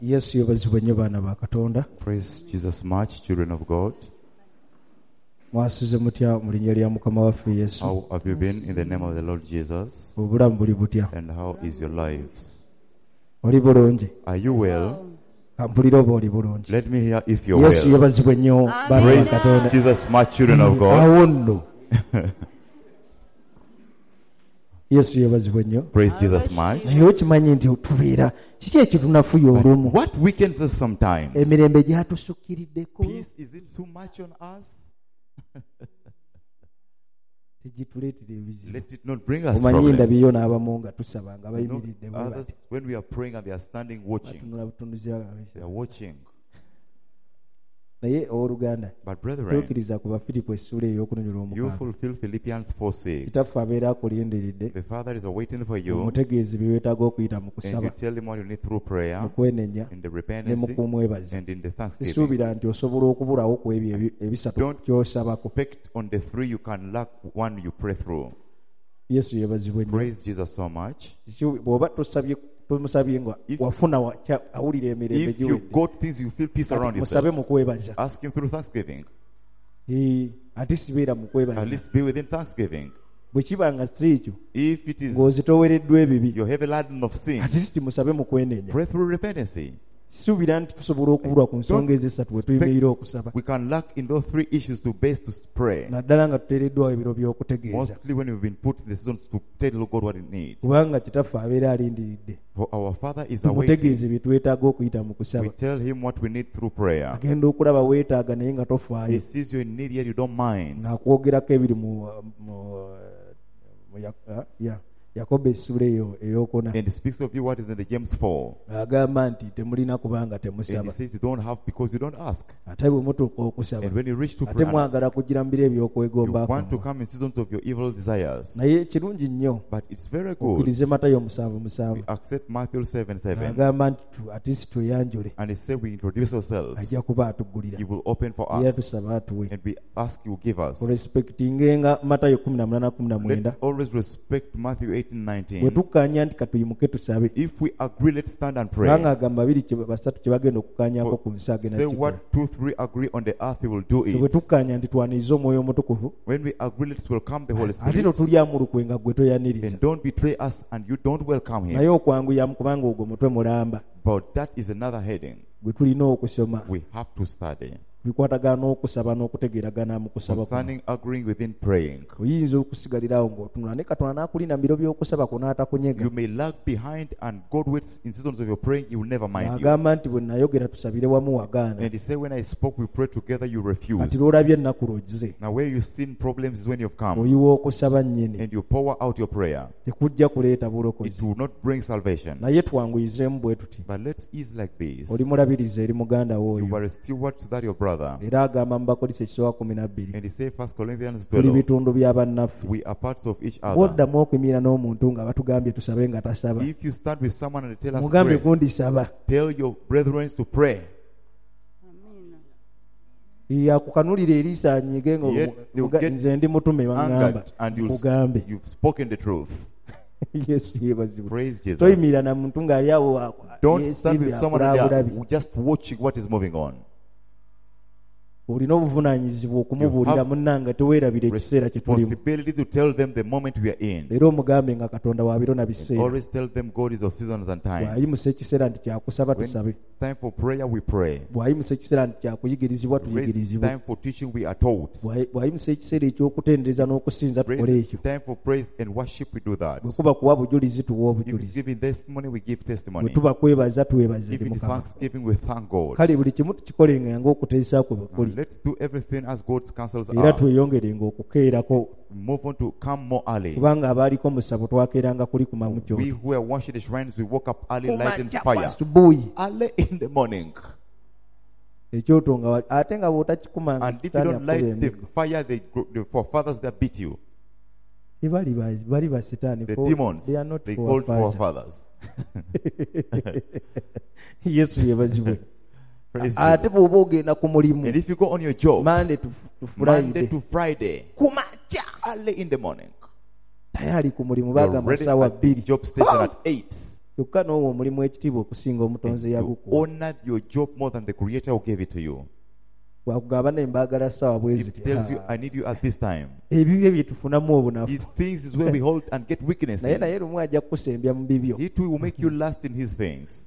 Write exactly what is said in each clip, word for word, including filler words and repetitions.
Yesu yebazibwe nnyo baana ba Katonda. Praise Jesus much, children of God. Mwasuze mutya mu linnya lya Mukama waffe Yesu. How have you been in the name of the Lord Jesus? Obulamu buli butya? And how is your lives? Oli bulungi? Are you well? Kampulira oba oli bulungi? Let me hear if you're Yesu well. yebazibwe nnyo baana ba Praise Katonda. Jesus much, children of God. Awo nno. Yesu yebazibwe nnyo. Praise Jesus much. Naye okimanyi nti tubeera kiki ekitunafuya olumu? What weakens us sometimes? Emirembe gyatusukkiriddeko. Peace, is it too much on us? Tegituleetera ebizibu. Let it not bring us Omanyi problems. ndabiyo n'abamu nga tusaba nga You know, bayimiridde bwe others, bati. when we are praying and they are standing watching, Batunula butunuzi they are watching. naye owooluganda But brethren, tuukiriza ku Bafiripo essula ey'okunonyera you omukaaga. fulfill Philippians four six. Kitaffe abeera akulindiridde The Father is waiting for you. omutegeezi bye weetaaga okuyita mu And kusaba, you tell him what you need through prayer, mu kwenenya in the ne repentance, mu kumwebaza. and in the thanksgiving. Sisuubira nti osobola okubulawo ku ebyo ebi- ebisatu Don't ky'osabako. expect on the three you can lack one you pray through. Yesu yeebazibwe nnyo. Praise Jesus so much. Kiki- bw'oba tosabye tomusabye nga If- wafuna wa- kya- awulira emirembe If you giwedde, got things, you feel peace around musabe yourself. mu kwebaza. Ask him through thanksgiving. Eh, ate sibeera mu At kwebaza. least be within thanksgiving. Bwe kiba nga si ekyo If it is ng'ozitowereddwa ebibi, your heavy laden of sin, ate si musabe mu kwenenya. pray through repentance. Sisuubira nti tusobola okubulwa ku nsonga ez'essatu we tuyimirira okusaba, We can lack in those three issues to base to pray. naddala nga tuteereddwawo ebiro by'okutegeeza, Mostly when we've been put in the seasons to tell God what it needs. kubanga kitaffe abeera alindiridde For our Father is awaiting. tumutegeeze bye twetaaga okuyita mu kusaba. We tell him what we need through prayer. Agenda okulaba weetaaga naye nga He tofaayo, sees you in need yet you don't mind. ng'akwogerako ebiri mu mu- mu Ya- ah, ya- Yakobo essula eyo eyokuna, And he speaks of you what is in the James four. agamba nti temulina kubanga And he temusaba, says you don't have because you don't ask. ate bwe mutuuka okusaba And when you reach to ate pray, and ask, mwagala kugira mu biro you eby'okwegombaako. want to come in seasons of your evil desires. Naye kirungi nnyo But it's very good. okkirize Matayo musanvu musanvu, We accept Matthew seven seven. agamba nti tu- ate si tweyanjule, And he said we introduce ourselves. ajja kuba atuggulira, He will open for era us. tusaba atuwe. And we ask you give us. Respectingenga Matayo kumi na munaana kumi na mwenda. Let's always respect Matthew eighteen Bwe nineteen. tukkaanya nti katuyimuke tusabe, If we agree, let's stand and pray. kubanga agamba babiri kye- basatu kye bagenda okukkaanyaako ku nsi agenda Say kukikola. what two, three agree on the earth, he will do Bwe it. tukkaanya nti twaniriza omwoyo omutukuvu, When we agree, let's welcome the Holy ate Spirit. totulyamulukwe nga gwe toyaniriza, And don't betray us and you don't welcome him. naye okwanguyamu kubanga ogwo mutwe mulamba But that is another heading. gwe tulina okusoma, We have to study. bikwatagana n'okusaba n'okutegeeragana mu kusaba kuno. Concerning agreeing within praying. Oyinza okusigalirawo ng'otunula ne Katonda n'akulinda mu biro by'okusaba kuno n'atakunyega. You may lag behind and God waits in seasons of your praying, he will never mind you. Agamba nti bwe nayogera tusabire wamu wagaana, And he said, when I spoke, we prayed together, you kati refused. lw'olabye ennaku lw'ozze, Now where you've seen problems is when you've come oyiwa okusaba nnyini, and you pour out your prayer. tekujja kuleeta It bulokozi. will not bring salvation. Naye twanguyizeemu bwe tuti, But let's ease like this. oli mulabiriza eri muganda wo You oyo, were a steward to that your brother. era agamba mu Bakolisi ekisoka kumi na bbiri, And he said, First Corinthians tuli twelve, bitundu bya bannaffe. we are parts of each other. Bw'oddamu okuyimirira n'omuntu nga batugambye tusabe nga tasaba, If you stand with someone and they tell us mugambe pray, gundi saba, tell your brethren to pray. yakukanulira eriisa anyiige nga Yet they'll omuga- get nze ndi mutume baŋŋamba Angered, and you'll, mugambe. you've spoken the truth. Yesu yeebazibwe. Praise Jesus. Toyimirira na muntu ng'ali awo a- Don't stand yeesimbye with someone akulaba and they bulabi. are just watching what is moving on. Olina obuvunaanyizibwa okumubuulira You have munnange teweerabira ekiseera kye tulimu, Responsibility to tell them the moment we are in. era omugambe nga Katonda wa biro na And biseera. always tell them God is of seasons and times. Bw'ayimusa ekiseera nti kyakusaba When tusabe, it's time for prayer, we pray. bw'ayimusa ekiseera nti kyakuyigirizibwa When it's tuyigirizibwe, time for teaching, we are taught. Bw'ayi- bw'ayimusa ekiseera eky'okutendereza n'okusinza When tukole it's ekyo, time for praise and worship, we do that. bwe kuba kuwa bujulizi tuwa If it's obujulizi, giving testimony, we give bwe testimony. tuba kwebaza twebaza If eri it is Mukama. thanksgiving, we thank God. Kale buli kimu tukikolenga ng'okuteesa kwe bwe And kuli, let's do everything as God's counsels era are. tweyongerenga okukeerako, Move on to come more early. kubanga abaaliko musabo twakeeranga kuli ku mamu We kyoto. who are washing the shrines, we woke up early, light and Kumakya fire. asubuhi, Early in the morning. ekyoto nga wali- ate nga bw'otakikumanga And if you kitaani don't akuba light the emiggo. fire, the, the forefathers that beat you, Bali ba- bali basitaani, the for- demons, they are not they for called our for fathers. fathers. Yesu yeebazibwe. Praise Ate Jesus. bw'oba ogenda ku mulimu And if you go on your job, Monday to, to Monday Friday, to Friday, kumakya early in the morning, tayali ku mulimu you're bagamba ready ssaawa at the bbiri, job station at eight. kyokka n'owo omulimu ekitiibwa okusinga omutonzi and you eyagukuwa. honored your job more than the Creator who gave it to you. Bwakugamba ne mbaagala ssaawa bwe It ziti, tells you, ah, I need you at this time. ebibyo bye tufunamu obunafu. It things is where we hold and get weakness naye in. naye lumu ajja kukusembya mu bibyo. He too will make you last in his things,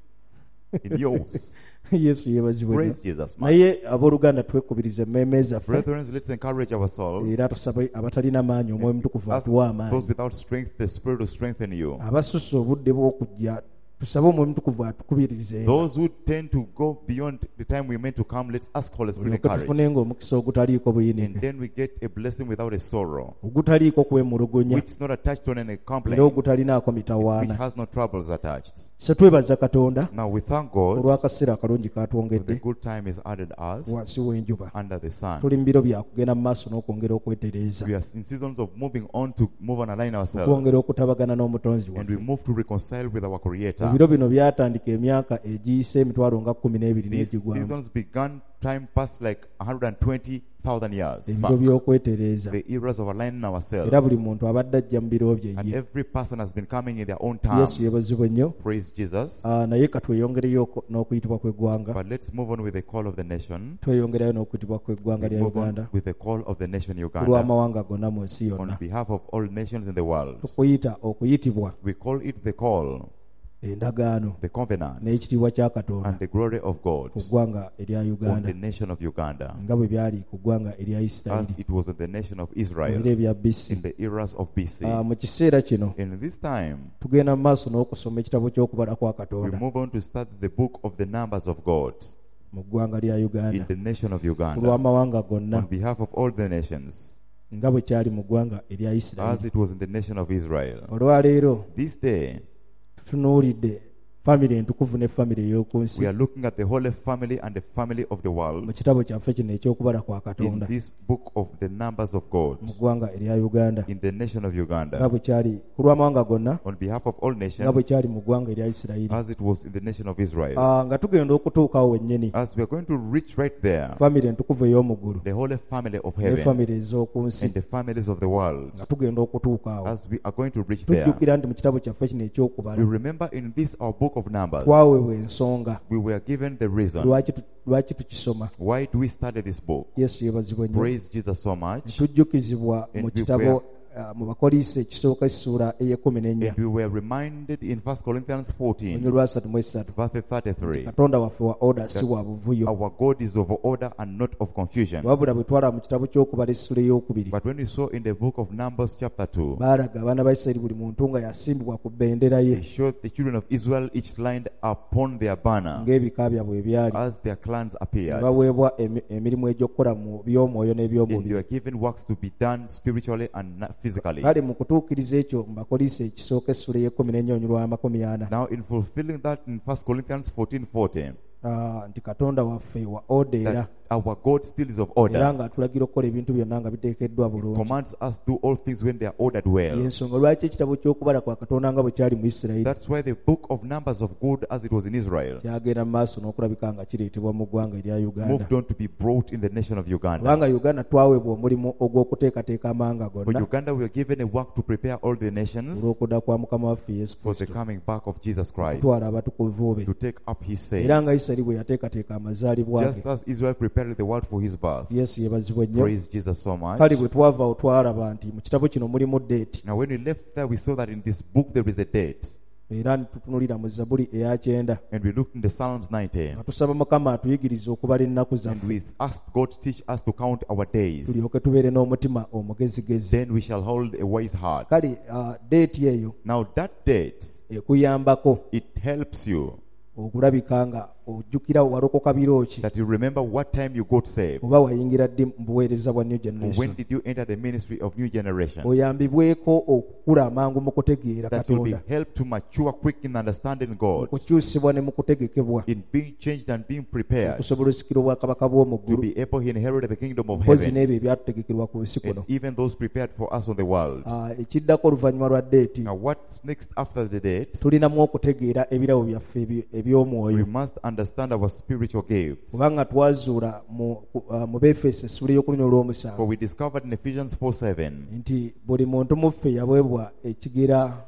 in yours. Yesu yeebazibwe nnyo. Praise Jesus. man. naye abooluganda twekubirize emmeeme zaffe Brethren, let's encourage ourselves. era tusabe abatalina maanyi omwoyo mutukuvu Ask atuwa those amaanyi. without strength, the Spirit will strengthen you. abasusse obudde bw'okujja tusabe omwoyo mutukuvu atukubirize. Those who tend to go beyond the time we meant to come, let's ask Holy Spirit olyoke encourage. tufunenga omukisa ogutaliiko And buyinike, then we get a blessing without a sorrow, ogutaliiko kwemulugunya, which is not attached on any era complaint, ogutalinaako which mitawaana. has no troubles attached. Se twebaza Katonda Now we thank God olw'akaseera akalungi for the katwongedde good time is added us wansi w'enjuba. under the sun. tuli mu biro bya kugenda mu maaso n'okwongera okwetereeza, We are in seasons of moving on to move and align ourselves, okwongera okutabagana n'omutonzi and we waffe. move to reconcile with our Creator. ebiro bino byatandika emyaka egiyise emitwalo nga kkumi n'ebiri These n'egigwamu, seasons began time past like one hundred twenty thousand years ebiro back. by'okwetereeza. The eras of aligning ourselves. era buli muntu abadde ajja mu biro bye And ye. every person has been coming in their own time. yesu yeebazibwe nnyo. Praise Jesus. Ah, naye katweyongereyo oko- n'okuyitibwa kw'eggwanga, But let's move on with the call of the nation. tweyongerayo n'okuyitibwa kw'eggwanga We lya move on uganda with the call of the nation ku Uganda. lw'amawanga gonna mu nsi On yonna. behalf of all nations in the world. tukuyita okuyitibwa We call it the call, endagaano the covenant, n'ekitiibwa kya katonda and the glory of God ku ggwanga erya on uganda the nation of Uganda, nga bwe byali ku ggwanga erya as isirayiri it was on the nation of mu biro Israel ebya bisi. in the eras of B C. Ah, mu kiseera kino In this time, tugenda mu maaso n'okusoma ekitabo ky'okubala kwa we katonda move on to start the book of the numbers of God mu ggwanga lya in uganda the nation of ku Uganda, lw'amawanga gonna on behalf of all the nations, nga bwe kyali mu ggwanga erya as isirayiri. it was in the nation of Israel. olwaleero This day, tutunuulidde famire entukuvu ne famire ey'oku nsi we are looking at the Holy Family and the family of the mu world kitabo kyaffe kino eky'okubala kwa in katonda this book of the numbers of God mu ggwanga erya uganda in the nation of nga Uganda, bwe kyali ku lw'amawanga gonna on behalf of all nga bwe nations, kyali mu ggwanga erya isirayiri. as it was in the nation of Israel. Ah, nga tugenda okutuukawo wennyini As we are going to reach right there, famire entukuvu ey'omuggulu the Holy Family of ne heaven famire ez'oku nsi, and the families of the world, nga tugenda okutuukaawo as we are going to reach there, tujjukira nti mu kitabo kyaffe kino eky'okubala we remember in this our book of Numbers, twaweebwa ensonga we were given the reason lwaki tu- lwaki tukisoma. why do we study this book. yesu yeebazibwe nnyo. Praise Jesus so much. tujjukizibwa And mu we kitabo were- ah, mu bakoliisa ekisooka essuula ey'ekkumi n'ennya And we were reminded in First Corinthians olunyi fourteen, lwasatu mu esatu verse thirty-three, katonda waffe wa oda si that wa buvuyo, our God is of order and not of confusion. wabula bwe twalaba mu kitabo ky'okubala essula ey'okubiri But when we saw in the book of Numbers chapter two, baalaga abaana ba isirayiri buli muntu nga yasimbibwa ku bendera ye they showed the children of Israel each lined upon their banner ng'ebika byabwe ebyali, as their clans ne appeared. baweebwa emi- emirimu egy'okukola mu by'omwoyo And they n'eby'omubiri. were given works to be done spiritually and not physically. kale mu kutuukiriza ekyo mu bakoliisa ekisooka essula ey'ekkumi n'ennya onyolwa amakumi ana Now, in fulfilling that in First Corinthians fourteen forty, ah, nti katonda waffe wa oda era that our God still is of era order, ng'atulagira okukola ebintu byonna nga biteekeddwa bulungi. commands us to do all things when they are ordered well. y'ensonga lwaki ekitabo ky'okubala kwa katonda nga bwe kyali mu isirayiri That's why the book of Numbers of God, as it was in Israel, kyagenda mu maaso n'okulabika nga kireetebwa mu ggwanga erya uganda, moved on to be brought in the nation of Uganda. kubanga uganda twaweebwa omulimu ogw'okuteekateeka amawanga For gonna Uganda, we were given a work to prepare all the nations olw'okudda kwa mukama waffe yesu for the kristo, coming back of Jesus Christ, okutwala abatukuvu be, to take up his era saying, nga isirayiri bwe yateekateeka amazaalibwa ge. just as Israel prepared the world for his birth. yesu yeebazibwe nnyo. Praise Jesus so much. kale bwe twavaawo twalaba nti mu kitabo kino mulimu deeti, Now, when we left there, we saw that in this book there is a date, era tutunulira mu zabbuli eya kyenda and we looked in the Psalms ninety, nga tusaba mukama atuyigirize okubala ennaku and zaffe, we asked God to teach us to count our days. tulyoke tubeere n'omutima omugezigezi. Then we shall hold a wise heart. kale ah, deeti eyo Now, that date, ekuyambako it helps you okulabika nga ojjukira walokoka biro ki, that you remember what time you got saved. oba wayingira ddi mu buweereza bwa new Or generation. when did you enter the ministry of new generation? oyambibweko okukula amangu mu kutegeera That will be katonda, helped to mature quick in understanding mu God, kukyusibwa ne mu kutegekebwa, in being changed and being prepared okusobola osikira obwakabaka to bw'omu be able to inherit the kingdom of mpozi heaven, n'ebyo ebyatutegekerwa ku nsi and kuno. even those prepared for us on the world. Ah, ekiddako oluvannyuma lwa deeti, Now, what's next after the date? tulinamu okutegeera ebirabo byaffe ebyo- We eby'omwoyo, must understand our spiritual gifts. kubanga twazuula mu ah, mu Befeso essula ey'okulunya olw'omusanvu For we discovered in Ephesians four seven nti buli muntu mu ffe yaweebwa ekigera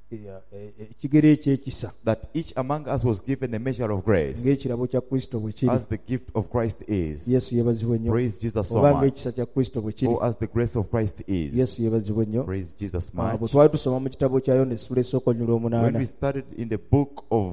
ya- e- e- ekigere ekyekisa that each among us was given a measure of grace ng'ekirabo kya kristo bwe kiri. as the gift of Christ is. Yesu yeebazibwe nnyo. Praise Jesus so Oba much. ng'ekisa kya kristo bwe kiri. Or as the grace of Christ is. Yesu yeebazibwe nnyo. Praise Jesus Ah, bwe much. twali tusoma mu kitabo kya Yona essula esooka olunyula When omunaana. we started in the book of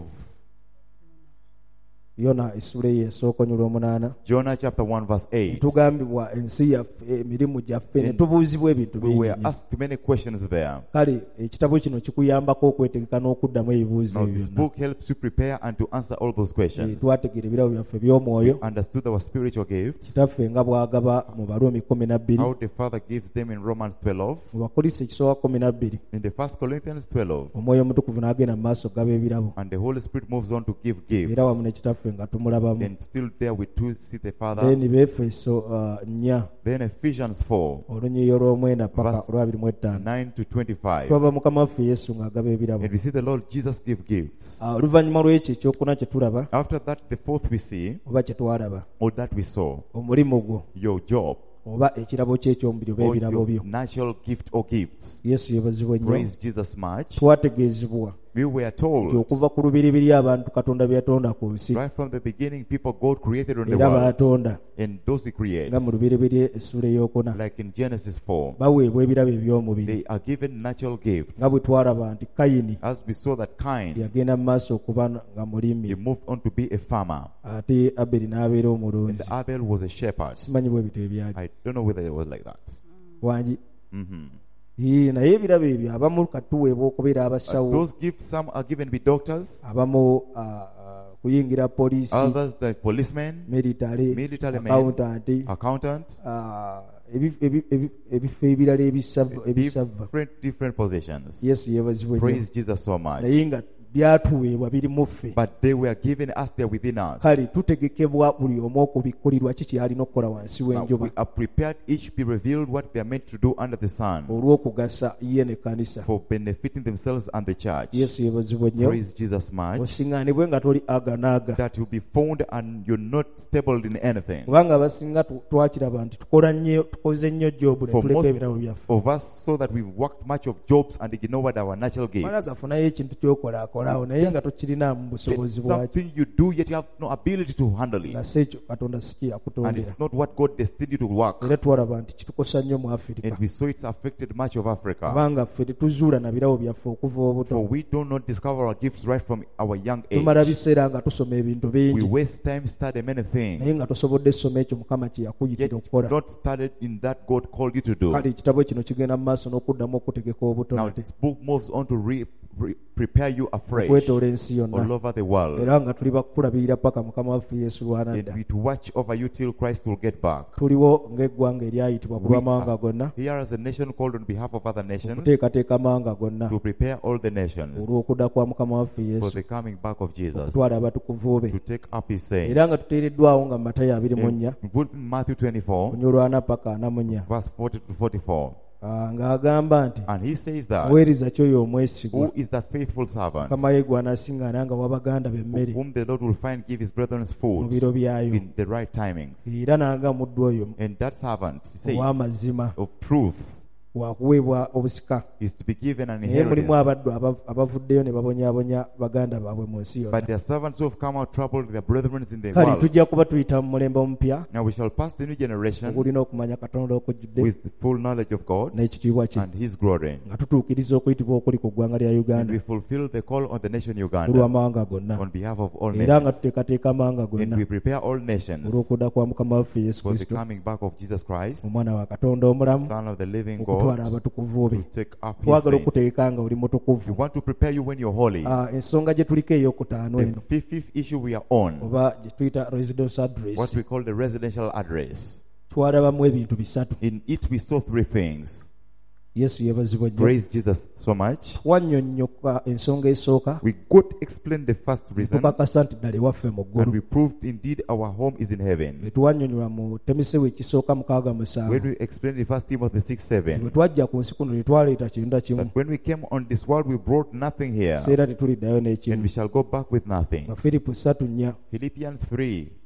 Yona essula eyo esooka olunyula omunaana. Jonah chapter one verse Ne eight, tugambibwa ensi yaffe, emirimu gyaffe, ne And tubuuzibwa ebintu we were bingi nnyo. asked many questions there. Kale ekitabo kino kikuyambako okwetegeka n'okuddamu ebibuuzo Now ebyo this byonna. book helps you prepare and to answer all those Eh, questions. twategeera ebirabo byaffe by'omwoyo, Understood our spiritual gifts, kitaffe nga bw'agaba mu Barumi kumi na bbiri, how the Father gives them in Romans twelve, mu Bakolisi ekisooka kumi na bbiri, in the First Corinthians twelve, omwoyo omutukuvu n'agenda mu maaso gaba ebirabo, and the Holy Spirit moves on to give gifts. era wamu ne kitaffe nga tumulabamu. And still there we too see the Father. Then Befeso uh, nnya Then Ephesians four, olunyiyo lw'omwenda paka Verse olwabiri mu etaano nine to twenty-five. tulaba Mukama waffe Yesu ng'agaba ebirabo. And we see the Lord Jesus give gifts. Ah, oluvannyuma lw'ekyo ekyokuna kye tulaba After that, the fourth we see, oba kye twalaba, or that we saw, omulimu gwo your job, oba ekirabo kye ekyomubiri oba or ebirabo byo. your natural gift or gifts. Yesu yeebazibwe nnyo. Praise Jesus much. Twategeezebwa We were nti told okuva ku lubiribiri abantu Katonda bye yatonda ku nsi right from the beginning, people God created on the era world, baatonda and those He creates, nga mu lubiribiri essula ey'okuna like in Genesis four, baweebwa ebirabo eby'omubiri they are given natural gifts. nga bwe twalaba nti Kayini As we saw that Cain, yagenda mu maaso okuba nga he mulimi moved on to be a farmer, ate Aberi n'abeera and omulunzi. Abel was a shepherd. Simanyi bwe bityo ebyali I don't know whether it was like that. wangi. hmm Ii, naye ebirabo ebyo abamu katuweebwa okubeera abasawo, Those gifts, some are given to be doctors, abamu ah, ah, kuyingira poliisi, others like policemen, military, military men, accountant, accountants, ah, ebi- ebi- ebi- ebifo ebirala ebisava ebisava. different different positions. Yesu yeebazibwe nnyo. Praise Jesus so much. Naye nga byatuweebwa biri mu ffe. But they were given us, they are within us. Kale tutegekebwa buli omu okubikkulirwa kiki ky'alina okukola wansi Now, w'enjuba we are prepared, each be revealed what they are meant to do under the sun, olw'okugasa ye n'ekkanisa. for benefiting themselves and the church. Yesu yeebazibwe nnyo. Praise Jesus much. Osiŋŋaanibwe nga toli aganaaga. That you'll be found and you're not stable in anything. Kubanga abasinga tu- twakiraba nti tukola nnyo tukoze nnyo jobu ne For tuleka most ebirabo byaffe. of us, so that we've worked much of jobs and ignored our natural Mala gifts. gafunayo ekintu ky'okola akolaawo naye nga tokirinaamu busobozi It's bwakyo. something you do, yet you have no ability to handle it. Nase ekyo Katonda si kye And yakutondera. it's not what God destined you to work. Era twalaba nti kitukosa nnyo mu Afirika. And we saw it's affected much of Africa. Kubanga ffe tetuzuula na birabo byaffe okuva For obuto. we do not discover our gifts right from our young Tumala age. biseera nga tusoma ebintu We bingi waste time studying many naye things. nga tosobodde ssoma ekyo Mukama kye Yet yakuyitira okukola. not studied in that God called you to do. Kale ekitabo kino kigenda mu maaso n'okuddamu okutegeka obuto Now nate this book moves on to re, re, prepare you afresh okwetoola ensi all yonna. over the world. Era nga tuli bakulabirira paka Mukama waffe Yesu And lw'anadda. we to watch over you till Christ will get back. Tuliwo ng'eggwanga eryayitibwa ku We lw'amawanga are gonna, here as a nation called on behalf of other nations okuteekateeka amawanga gonna to prepare all the nations olw'okudda kwa Mukama waffe for Yesu, the coming back of Jesus, okutwala abatukuvu be. to take up his saints. Era nga tuteereddwawo nga mu Matayo abiri mu nnya In in Matthew twenty-four, kunyolwa ana paka ana mu nnya, verse forty to forty-four. Ah, ng'agamba nti And he says that, muweereza kyoyo omwesigwa who is that faithful servant Mukama ye gw'anaasiŋŋaana nga w'abaganda be emmere whom the Lord will find give his brethren mu food biro byayo, in the right timings. era nanga muddu oyo And that servant says ow'amazima of truth wakuweebwa obusika. is to be given an Naye mulimu inheritance. abaddu aba- abavuddeyo ne babonyaabonya baganda baabwe mu nsi But yonna. there are servants who have come out troubled, their brethren in the Kale world. tujja kuba tuyita mu mulembe omupya Now we shall pass the new generation ogulina okumanya Katonda okujjudde with the full knowledge of God n'ekitiibwa kye, and his glory. nga tutuukiriza okuyitibwa okuli ku ggwanga lya And Uganda we fulfill the call on the nation ku Uganda lw'amawanga gonna, on behalf of all era nga nations. tuteekateeka amawanga And gonna we prepare all nations olw'okudda kwa Mukama waffe Yesu for the Kristo, coming back of Jesus Christ, omwana wa Katonda omulamu, Son of the living okutwala God, abatukuvu be. to take up his Twagala saints. okuteeka nga oli We mutukuvu. want to prepare you when you're holy. Ah, ensonga gye tuliko ey'okutaano The eno fifth, fifth issue we are on, oba gye tuyita residence what address, we call the residential address. twalabamu ebintu bisatu. In it we saw three things. Yesu yeebazibwa nnyo. Praise Jesus so much. Wannyonnyoka ensonga esooka, We got to explain the first reason, tukakasa nti ddala ewaffe mu and ggulu. we proved indeed our home is in heaven. Bwe tuwannyonnyola mu Timoseewo ekisooka mukaaga musanvu, When we explained in First Timothy six bwe seven, twajja ku nsi kuno tetwaleeta kintu na kimu, that when we came on this world we brought nothing here, era tetuliddayo and we n'ekimu. shall go back with nothing. Bafiripu ssatu nnya, Philippians three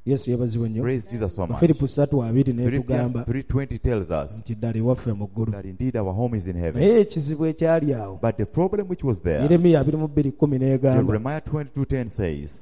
Yesu yabazibwe nnyo. Praise Jesus so much. Filipu ssatu abiri n'etugamba three twenty tells us nti ddala ewaffe mu ggulu. that indeed our home is in heaven. Naye ekizibu ekyali awo, But the problem which was there, Yeremiya abiri mu bbiri kkumi n'egamba Jeremiah twenty-two ten says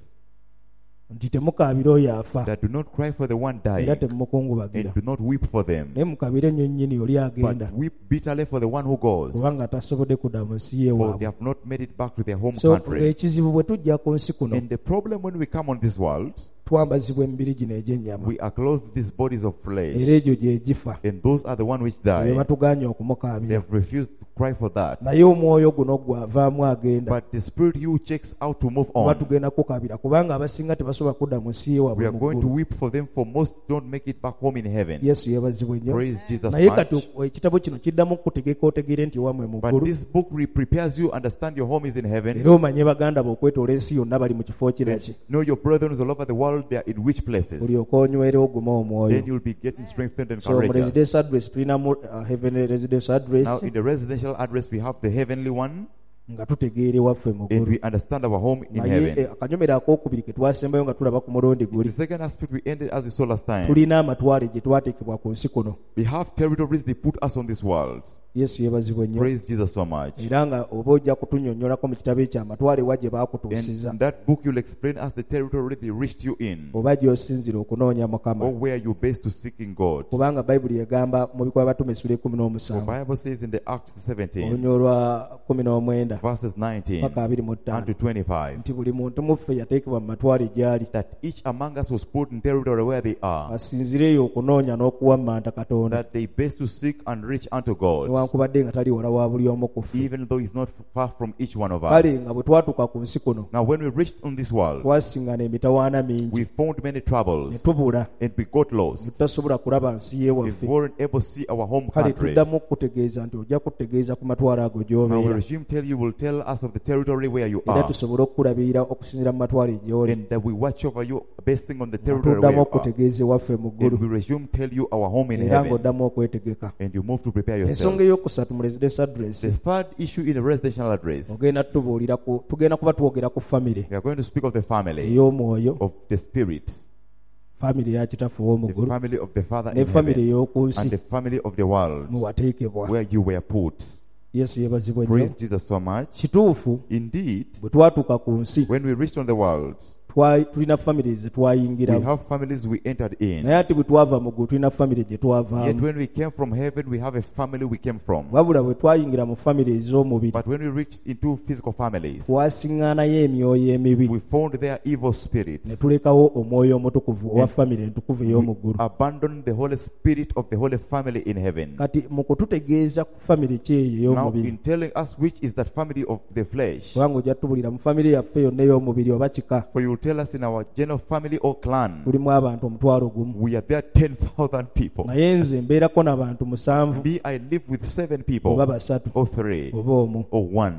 nti temukaabira oyo afa that do not cry for the one dying era temukungubagira, and do not weep for them, naye mukabire nnyo nnyini oli agenda, but weep bitterly for the one who goes, kubanga tasobodde kudda mu nsi ye for they waabwe. have not made it back to their home So country. ekizibu bwe tujja ku nsi kuno, And the problem when we come on this world, twambazibwa emibiri gino egy'ennyama, we are clothed with these bodies of era flesh, egyo gye gifa, and those are the one which ebyo die. batugaanye They okumukaabira. have refused to cry for that. Naye omwoyo guno gwavaamu agenda, But the spirit you checks out to move kuba on. tugenda kukaabira, kubanga abasinga tebasobola kudda mu nsi ye We waabwe are mu going to ggulu. weep for them, for most don't make it back home in heaven. Yesu yeebazibwe nnyo. Praise Jesus Naye kati much. ekitabo kino kiddamu kutegeka otegere nti wamwe mu But ggulu, this book re- prepares you understand your home is in heaven. era omanye baganda bo okwetoola ensi yonna bali mu kifo kiraki, Know your brethren all over the world, they are in which places. bulyoka onywere oguma omwoyo. Then you'll be getting strengthened and So mu courageous. residence address tulinamu uh, heavenly residence Now address, in the residential address we have the heavenly one, nga tutegeere waffe mu and ggulu. we understand our home in Naye heaven. eh, akanyomero akokubiri ke twasembayo nga tulaba ku mulundi The guli, second aspect we ended as we saw last time. tulina amatwale gye twateekebwa ku nsi kuno. We have territories they put us on this world. Yesu yeebazibwe nnyo. Praise Jesus so much. Era nga oba ojja kutunnyonnyolako mu kitabo ekyo amatwale wa gye And baakutuusiza, in that book you'll explain us the territory they reached you in, oba gy'osinzira okunoonya or Mukama. where you based to seeking God. Kubanga Bayibuli egamba mu Bikolwa by'Abatume essula ekumi The n'omusanvu Bible says in the Acts seventeen, olunywa olwa kumi n'omwenda verses nineteen paka abiri mu and ttaano to twenty-five, nti buli muntu mu ffe yateekebwa mu matwale gy'ali, that each among us was put in territory where they are, asinzireyo okunoonya n'okuwammanta Katonda, that they best to seek and reach unto God, newankubadde nga tali wala wa buli omu ku ffe. even though he's not far from each one of Kale us. nga bwe twatuuka ku nsi kuno, Now when we reached on this world, twasingana emitawaana mingi, we found many ne troubles, tubula, and we got ne lost. tutasobola kulaba nsi We y'ewaffe. weren't able to see our home Kale country. tuddamu okutegeeza nti ojja kutegeeza ku matwale ago Now we gy'obeera, resume tell you, will tell us of the territory where you era are, tusobole okukulabirira okusinziira mu matwale gy'oli, and that we watch over you basing on the nga territory where tuddamu you are. okutegeeza ewaffe mu And ggulu, we resume tell you our home in era heaven, ng'oddamu okwetegeka. and you move to prepare yourself. Ensonga ey'okusatu mu residence address, The third issue in the residential address, ogenda tubuulira ku, tugenda kuba twogera ku famire we are going to speak of the family ey'omwoyo, of the spirit, famire ya kitaffe ow'omu the ggulu, family of the Father ne in famire heaven, ey'oku and the nsi family of the world mwe wateekebwa. where you were put. Yesu yeebazibwe nnyo. Praise Jesus so much. Kituufu, Indeed, bwe twatuuka ku nsi, when we reached on the world, twa- tulina famire ze we twayingiramu, have families we entered in. naye ate bwe twava mu ggulu tulina famire gye Yet twavaamu. when we came from heaven, we have a family we came from. Wabula bwe twayingira mu famire ez'omubiri, But when we reached into physical families, twasiŋŋaanayo emyoyo emibi, we found their evil ne spirits. tulekawo omwoyo omutukuvu owa And famire entukuvu ey'omu We ggulu. abandoned the Holy Spirit of the Holy Family in heaven. Kati mu kututegeeza ku famire ki eyo Now, ey'omubiri, in telling us which is that family of the flesh, kubanga ojja tubulira mu famire yaffe yonna ey'omubiri oba kika, for you will tell us in our general family or clan, tulimu abantu omutwalo gumu, we are there ten thousand people. naye nze mbeerako n'abantu musanvu Me, I live with seven oba people, basatu or three, oba omu. or one.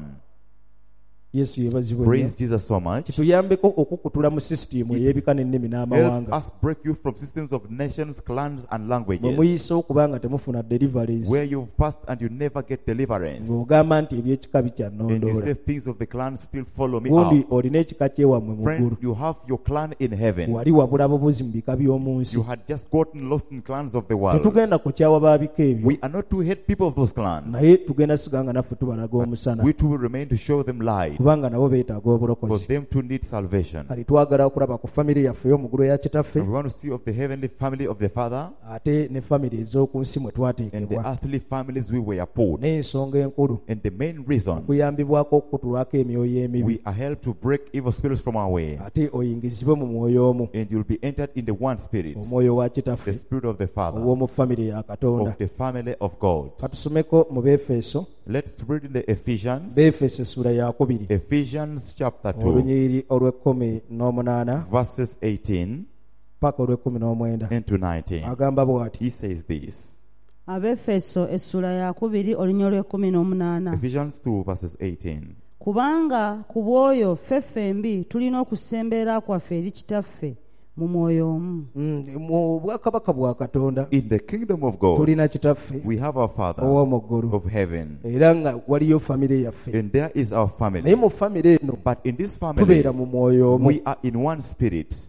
Yesu yeebazibwe nnyo. Praise Jesus so much. Kituyambeko okukutula mu sisitimu ey'ebika n'ennimi Help n'amawanga, us break you from systems of nations, clans, and bwe languages, muyise okuba nga temufuna deliverance, where you've passed and you never get deliverance. ng'ogamba nti eby'ekika And you bikyannondoola. say things of the clan still follow me Gundi out. olina ekika kyewammwe mu Friend, ggulu, you have your clan in heaven. wali wabula bubuzi mu bika by'omu nsi. You had just gotten lost in clans of the world. Tetugenda kukyawa baabika ebyo, We are not to hate people of those clans. naye tugenda siganga naffe tubalaga omusana, We too will remain to show them light, kubanga nabo beetaaga for obulokozi. them to need salvation. Kali twagala okulaba ku famire yaffe ey'omu ggulu eya kitaffe, And we want to see of the heavenly family of the Father ate ne famire ez'oku nsi mwe and the twateekebwa. earthly families we were put. N'ensonga enkulu, And the main reason okuyambibwako okukutulwako emyoyo emibi, we are helped to break evil spirits from our way. ate oyingizibwe mu mwoyo omu, And you'll be entered in the one spirit, omwoyo wa the kitaffe spirit of the Father, ow'omu famire ya Katonda. of the family of God. Katusomeko mu Befeso, Let's read in the Ephesians, Befeso essula ya kubiri, Ephesians chapter two, olunyiriri olw'ekkumi n'omunaana verses eighteen paka olw'ekkumi n'omwenda. and to nineteen. Agamba bw'ati: He says this. Abefeso essula ya kubiri olunya olw'ekkumi n'omunaana. Ephesians two verses eighteen. Kubanga ku bw'oyo ffe ffembi tulina okusemberera kwaffe eri kitaffe mu mwoyo omu. Mm, mu bwakabaka bwa Katonda In the kingdom of God, tulina kitaffe we have our Father ow'omu ggulu, of heaven, era nga waliyo famire yaffe, and there is our naye family. mu famire eno But in this family, tubeera mu mwoyo omu. we are in one spirit.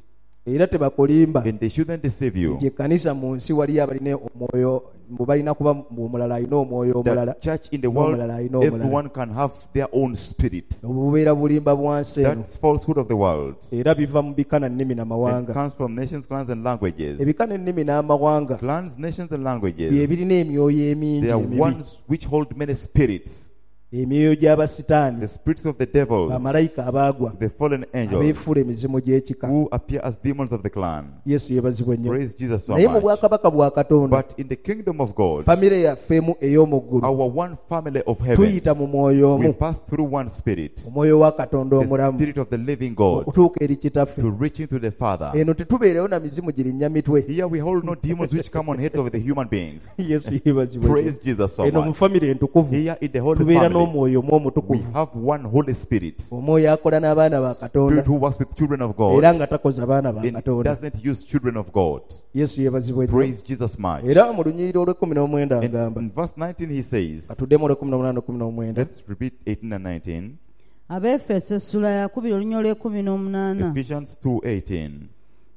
era tebakulimba and they shouldn't deceive you. nti ekkanisa mu nsi waliyo abalina omwoyo mbu balina kuba mbu omulala alina omwoyo omulala The church in the world, n'omulala alina omulala everyone can have their own spirit. obwo bubeera bulimba bwansi eno That's falsehood of the world. era biva mu bika na nnimi It n'amawanga comes from nations, clans, and languages. ebika n'ennimi n'amawanga Clans, nations, and bye languages. birina emyoyo emingi They are emibi ones which hold many spirits. emyoyo gy'abasitaani The spirits of the devils, bamalayika abaagwa the fallen angels, abeefuula emizimu gy'ekika who appear as demons of the clan. yesu yeebazibwe nnyo Praise Jesus so naye mu much. bwakabaka bwa katonda But in the kingdom of God, famire yaffe emu ey'omu ggulu our one family of heaven, tuyita mu mwoyo we omu pass through one spirit, omwoyo wa katonda the omulamu spirit of the living God, okutuuka eri kitaffe to reach into the Father. eno tetubeerewo na mizimu girinnya mitwe Here we hold no demons which come on heads of the human beings. yesu yeebazibwe nnyo. Praise Jesus so eno mu much. famire entukuvu Here in the Holy tubeera Family, n'omwoyo omu we omutukuvu have one Holy Spirit, omwoyo akola n'abaana ba katonda Spirit who works with children of era God nga takoza baana ba and katonda doesn't use children of God. yesu yeebazibwe nnyo. Praise Jesus much. era mu lunyiriro olw'ekkumi n'omwenda And agamba in verse nineteen he says, katuddemu olw'ekkumi n'omunaana n'ekkumi n'omwenda let's repeat eighteen and nineteen. Abefeso essula yakubiri olunya olw'ekkumi n'omunaana. Ephesians two eighteen.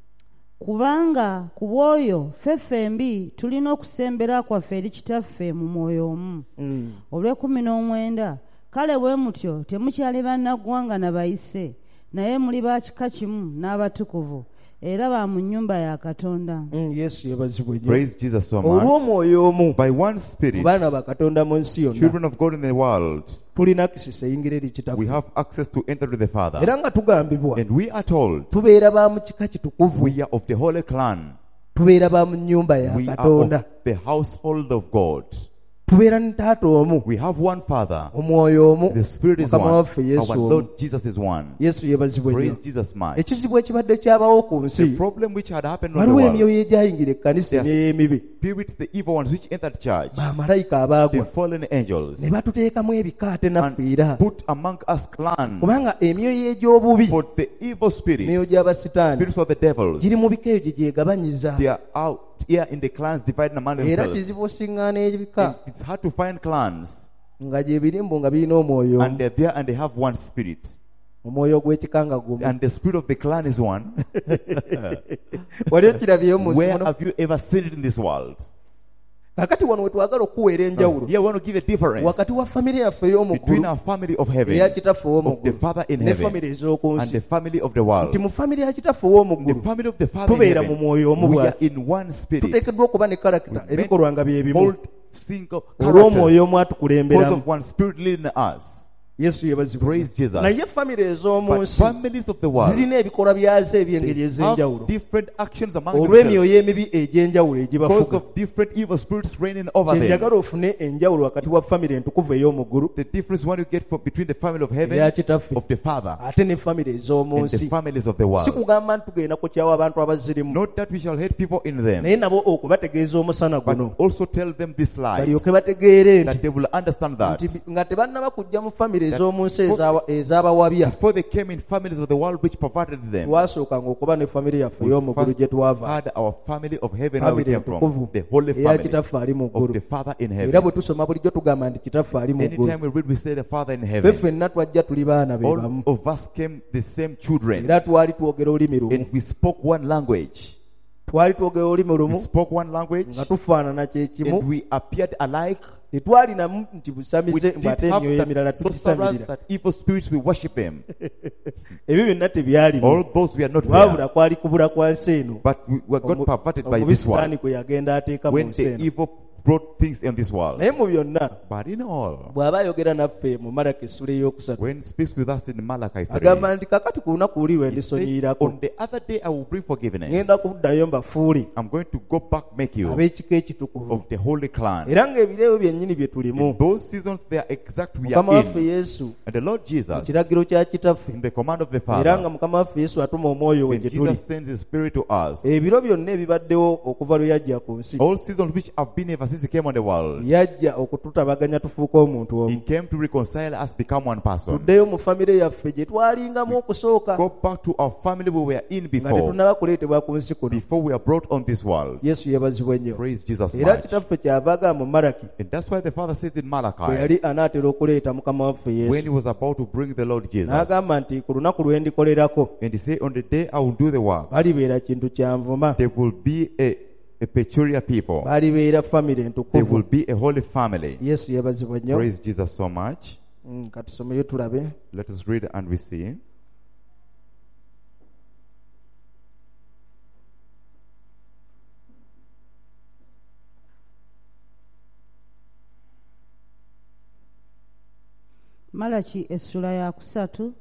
Kubanga ku bw'oyo ffe ffembi tulina okusembera kwaffe eri kitaffe mu mwoyo omu. Mm. Olw'ekkumi n'omwenda kale bwe mutyo temukyali bannaggwanga na bayise naye muli ba kika kimu n'abatukuvu era ba mu nnyumba ya Katonda. Mm, yesu yeebazibwe nnyo Praise Jesus so much. olw'omwoyo omu By one mu Spirit, baana ba katonda mu nsi yonna children of God in the world, tulina kisisa eyingira eri we kitaffe have access to enter to the Father. era nga tugambibwa And we are told tubeera ba mu kika kitukuvu we are of the Holy Clan. tubeera ba mu nnyumba ya We are katonda of the household of God. tubeera ne taata omu We have one Father. omwoyo omu The Spirit is mukama one. waffe yesu Our omu Lord Jesus is one. yesu yeebazibwe nnyo Praise Jesus much. ekizibu ekibadde kyabawo ku The nsi problem which had happened on the waliwo world, emyoyo egyayingira ekkanisa Yes. emyemibi spirits, the evil ones which entered church, bamalayika the abaagwa fallen angels, ne batuteekamu ebikaate naffe era and put among us clans. kubanga emyoyo egy'obubi For the evil emyoyo spirits, gy'abasitaani spirits of the devils, giri mu bika eyo gye gyegabanyiza they are out here in the clans divided among era themselves. kizibu osiŋŋaana ebika And it's hard to find clans, nga gye birimbu nga birina omwoyo and they're there and they have one spirit. omwoyo gw'ekika nga gumu And the spirit of the clan is one. wali okirabyeyo mu nsi Where muno have you ever seen it in this world? kakati wano we twagala okuweera enjawulo Here we want to give a difference wakati wa famire yaffe between ey'omuggulu our family of eya heaven kitaffe of the ow'omuggulu Father in ne heaven famire ez'oku and nsi the family of the world. nti mu famire ya kitaffe In the ow'omuggulu family of the Father in tubeera mu heaven, mwoyo omu we bwa are in one spirit. tuteekeddwa okuba ne karakita ebikolwa nga bye bimu Hold single olw'omwoyo omu characters because atukulemberamu of one spirit leading us. yesu yeebazibwe Praise Jesus. naye famire ez'omu But nsi families of the world, zirina ebikolwa byazo eby'engeri they ez'enjawulo have different actions among themselves olw'emyoyo emibi egy'enjawulo because egibafuga of different evil spirits reigning over them. kyenjagala ofune enjawulo wakati wa famire entukuvu ey'omuggulu The difference one you get from between the family of eya heaven, kitaffe of the Father, ate ne famire ez'omu and the nsi families of the si world. kugamba nti tugenda kukyawa abantu abazirimu Not that we shall hate people in them, naye nabo okubategeeza omusana but guno also tell them this lie, balyoke bategeere that nti they will understand that nti nga tebannaba kujja mu famire ez'omu nsi eza- ez'abawabya before they came in families of the world which perverted them, twasookanga okuba ne famire yaffe we ey'omuggulu first gye twava had our family of heaven where we famire came entukuvu from, the holy eya family kitaffe ali mu of ggulu the Father in era heaven. bwe tusoma bulijjo tugamba nti kitaffe ali mu ggulu Anytime we read, we say the Father in ffe heaven. ffenna twajja tuli baana be All bamu of us came the same children, era twali twogera olulimi lumu and we spoke one language. twali twogera olulimi We lumu spoke one language, nga tufaanana kyekimu and we appeared alike. tetwalinamu nti We busamize did bw'ate have emyoyo emirala that sorcerers, tugisamirira that evil spirits, we worship Him. ebyo byonna tebyalimu All those we are not wabula there, kwali kubula kwa nsi eno but we were got Omu- perverted by this omubisitaani world kwe yagenda ateeka mu when nsi the eno evil brought things in this world. naye mu byonna But in all, bw'aba ayogera naffe mu malaka essula ey'okusatu when He speaks with us in Malachi three, agamba nti kakati ku lunaku luli lwe He said, ndisonyiyirako on the other day I will bring forgiveness. ngenda kuddayo mbafuule I'm going to go back, make you ab'ekika ekitukuvu of the holy clan. era ng'ebireewo byennyini bye In tulimu those seasons, they are exact we mukama are waffe in. yesu And the Lord Jesus, kiragiro kya kitaffe in the command of the era nga Father, mukama waffe yesu atuma omwoyo we when gye tuli Jesus sends His Spirit to us, ebiro byonna ebibaddewo okuva lwe yajja ku nsi all seasons which have been ever since since he came on the world, yajja okututabaganya tufuuke omuntu he omu came to reconcile us, become one person. tuddeyo mu famire yaffe gye twalingamu okusooka Go back to our family we were in nga before, tetunnaba kuleetebwa ku nsi kuno. before we are brought on this world. yesu yeebazibwe nnyo. Praise Jesus era much. kitaffe kyava agamba mu malaki And that's why the Father says in bwe Malachi, yali anaatera okuleeta mukama waffe when yesu he was about to bring the Lord Jesus, n'agamba nti ku lunaku lwe ndikolerako and he said, on the day I will do the work, balibeera kintu kya nvuma, there will be a, a peculiar people. balibeera famire There entukuvu. will be a holy family. yesu yeebazibwe nnyo. Praise Jesus so much. Mm, katusomeyo tulabe. Let us read and we see. Malaki essula ya kusatu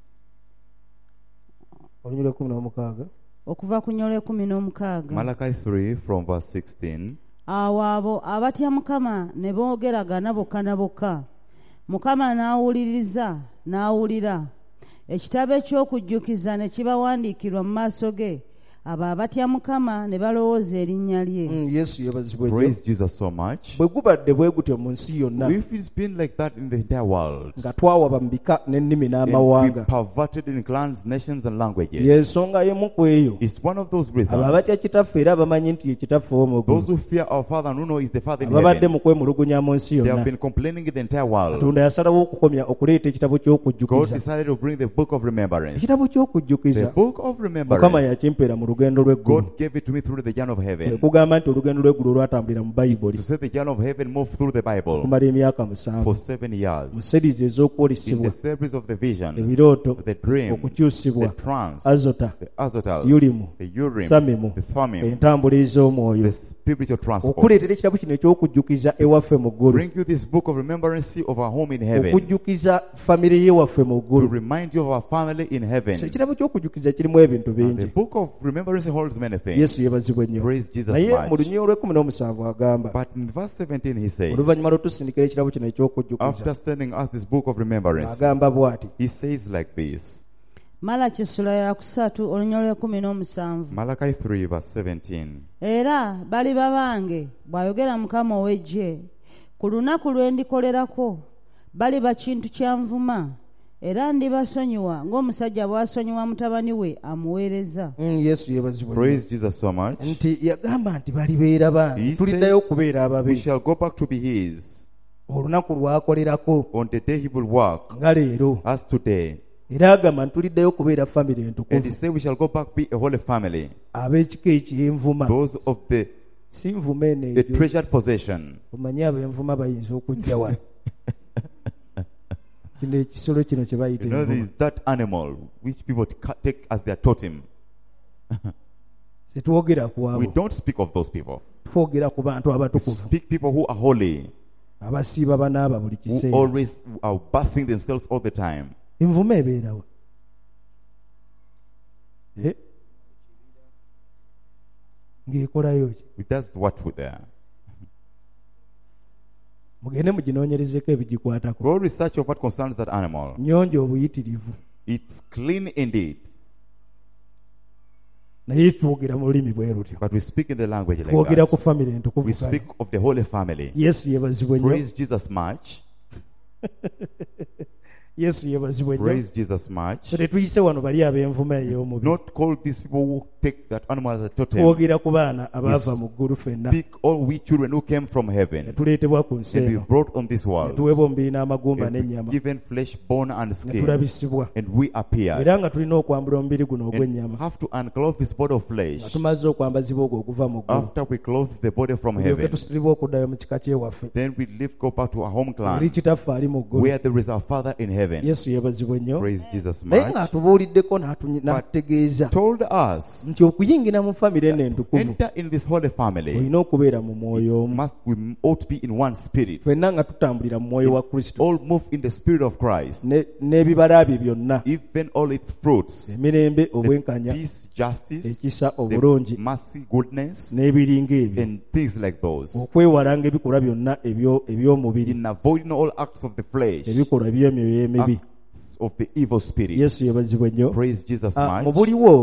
olunyira kumi n'omukaaga. okuva ku nnyolo ekumi n'omukaaga. Malachi three from verse sixteen. Awo abo abatya Mukama ne boogeragana bokka na bokka. Mukama n'awuliriza n'awulira. Ekitabo eky'okujjukiza ne kibawandiikirwa mu maaso ge. Abo abatya Mukama ne balowooza erinnya lye. Mm, yesu yeebazibwe nnyo. Praise Jesus so much. bwe gubadde bwe gutyo mu nsi yonna If it's been like that in the entire world, nga twawaba mu bika n'ennimi and we n'amawanga, perverted in clans, nations, and languages, y'ensonga y'emu ku eyo it's one of those abo reasons. abatya kitaffe era abamanyi nti ye kitaffe ow'omu Those ggulu, who fear our Father and who know is the Father in ababadde heaven, mu kwemulugunya mu nsi they have yonna, been complaining in the entire world. katonda yasalawo okukomya okuleeta ekitabo God ky'okujjukiza. decided to bring the book of remembrance. ekitabo The ky'okujjukiza book of mukama remembrance, yakimpeera mu lugendo lw'eggulu. God gave it to me through the journey of heaven. kugamba nti olugendo lw'eggulu lwatambulira mu bayibuli To say the journey of heaven moved through the Bible okumala emyaka for musanvu seven years. mu serizi In ez'okwolesebwa, the series of the visions, ebirooto, the dreams, okukyusibwa, the trance, azota, the azotals, Urim, the urim, Samimu, the thummim, entambula ez'omwoyo, the spiritual transport. okuleetera ekitabo kino eky'okujjukiza ewaffe mu ggulu, Bring you this book of remembrance of our home in heaven. okujjukiza famire y'ewaffe mu To ggulu. remind you of our family in heaven. So, ekitabo ky'okujjukiza kirimu ebintu And the bingi. book of remembrance holds many things. yesu yeebazibwe nnyo. Praise Jesus naye mu much. lunyiro lw'ekumi n'omusanvu agamba, But in verse seventeen he says, oluvannyuma lw'otusindikira ekitabo kino eky'okujjukiza, after sending us this book of remembrance, agamba bw'ati: he says like this. Malaki essula ya kusatu olunyolo lw'ekumi n'omusanvu. Malachi three verse seventeen. Era baliba bange bw'ayogera Mukama ow'eggye, ku lunaku lwe ndikolerako baliba kintu kya nvuma, era ndibasonyiwa ng'omusajja bw'asonyiwa mutabani we amuweereza. Mm, yesu yeebazibwe nnyo. Praise Jesus so much. nti yagamba nti balibeera bange, He tuliddayo okubeera We ababe shall go back to be his olunaku lwakolerako on the day he will work nga leero, as today. era agamba nti tuliddayo okubeera famire And he entukuvu, said we shall go back be a holy family, ab'ekika eky'envuma. those of the Si nvuma eno a egyo, treasured possession. omanyi ab'envuma bayinza okujja wano. kino ekisolo kino kye bayita You know, there is envuma. that animal which people ca- take as their totem. Tetwogera ku We abo, don't speak of those people. twogera ku bantu We abatukuvu speak people who are holy, abasiiba banaaba buli who kiseera. always are bathing themselves all the time. Envuma ebeerawo. Eh? ng'ekolayo ki? That's what we there. mugende muginoonyerezeko ebigikwatako. Go research of what concerns that animal. Nnyonjo obuyitirivu, It's clean indeed, naye twogera mu lulimi bwe lutyo. but we speak in the language like twogera that. ku famire We entukuvu. speak of the holy family. yesu yeebazibwe nnyo. Praise Jesus much. yesu yeebazibwe nnyo. Praise Jesus much. So tetuyise wano bali ab'envuma ey'omubiri. Not call these people who take that animal as a totem. twogera ku baana abaava mu ggulu ffenna, Speak all we children who came from ne heaven tuleetebwa ku nsi and be eno, brought on this ne world. tuweebwa omubiri n'amagumba And be n'ennyama, given flesh, bone, and ne skin. tulabisibwa, And we appeared. era nga tulina okwambula omubiri guno And ogw'ennyama, have to unclothe this body of nga flesh tumaze okwambazibwa ogwo oguva mu ggulu, after we clothe the body from tulyoke heaven. tusitulibwa okuddayo mu kika kyewaffe, Then we live, go back to our home eri clan kitaffe ali mu ggulu. where there is our Father in heaven. yesu yeebazibwe nnyo. Praise Jesus naye much. ng'atubuuliddeko n'atu- n'atutegeeza Told us, nti okuyingira mu famire eno entukuvu enter in this holy family. olina okubeera mu mwoyo omu. Must we ought to be in one spirit. ffenna nga tutambulira mu mwoyo wa kristo, All move in the spirit of Christ. Ne- n'ebibala bye byonna, Even all its fruits, emirembe, the obwenkanya, peace, justice, ekisa, the obulungi, mercy, goodness, n'ebiringa ebyo, and things like those. okwewalanga ebikolwa byonna ebyo- eby'omubiri, In avoiding all acts of the flesh, ebikolwa eby'emyoyo emibi. acts of the evil spirit. yesu yeebazibwe nnyo. Praise Jesus Ah, mu much. buliwo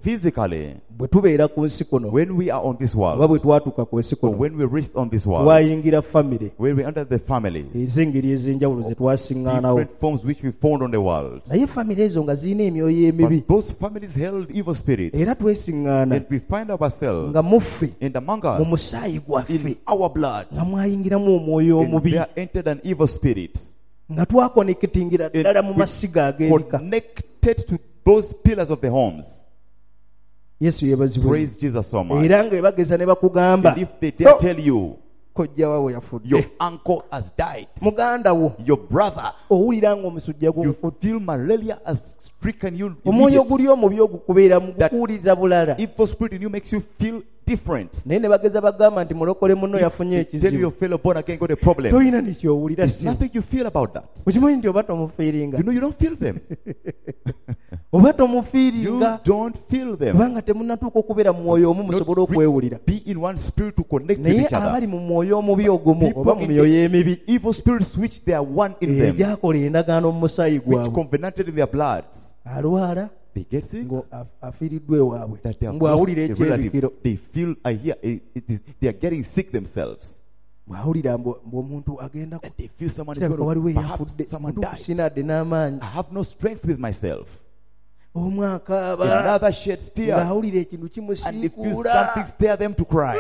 physically, bwe tubeera ku nsi kuno when we are on this oba bwe world, twatuuka ku nsi or kuno when we reached on this world, twayingira famire when we entered the family, ez'engeri ez'enjawulo ze twasiŋŋaanawo, different forms which we found on the world. naye famire ezo nga zirina emyoyo emibi, But those families held evil spirits, era twesiŋŋaana and we find ourselves nga muffe and among mu us, musaayi gwaffe in our blood, nga mwayingiramu omwoyo and omubi, there entered an evil spirit, nga twakonekitingira ddala mu and masiga ag'ebika. connected to those pillars of the homes. Yesu yeebazibwe. Praise Jesus so much. Era nga ebageza ne bakugamba And if they dare "Oh, tell you, kojja waawe your yafudde, uncle has died, muganda wo your brother, owulira ng'omusujja you gugufudde, feel malaria has stricken you. omwoyo immediate. guli omubi ogukubeera mu That- kukuwuliza bulala. Evil spirit in you makes you feel different. Naye ne bageza bagamba nti mulokole munno yafunye If you tell your ekizibu, fellow born again got a problem, tolina nekyowulira. there's Si nothing you feel about that. okimanyi nti oba tomufiiringa, You know you don't feel them. oba You tomufiiringa don't feel them. kubanga temunnatuuka okubeera mu mwoyo omu musobole okwewulira. Be in one spirit to connect with Naye each other. abali mu mwoyo omubi ogumu People oba mu in myoyo emibbi Evil spirits which they are one in them, egyakola endagaano mu musaayi which gwabwe, covenanted in their blood, alwala they get sick. ng'afiiriddwa ewaabwe, That they are mbw'awulira close, a relative, ekyebikiro, they feel, I hear, it, it is, they are getting sick themselves. bw'awulira mbu mbu omuntu agenda And they feel someone is kirabika going waliwo to, perhaps eyafudde, someone mutuufu died. sinadde n'amaanyi, I have no strength with myself. omu akaaba Another sheds tears. ng'awulira ekintu And they feel kimusiikuula. something stir them to cry.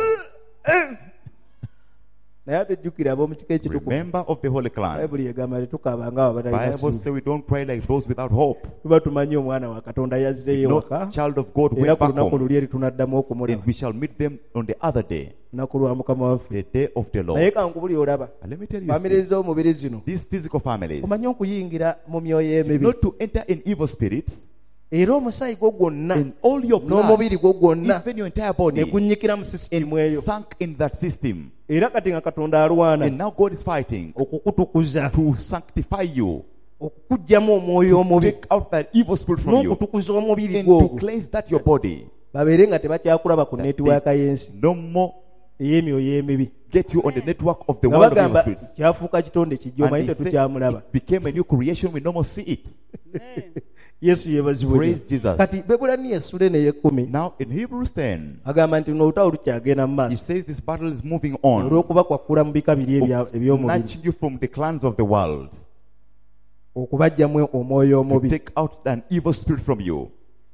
Naye ate jjukira ab'omu kika ekitukuvu, Remember of the Holy Clan. bayibuli egamba tetukaaba ng'abo abatalina Bible ssuubi. says we don't cry like those without hope. tuba tumanyi omwana wa katonda yazzeeyo No waka, child of God era went ku back lunaku home. luli eri tunaddamu okumulaba, And we shall meet them on the other day, lunaku lwa mukama waffe. the day of the Naye Lord. kankubuli olaba, And let me tell you, famire see, z'omubiri zino these physical families, omanyi okuyingira mu myoyo emibi, not to enter in evil spirits, era omusaayi gwo gwonna in all your blood, n'omubiri gwo gwonna even your entire ne body, gunnyikira mu sisitimu eyo, sunk in that system. era kati nga katonda alwana And now God is fighting okukutukuza, to sanctify you, okukuggyamu omwoyo omubi, take out that evil spirit from you, n'okutukuza omubiri and to gwogwo, cleanse that your body. babeere nga tebakyakulaba ku netiwaaka y'ensi No more ey'emyoyo emibi, get you on the network of the nga world of evil bagamba spirits. kyafuuka kitonde kijja, omanyi And they say tetukyamulaba. it became a new creation, we no more see it. Yesu yeebazibwe. Praise Jesus. Kati Bebulaniya essula eno ey'ekkumi Now in Hebrews ten, agamba nti n'olutawo lukyagenda mu he maaso says this battle is moving on, olw'okubakwakula mu bika biri ebya- of eby'omubiri, snatching you from the clans of the world, okubaggyamu omwoyo to omubi. take out an evil spirit from you.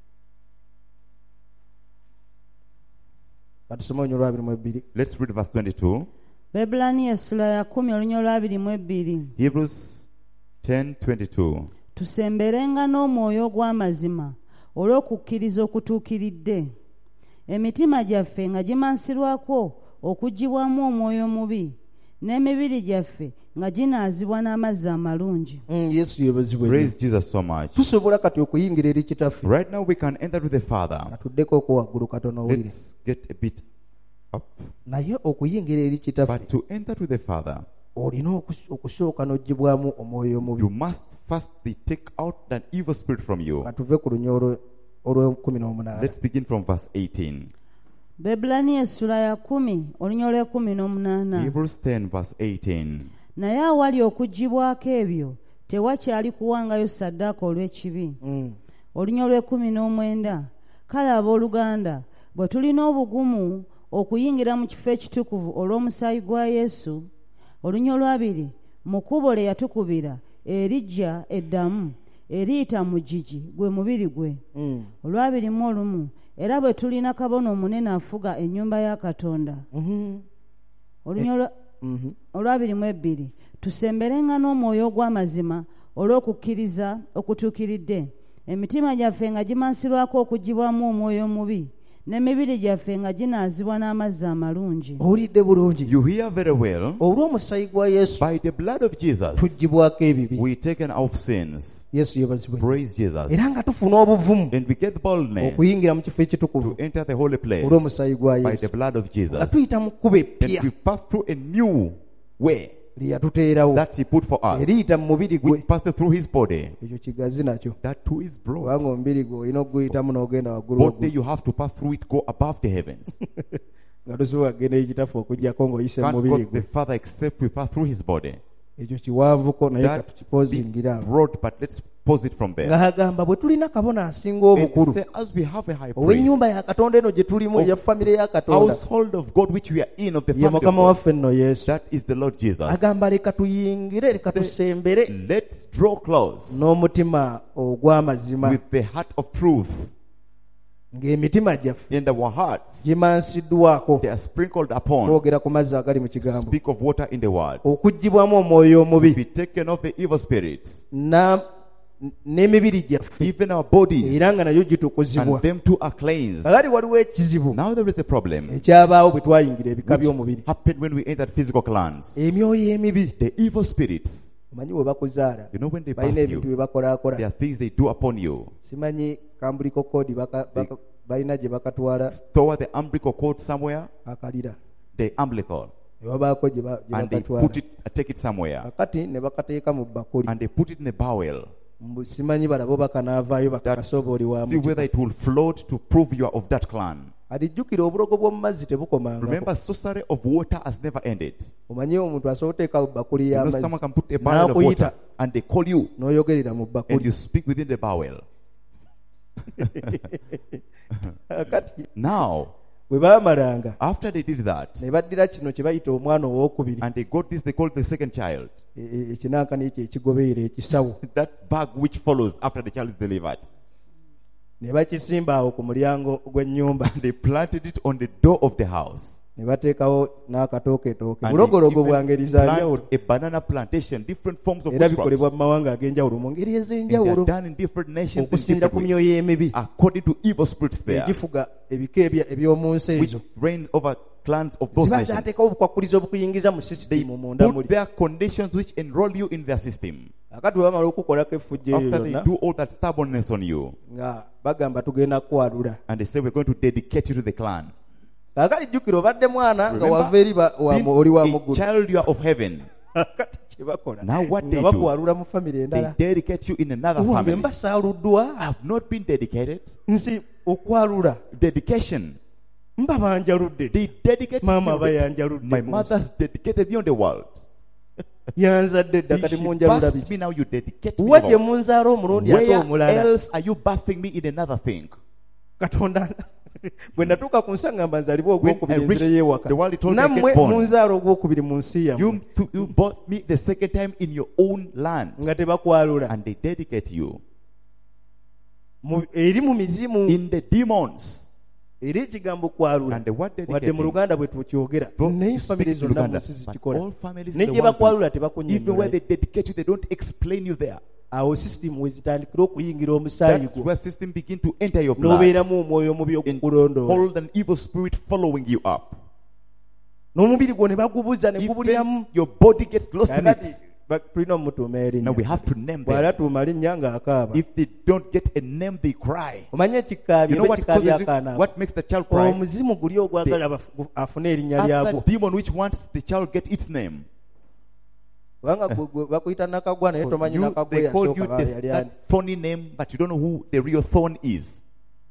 Katusome olunyolo lwabiri mu ebbiri. Let's read verse twenty-two. Bebulaniya essula ya kumi olunyolo lwabiri mu ebbiri. Hebrews ten twenty-two. Tusemberenga n'omwoyo ogw'amazima olw'okukkiriza okutuukiridde, emitima gyaffe nga gimansirwako okuggibwamu omwoyo omubi, n'emibiri gyaffe nga ginaazibwa n'amazzi amalungi. Mm, Yesu yeebazibwe. Praise Jesus so much. Tusobola kati okuyingira eri kitaffe. Right now we can enter to the Father. Atuddeko oko waggulu katono owulire. Let's get a bit up. Naye okuyingira eri kitaffe But to enter to the Father, olina okus- okusooka n'oggyibwamu omwoyo omubi. you must firstly take out that evil spirit from you. Katuve ku lunyolo olw'ekkumi n'omunaana. Let's begin from verse eighteen. Bebulaniya essula ya kumi olunyolo lw'ekkumi n'omunaana. Hebrews ten verse eighteen. Naye awali okuggibwako ebyo tewakyali kuwangayo ssaddaaka olw'ekibi. Mm. Olunyolo lw'ekkumi n'omwenda. Kale abooluganda, bwe tulina obugumu okuyingira mu kifo ekitukuvu olw'omusaayi gwa Yesu, olunyolo lwabiri, mu kkubo lye yatukubira erijja eddamu eriyita mu gigi gwe mubiri gwe. Mm. Olwabiri mu olumu, era bwe tulina kabona omunene afuga ennyumba ya Katonda. Mhm. Olunyolo Mhm. olwabiri mu ebbiri, tusemberenga n'omwoyo ogw'amazima olw'okukkiriza okutuukiridde, emitima gyaffe nga gimansirwako okuggibwamu omwoyo omubi, n'emibiri gyaffe nga ginaazibwa n'amazzi amalungi. Owulidde bulungi. You hear very well. Olw'omusaayi gwa Yesu By the blood of Jesus, tuggyibwako ebibi. we taken off sins. Yesu yeebazibwe. Praise Jesus. Era nga tufuna obuvumu And we get boldness okuyingira mu kifo ekitukuvu to enter the holy place olw'omusaayi gwa by Yesu. the blood of Nga Jesus. tuyita mu kkubo And eppya we pass through a new way lye yatuteerawo, that He put for us. eriyita mu mubiri We gwe. passed through His body. Ekyo kigazi nakyo. That too is Kubanga broad. omubiri gwe olina okuguyitamu n'ogenda waggulu Both day waggulu. you have to pass through it, go above the heavens. Nga tosobola kugenda ekitaffe okuggyako ng'oyise mu Can't mubiri go to the gwe. Father except we pass through His body. ekyo kiwanvuko naye That's katukipozingira awo. broad, but let's pause it from there. Ng'agamba bwe tulina kabona asinga It obukulu says, as we have a high priest, ow'ennyumba ya Katonda eno gye tulimu Of eya famire ya Katonda household of God which we are in, of the ye family of mukama God, waffe nno Yesu. that is the Lord Jesus. Agamba leka tuyingire leka Say, tusembere let's draw close n'omutima ogw'amazima with the heart of truth, ng'emitima gyaffe and our hearts gimansiddwako they are sprinkled upon. twogera ku mazzi agali mu kigambo Speak of water in the word. okuggibwamu omwoyo omubi Be taken off the evil spirits, na- n'emibiri gyaffe even our bodies, era nga nayo gitukuzibwa. and them too are cleansed. Kakati waliwo ekizibu Now there is a problem ekyabaawo bwe twayingira ebika by'omubiri. which happened when we entered physical clans. Emyoyo emibi The evil spirits, omanyi bwe bakuzaala you know, when they balina birth ebintu you, bye bakolaakola. there are things they do upon you. Simanyi kambuliko kodi baka- baka- balina gye bakatwala Store the umbilical cord somewhere, akalira the umbilical, ne babaako gye ba- gye and they bakatwala. put it, take it somewhere, Kakati ne bakateeka mu bakuli. and they put it in a bowel. Mbu simanyi balabo bakanaavaayo bakakasoba oli wa See whether it will float to prove you are of that clan. alijjukira obulogo bw'omu mazzi tebukomangako. Remember, sorcery of water has never ended. Omanyi omuntu asobola oteeka mu bakuli You know, y'amazzi someone can put a barrel of n'akuyita water and they call you n'oyogerera mu and bakuli. you speak within the bowel. Kakati Now, bwe baamalanga after they did that, ne baddira kino kye bayita omwana owookubiri, and they got this, they called the second child. E- e- ekinankani ekyo ekigoberera ekisawo, That bag which follows after the child is delivered. ne bakisimba awo ku mulyango gw'ennyumba, And they planted it on the door of the house. ne bateekawo n'akatooketooke. And Bulogologo they bwa even ngeri za njawulo, plant a banana plantation, different forms of era witchcraft. bikolebwa mu mawanga ag'enjawulo mu ngeri And they are ez'enjawulo, done in different nations in okusinziira different ku ways, myoyo emibi according to evil spirits there, egifuga ebika ebya- eby'omu nsi which ezo. reign over clans of those Ziba nations. zaateekawo obukwakulizo obukuyingiza mu They sisitimu munda put muli. their conditions which enroll you in their system. Akati bwe bamala okukolako effujjo eyo After they yonna, do all that stubbornness on you, nga bagamba tugenda kwalula. and they say, we're going to dedicate you to the clan. Kaakati jjukira obadde mwana nga Remember, wava eri ba- wa- being oli wa a muggulu. child, you are of heaven. Kakati kye bakola Now what they nga do, bakwalula mu famire they endala. dedicate you in another Uwambe family. mbasaaluddwa I have not been dedicated. nsi okwalula Dedication. mba banjaludde. They dedicate Maama me aba on the- yanjaludde My ku mother's dedicated me on the world. yanzadde dda kati She munjalula birthed biki. me, now you dedicate me Wa to gye the world. munzaala omulundi ate Where omulala. else are you birthing me in another thing? Katonda bwe natuuka ku nsi ngamba nzalibwa When I ogwokubiri reached enzire y'ewaka, the world, he told me I nammwe get born. munzaala ogwokubiri mu nsi yammwe You, to, you bought me the second time in your own land. nga tebakwalula. And they dedicate you Mu- eri mu mizimu in the demons. eri ekigambo kwalula And the word wadde mu dedicating. Luganda bwe tukyogera Though naye you famire speak in zonna mu Luganda, nsi but zikikola. all families in Ne the gye world do. bakwalula Even where tebakunnyonnyola. they dedicate you, they don't explain you there. Awo sisitimu we zitandikira okuyingira omusaayi That's gwo where system begin to enter your blood. n'obeeramu omwoyo omubi And okukulondoola, hold an evil spirit following you up. n'omubiri gwo ne bagubuza ne gubuliramu. Even your body gets lost in Kakati it. ba- tulina omutuuma Now we erinnya, have to name bw'ala them. tuuma linnya ng'akaaba. If they don't get a name, they cry. Omanye ekikaabyo You know oba what ekikaabyo causes it? akaana ako? What makes the child cry? Omuzimu guli ogwagala bafu- afune erinnya Other lyagwo. demon which wants the child get its name. Kubanga gwe- gwe bakuyita nakagwa naye tomanyi You, nakagwa they call you eyasooka the, yali ani. that phony name, but you don't know who the real thorn is.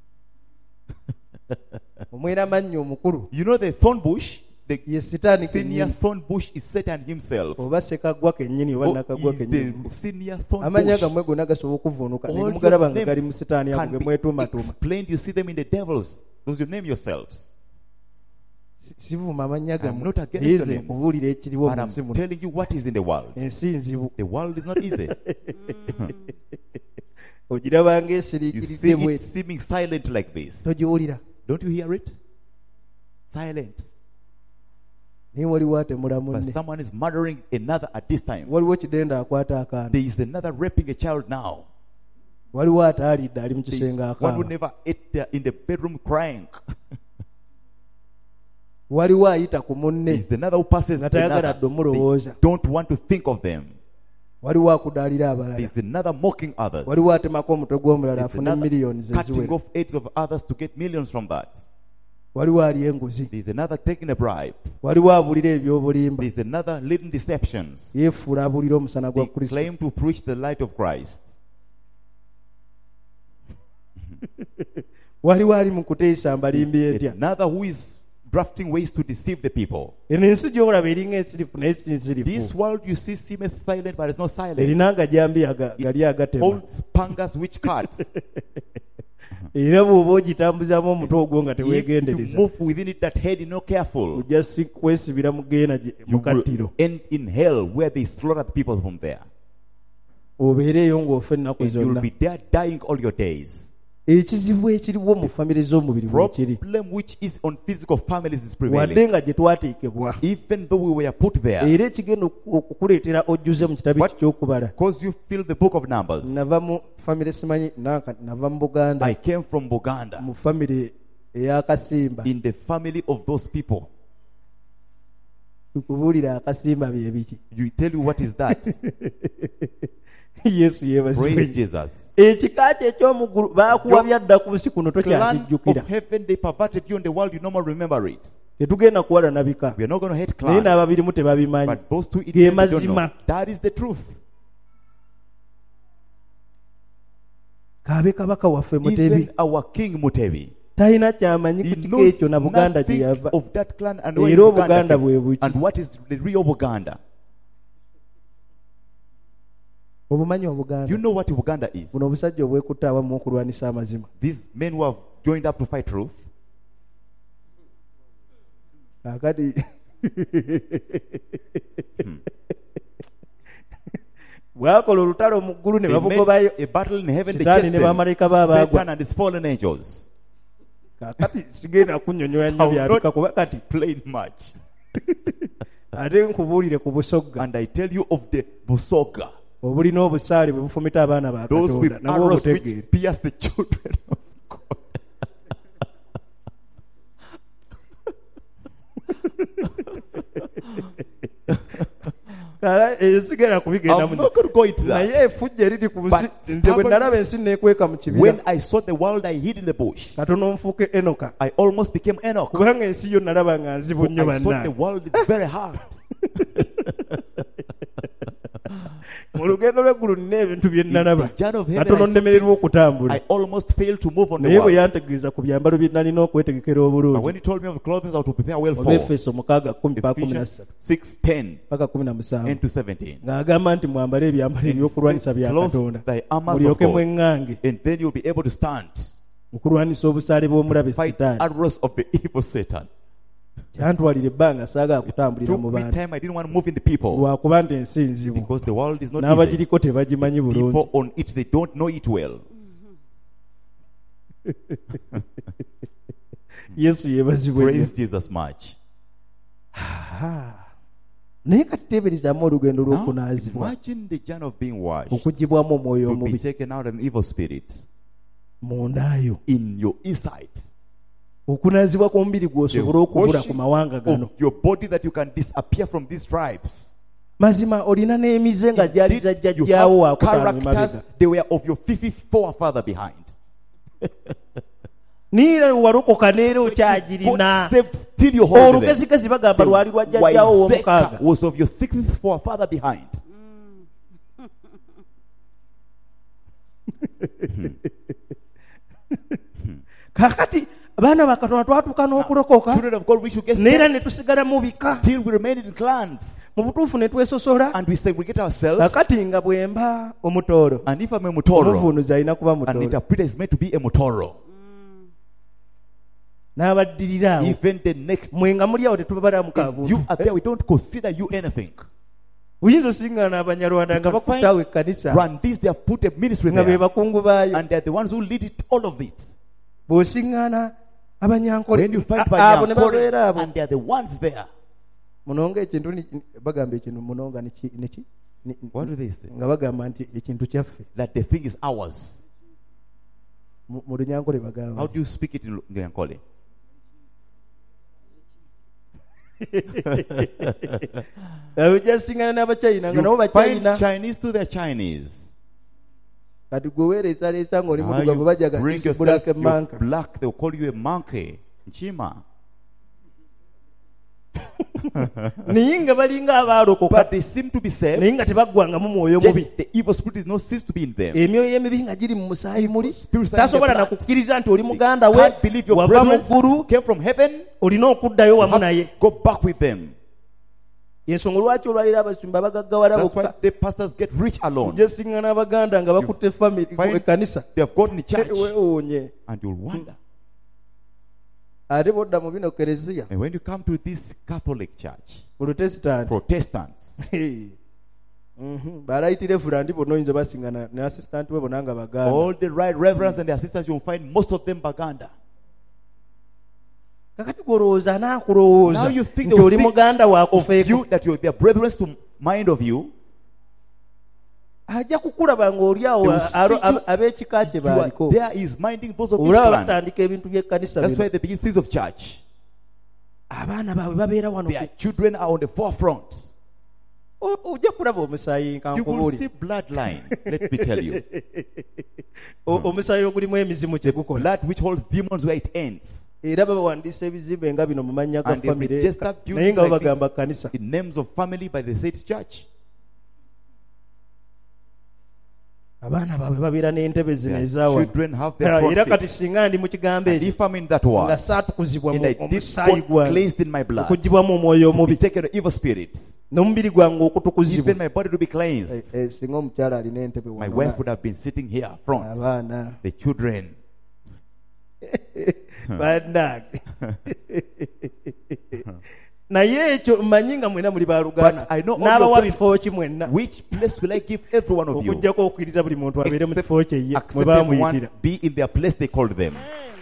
Omwera mannyo omukulu You know the thorn bush? The ye sitaani senior kennyini, thorn bush is Satan himself. oba sekagwa kennyini oba Oh, nakagwa is kennyini. the senior thorn Amanya bush. gammwe gonna gasobola okuvuunuka ne All mugalaba your nga gali mu names sitaani ako can ge be mwetuumatuuma. explained. You see them in the devils. Those you name yourselves. Si- sivuma mannya I'm gammwe not against naye your nze names. nkubuulira ekiriwo But mu I'm nsi muno. telling you what is in the world. Ensi nzibu. The world is not easy. Ogiraba You ng'esiriikiridde see bwe it seeming silent like this. togiwulira. Don't you hear it? Silent. Naye waliwo ate But mulamunne. someone is murdering another at this time. Waliwo kidenda akwata akaana. There is another raping a child now. Waliwo ate alidde ali mu There kisenge is one who akaaba. never ate there in the bedroom crying. Waliwo ayita ku There munne is another who passes nga tayagala another. dde omulowooza. They don't want to think of them. Waliwo akudaalira There abalala. is another mocking others. Waliwo atemako omutwe gw'omulala There's afune another miliyoni cutting zeziwera. off heads of others to get millions from that. Waliwo ali enguzi. There is another taking a bribe. Waliwo abulira eby'obulimba. There is another leading deceptions. Yeefuula abulira omusana They gwa Kristo. claim to preach the light of Christ. Waliwo ali mu kuteesa mbalimbi There's etya. another who is drafting ways to deceive the people. eno ensi gy'olaba eringa ensirifu naye si nsirifu This world you see seemeth silent, but it's not silent. erina agajambi aga- gali agatema Holds pangas which cards. era bw'oba ogitambuzaamu omutwe ogwo nga If you teweegendereza move within it that head, you're not careful, ojja si kwesibira mu geena gye- you mu kattiro will end in hell where they slaughter the people from there. obeereeyo ng'ofa ennaku And you'll zonna be there dying all your days. ekizibu ekiriwo mu famire z'omubiri bwekiri Problem which is on physical families is wadde prevailing. nga gye twateekebwa Even though we were put there, era ekigenda oku- okukuleetera ojjuze mu kitabu What- ky'okubala because you fill the book of Numbers. nava mu famire simanyi nanka nava mu buganda I came from Buganda, mu famire ey'akasimba in the family of those people. tukubuulira akasimba bye biki You tell you what is that? yesu Praise yeebazibwe Jesus. ekika kye ekyomuggulu baakuwa byadda ku nsi kuno Plan tokyakijjukira of heaven, they perverted you in the world, you normally remember it. tetugenda kuwala na bika We are not going to hate naye clans, n'ababirimu tebabimanyi but those two ge idiots don't know. mazima That is the truth. kaabe kabaka waffe mutebi Even our king Mutebi, talina kyamanyi he ku kika knows ekyo na buganda gye nothing yava of that clan and where era Buganda obuganda came, bwe buki and what is the real Buganda. obumanyi You obuganda know what Buganda is. buno obusajja obwekutte awamu okulwanisa amazima These men who have joined up to fight truth. akati bwakola olutalo mu ggulu ne They babugobayo made a battle in heaven, they Sitaani chased ne them. bamalayika baabagwa. Satan and his fallen angels. kakati sigenda kunnyonnyola nnyo I will byabika not kuba kati explain much. ate nkubuulire ku busogga And I tell you of the Busoga, obulina obusaale bwe bufumita abaana ba those with katonda nabwo arrows obutegeere which pierce the children of God. Kala, eyo sigenda kubigenda I'm not going to go into that. naye efujja eriri ku nsi But nze bwe stubborn- nalaba ensi neekweka mu kibira When I saw the world, I hid in the bush. katono nfuuke enoka I almost became Enoch. kubanga ensi yo nalaba nga nzibu nnyo I saw the banna world is very hard. mu lugendo lw'eggulu nina ebintu bye In nalaba the journey of heaven, katono I saw nnemererwa things okutambula I almost failed to move on the naye bwe world. yantegeeza ku byambalo bye nalina okwetegekera But when obulungi he told me of the clothing I was to prepare well for, obefeso mukaaga kumi pa kumi na Ephesians ssatu six ten paka kumi na musanvu and to seventeen. ng'agamba nti mwambale ebyambalo ebyokulwanyisa bya Clothe katonda thy armors of mulyoke God, mweŋŋange and then you'll be able to stand. okulwanyisa obusaale bw'omulabe Fight sitaani arrows of the evil Satan. kyantwalira ebbanga saagala kutambulira Took mu me bantu time, I didn't want to move in the people. lwakuba nti ensi nzibu Because the world is not easy. n'abagiriko tebagimanyi bulungi People on it, they don't know it well. yesu yeebazibwe nnyo. Praise Jesus much. Ah. naye kati teeberezaamu olugendo Now, lw'okunaazibwa imagine the journey of being washed. okugibwamu omwoyo To be omubi taken out an evil spirit mundaayo in your inside. okunaazibwa kw'omubiri The gw'osobole okubula ku washing mawanga gano of your body that you can disappear from these tribes. mazima olina n'emize nga gyali Indeed, you zajjajjaawo have wakutaano characters, mabega they were of your fifth forefather behind. niira walokoka neera God okyagirina saved, still you hold them. olugezigezi bagamba lwali lwa jjajjaawo ow'omukaaga Wyseka was of your sixth forefather behind. kaakati baana bakatonda twatuuka n'okulokoka Children of God, we should get neera saved. ne tusigala mu bika Till we remain in clans mu butuufu ne twesosola and we segregate ourselves. kakati nga bwe mba omutooro And if I'm a Mutoro, omuvuunuzi alina kuba an mutooro interpreter is meant to be a Mutoro. n'abaddirira awo Even the next, mwe nga muli awo tetubabala mu you kaabuntu are there, we don't consider you anything. buyinza osingana n'abanyarwanda nga bakutte awo ekkanisa Rwandese, they have put a ministry nga be there. bakungu baayo And they're the ones who lead it, all of it. bw'osiŋŋaana abanyankole When you find a- abo ne Banyankole, babeera abo and they're the ones there. muno ng'ekintu ni- bagamba ekintu muno nga neki- neki- ni- What do they say? nga bagamba nti ekintu kyaffe That the thing is ours. mu mu lunyankole How bagamba do you speak it in Nyankole? ojja siŋŋaana n'abachina nga nabo You find bachina Chinese to their Chinese. kati gwe weereesaleesa ng'oli Ah, muddugavu you bajaga bring isi yourself, black you're manka black, they'll call you a monkey. Nchima. naye nga balinga abaalokoka But they seem to be saved. naye nga tebaggwangamu mwoyo mubi. Yet the evil spirit is not ceased to be in them. Emyoyo emibi nga giri mu musaayi muli, Spirits are in tasobola the na blood. kukkiriza nti oli They muganda we, can't believe your wava mu brethren ggulu, came from heaven. olina okuddayo You wamu have naye. to go back with them. Ensonga lwaki olwaliro abasumba bagaggawala That's why bokka. the pastors get rich alone. Ojja singa n'abaganda nga bakutte family Find ekkanisa. they have gotten the church, Weewuunye. and you'll wonder. Ate bodda mu bino kereziya, And when you come to this Catholic church, Protestant, Protestants, Mhm. balayitire fulandi bonna oyinza basingana ne assistant we bonna nga baganda. all the right reverends and their sisters, you'll find most of them Baganda. Kakati gwolowooza anaakulowooza Now you think nti they will oli think muganda Of waakufeeko, you, that you're their brethren to mind of you, ajja kukulaba ng'oli awo They will alo- see you- ab- ab'ekika kye you are baaliko. there is minding those of his Olaba clan. batandika ebintu by'ekkanisa That's bino. why they begin things of church. Abaana baabwe babeera wano. Their children are on the forefront. O- ojja kulaba omusaayi You will see nkankubuulire. bloodline. Let me tell you. O- omusaayi ogulimu emizimu kye gukola. Blood which holds demons where it ends. Era babawandiisa ebizimbe nga bino mu mannya ga And they famire, register naye buildings nga like babagamba this kkanisa. in names of family by the said church. Abaana baabwe babeera n'entebe zino Their ezaawa. children have their Era front kati seats. singa ndi mu kigambo And ekyo if I'm in that nga war, saatukuzibwa and mu I did omusaayi got gwange cleansed in my blood, okuggibwamu omwoyo to be omubi taken of evil spirits, n'omubiri gwange okutukuzibwa. even my body to be cleansed, Eh, eh, singa omukyala alina entebe my wano, wife would have been sitting here front. abaana The children. bannange naye ekyo mmanyi nga mwena muli baluganda, But I know all n'abawa your bifo ki mwenna, Which place will I give every one of you? okugjako okukkiriza buli muntu abeere mu Except, kifo kye ye mwe except baamuyitira. everyone be in their place they called them.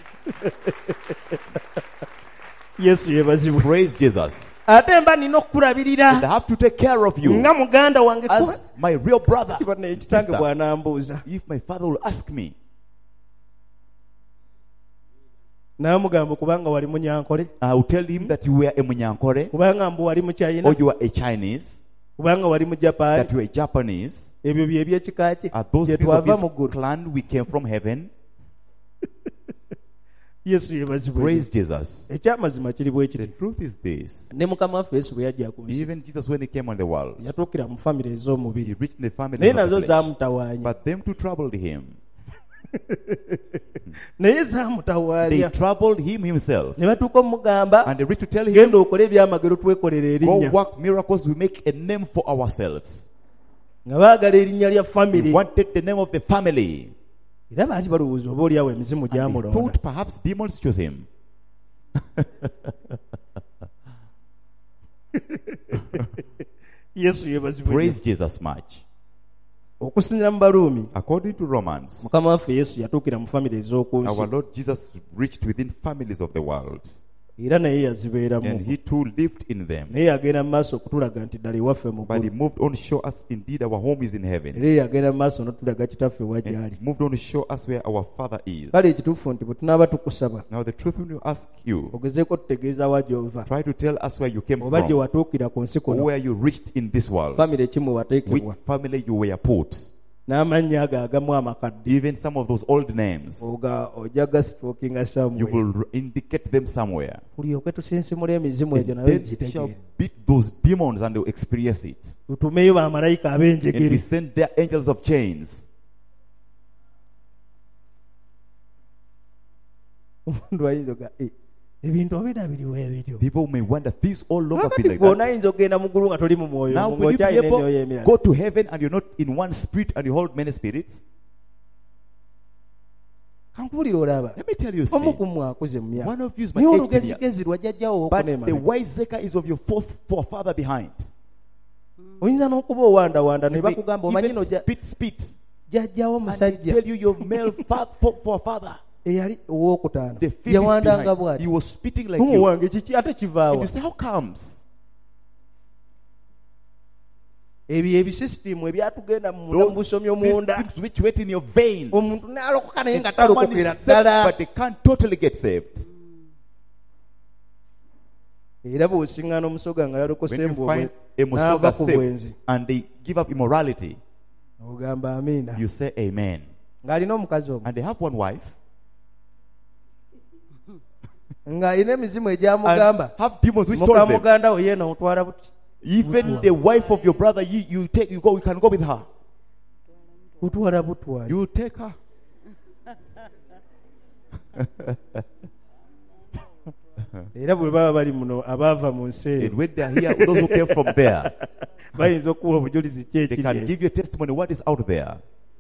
Yesu yeebazibwe. Praise Jesus. Ate mba nina And I okukulabirira have to take care of you nga muganda wange, kuba as my real brother. naye ekitange Sister, bw'anambuuza if my father will ask me, n'amugamba kubanga wali munyankole, I will tell him that you were a Munyankore, kubanga mbu wali mu China, or you are a Chinese, kubanga wali mu that Japan. you are a Japanese. Ebyo bye by'ekika kye Are those gye things of twava mu his ggulu. clan we came from heaven? Yesu yeebazibwe. Praise Jesus. Ekyamazima kiri bwe The kiti. truth is this. Ne Mukama waffe Yesu bwe yajja ku nsi, Even Jesus, when he came on the world, yatuukira mu famire he ez'omubiri, reached in the family naye of the nazo flesh. zaamutawaanya, But them too troubled him. naye They zaamutawaanya, troubled him himself. ne batuuka omugamba, And they reached to tell him, genda okole ebyamagero twekolere go erinnya, work miracles, we make a name for ourselves. nga baagala erinnya lya He famire, wanted the name of the family. era baali balowooza oba oliawo emizimu And they gyamulonda. thought perhaps demons chose him. Yesu yeebazibwe. Praise Jesus much. Okusinziira mu Baruumi, According to Romans, Mukama waffe Yesu yatuukira mu famire ez'oku nsi, our Lord Jesus reached within families of the world. era naye yazibeeramu, And he too lived in them. naye yagenda mu maaso okutulaga nti ddala ewaffe mu But he ggulu, moved on to show us indeed our home is in heaven. era yagenda mu maaso n'otulaga kitaffe wa And gy'ali. he moved on to show us where our Father is. Kale ekituufu nti bwe tunaaba tukusaba, Now the truth, when we ask you, ogezeeko tutegeeza wa gy'ova, try to tell us where you came oba gye from, watuukira ku nsi kuno, where you reached in this world, famire ki mwe which wateekebwa, family you were put. n'amannya ago agamu amakadde, Even some of those old names, oga ojja gasitookinga you somewhere, will indicate them somewhere. tulyoke tusinsimula emizimu egyo And nayo then you shall gitegeere, beat those demons and they'll experience it. tutumeyo bamalayika And we ab'enjegere. send their angels of chains. Omuntu ayinza oga, "Eh, ebintu obeera biriwa ebiryo?" People may wonder, this all longer be Kakati like gwona that. ayinza okgenda mu ggulu nga toli mu mwoyo, Now, will you be ng'okyalina emyoyo able to emirala. go to heaven and you're not in one spirit and you hold many spirits? Kankubulira olaba, Let me tell you, omu see, ku mmwe akuze mu myaka, one of you is my naye age olugezigezi lwajjajjawo but the okuneema, wiseacre is of your fourth forefather behind. oyinza n'okuba owandawanda ne You may bakugamba omanyi even no spit, spit. jjajjawo And they musajja tell you your male fa- fo- forefather. eyali owokutaano The fifth yawandanga behind. bw'ati, He was spitting like mumu you. wange kiki ate And kivaawa? you say, how comes? Ebyo ebisisitimu ebyatugenda mu munda mu Those busomyo munda, systems which wait in your veins. omuntu n'alokoka naye And nga someone talokokera is saved, ddala. but they can't totally get saved. Era bw'osiŋŋaana omusoga nga yalokose When you embwa find bwe- a n'ava musoga ku bwenzi, saved and they give up immorality, ogamba amiina, you say amen. ng'alina omukazi omu, And they have one wife. nga alina emizimu and egyamugamba have demons which muka told them, muganda we yeena otwala buti even the wife of your brother, you, you take, you go, you can go with her. butwala butwala You take her. era bwe baba bali muno abaava mu nsi And eyo when they are here, those who came from there, bayinza okuwa obujulizi ki they can ekiri give you a testimony what is out there.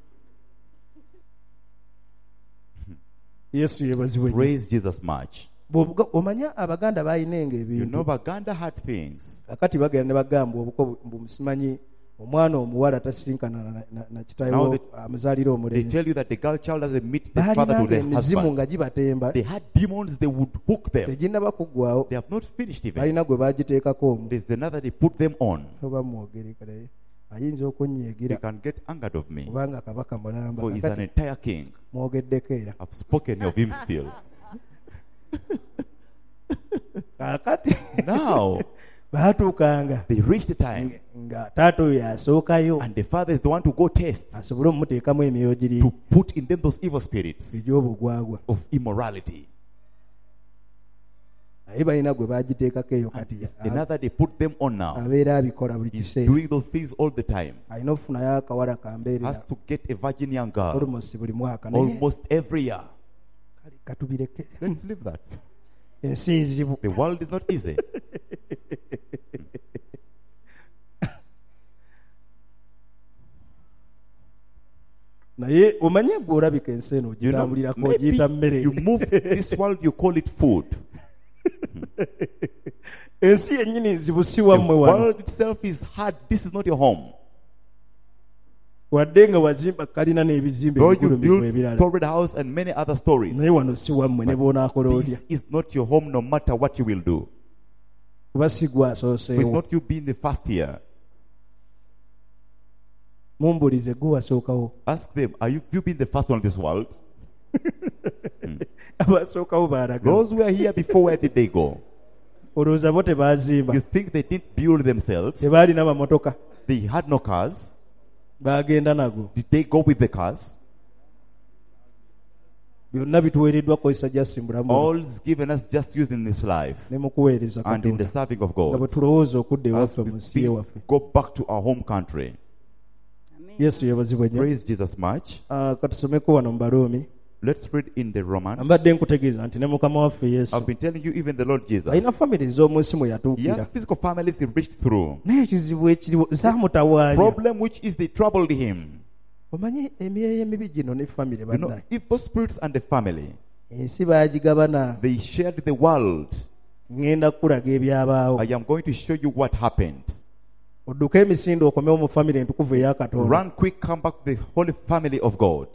yesu yebazibwe nnyo. Praise Jesus much. Bw'obuga- omanya abaganda baayinenga You ebintu know, Baganda had things. kakati bagenda ne bagamba obuko bumusimanyi omwana omuwala tasisinkana na- na- na Now kitaawe they- amuzaalira They omulenzi tell you that the girl child doesn't meet the father to baalinanga the emizimu husband. nga gibatemba They had demons, they would hook them. teginnaba kuggwawo They have not finished even. balina gwe baagiteekako omu There's another they put them on. oba mwogerekerayo ayinza They okunnyiigira can get angered of me. kubanga kabaka mulamba For he's an kakati entire king. mwogeddeko era I've spoken of him still. kakati Now, baatuukanga they reached the time. nga taata oyo asookayo And the father is the one to go test. asobole omumuteekamu emyoyo giri To put in them those evil spirits egy'obugwagwa of immorality. naye balina gwe baagiteekako eyo And kati it's another they put them on now. abeera abikola buli He's kiseera doing those things all the time. alina okufunayo akawala kambeerera Has to get a virgin young girl almost buli mwaka naye almost every year. kale katubireke Let's leave that. ensi nzibu The world is not easy. naye omanye gwe olabika ensi eno You know, ogitambulirako maybe ogiyita mmere you move this world, you call it food. ensi yennyini nzibu si The wammwe wano world itself is hard. This is not your home. wadde nga wazimba kalina n'ebizimbe Though you ebigulumivu build ebirala storied house and many other stories, naye wano si wammwe ne bw'onaakola otya this is not your home no matter what you will do. kuba si gwe So it's asooseewo not you being the first here. mumbulize gwe wasookawo Ask them, are you you been the first one in this world? abasookawo baalaga Those who were here before, where did they go? olowooza bo tebaazimba You think they didn't build themselves? tebaalina mamotoka They had no cars. baagenda nago Did they go with the cars? byonna bituweereddwa kozesa jasi mulamu All is given us just used in this life ne mu kuweereza and in the katonda serving of nga bwe God. tulowooza okudda As ewaffe we mu nsi think, ewaffe go back to our home country. yesu yebazibwe nnyo Praise Jesus much. Ah, katusomeko wano mu baluumi Let's read in the Romans. mbadde nkutegeeza nti ne mukama waffe yesu I've been telling you, even the Lord Jesus. alina famire ez'omu nsi mwe He has yatuukira physical families he reached through. naye ekizibu ekiriwo zaamutawaanya Problem which is they troubled him. omanyi emyoyo emibi gino ne famire You know, bannaye if those spirits and the family, ensi baagigabana they shared the world. ŋŋenda kukulaga ebyabaawo I am going to show you what happened. odduke emisinde okomewo mu famire entukuvu eya katonda Run quick, come back to the holy family of God.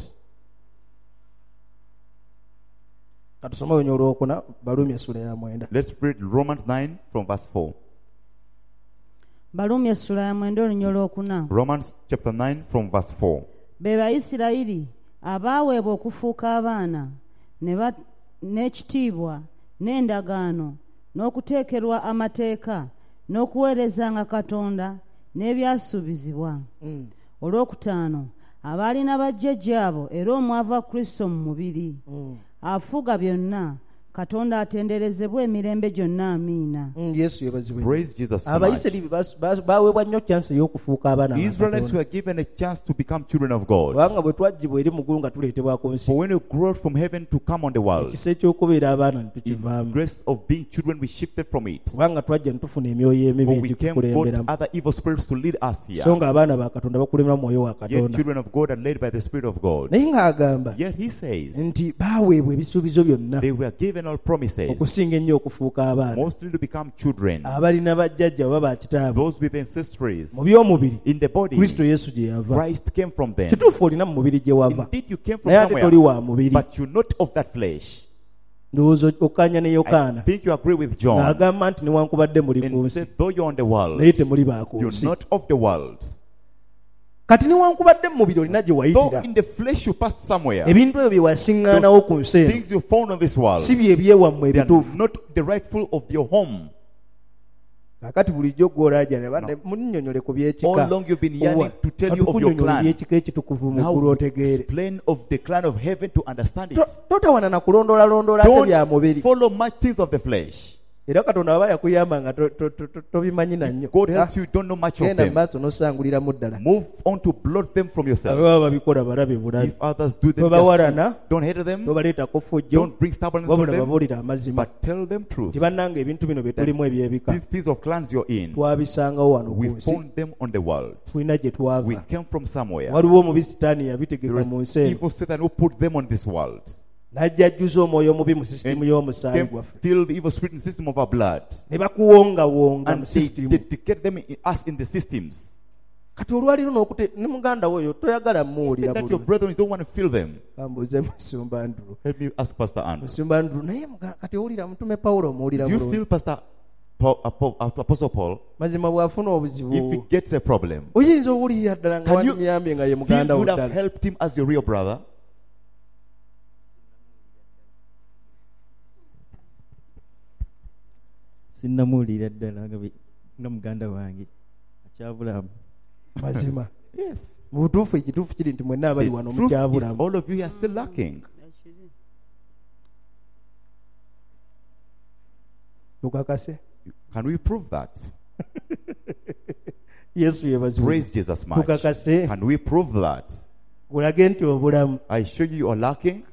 katusome wenye olwokuna baluumi essula ya mwenda Let's read Romans nine from verse four. baluumi essula ya mwenda olunya olwokuna Romans chapter nine from verse four. be bayisirayiri abaaweebwa okufuuka abaana ne ba- n'ekitiibwa n'endagaano n'okuteekerwa amateeka n'okuweerezanga katonda n'ebyasuubizibwa Mm. olwokutaano abaalina bajjajjaabo era omwava kristo mu mubiri Mm. afuga byonna katonda atenderezebwa emirembe gyonna amiina Mm, yesu yebazibwe Praise Jesus so much. abayisirayiri bas- bas- baweebwa nnyo chansi ey'okufuuka abaana The ba Israelites Katonda. were given a chance to become children of God. kubanga bwe twaggyibwa eri muggulu nga tuleetebwa ku nsi For when we grew up from heaven to come on the world, ekisa eky'okubeera abaana ne in the tukivaamu grace of being children, we shifted from it. kubanga twajja ne tufuna emyoyo emibi For we came got egitukulemberamu other evil spirits to lead us here. so nga abaana ba katonda bakulembera mu mwoyo wa Yet katonda children of God are led by the Spirit of God. naye ng'agamba Yet he says nti baaweebwa ebisuubizo byonna they were given all promises, okusinga ennyo okufuuka abaana mostly to become children. abalina bajjajja oba bakitaabwe Those with ancestries mu by'omubiri in the body. kristo yesu gye yava Christ came from them. kituufu olina mu mubiri gye wava Indeed, you came from naye ate toli somewhere, wa mubiri but you're not of that flesh. ndowooza okkaanya ne I yokaana think you agree with John. ng'agamba nti newankubadde muli ku And nsi said, though you're on the world, naye temuli ba ku you're nsi not of the world. kati newankubadde mu mubiri olina gye Though wayitira in the flesh you passed somewhere, ebintu ebyo bye wasiŋŋaanawo ku nsi eno things you found on this world, si bye byewammwe they are ebituufu not the rightful of your home. kakati bulijjo gw'olajja ne bane munnyonnyole ku by'ekika. All along you've been yearning to tell you of your clan. By'ekika ekitukuvu mu ggulu Now otegeere. explain of the clan of heaven to understand it. To- totawana na kulondoola londoola ate bya Don't mubiri. follow much things of the flesh. Era Katonda aba yakuyamba nga to- to- to- to- tobimanyi na nnyo. God helps you, don't know much of Genda mu them. maaso n'osanguliramu ddala. Move on to blot them from yourself. Ababa babikola balabe bulabi. If others do them, Tobawalana, just don't hate them. tobaleetako ffujjo, Don't bring stubbornness on wabula them, babuulira amazima. but tell them truth. Tibannanga ebintu bino bye tulimu ebyebika. These things of clans you're in, Twabisangawo wano ku we nsi. found them on the world. Tulina gye We twava. came from somewhere. Waliwo omubi Sitaani There yabitegeka is mu nsi eno. evil Satan who put them on this world. N'ajja ajjuza omwoyo omubi mu sisitimu And y'omusaayi came, gwaffe. filled the evil spirit in the system of our blood. Ne bakuwongawonga mu And they sisitimu. dedicate them in us in the systems. Kati olwaliro n'okute ne muganda wo oyo toyagala muwulira That your bulungi. brethren, you don't want to feel them. Kambuuze Musumba Andrew. Let me ask Pastor Andrew. Musumba Andrew naye muga- kati owulira mutume Pawulo omuwulira Do you bulungi. feel Pastor Paul, Apo- Apostle Paul, Mazima bw'afuna if obuzibu. he gets a problem, Oyinza owulira ddala nga Can you wandimuyambye nga ye feel muganda you wo would have ddala. helped him as your real brother? sinnamuwulira ddala nga bwe- nga muganda wange akyabulamu. Mazima. Yes. Mu butuufu ekituufu kiri nti mwenna abali The wano truth is, mukyabulamu. all of you are still lacking. Tukakase. Can we prove that? Yesu yeebazibwe. Praise Jesus much. Tukakase. Can we prove that? Kulage nti obulamu. I show you you are lacking.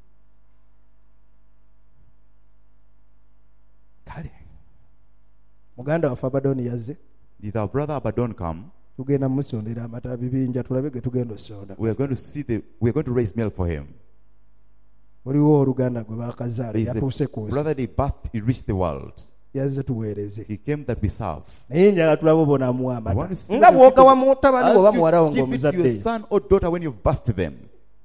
Kale. Muganda waffe Abadoni yazze. Did our brother Abaddon come? Tugenda musondera amata bibinja tulabe ge tugenda osonda. We are going to see the. We are going to raise milk for him. Waliwo oluganda gwe baakazaala There is yatuuse a ku nsi. brother they birthed. He reached the world. Yazze tuweereze. He came that we serve. Naye njagala tulabe obonamu I want amata. to see Nga what you bw'ogawa do. mutabani oba As muwala wo you give it to your ng'omuzadde. son or daughter when you've birthed them.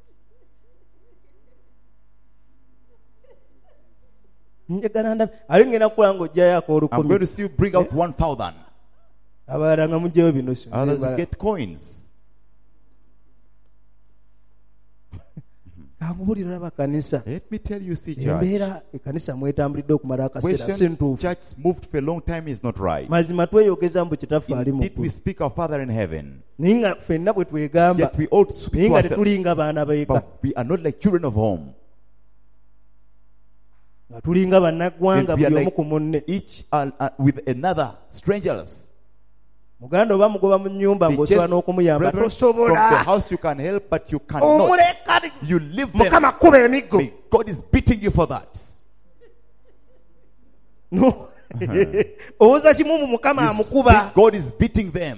Njagala ndabe. Ali ngenda kukola ng'oggyayo I'm going ak'olukumi. to see you bring out one thousand. Abalala nga muggyeyo bino. Others you get coins. Kankubulira laba kanisa. Let me tell you, see, church. Embeera ekkanisa mwetambulidde okumala akaseera si Question ntuufu. church moved for a long time is not right. Mazima tweyogeza mbu kitaffe ali mu Indeed, we ggulu. speak our Father in heaven. Naye nga ffenna bwe twegamba Yet we all speak naye to nga ourselves. tetulinga baana beeka. But we are not like children of home. Nga tulinga bannaggwanga Yet we are buli omu like ku munne. each uh, uh, with another, strangers. Muganda oba mugoba mu nnyumba They ng'osobola chase n'okumuyamba brethren from the tosobola. house you can help, but you cannot. Omuleka You leave Mukama them. kuba emiggo. May God is beating you for that. No. Owooza kimu mu Mukama You amukuba. think God is beating them.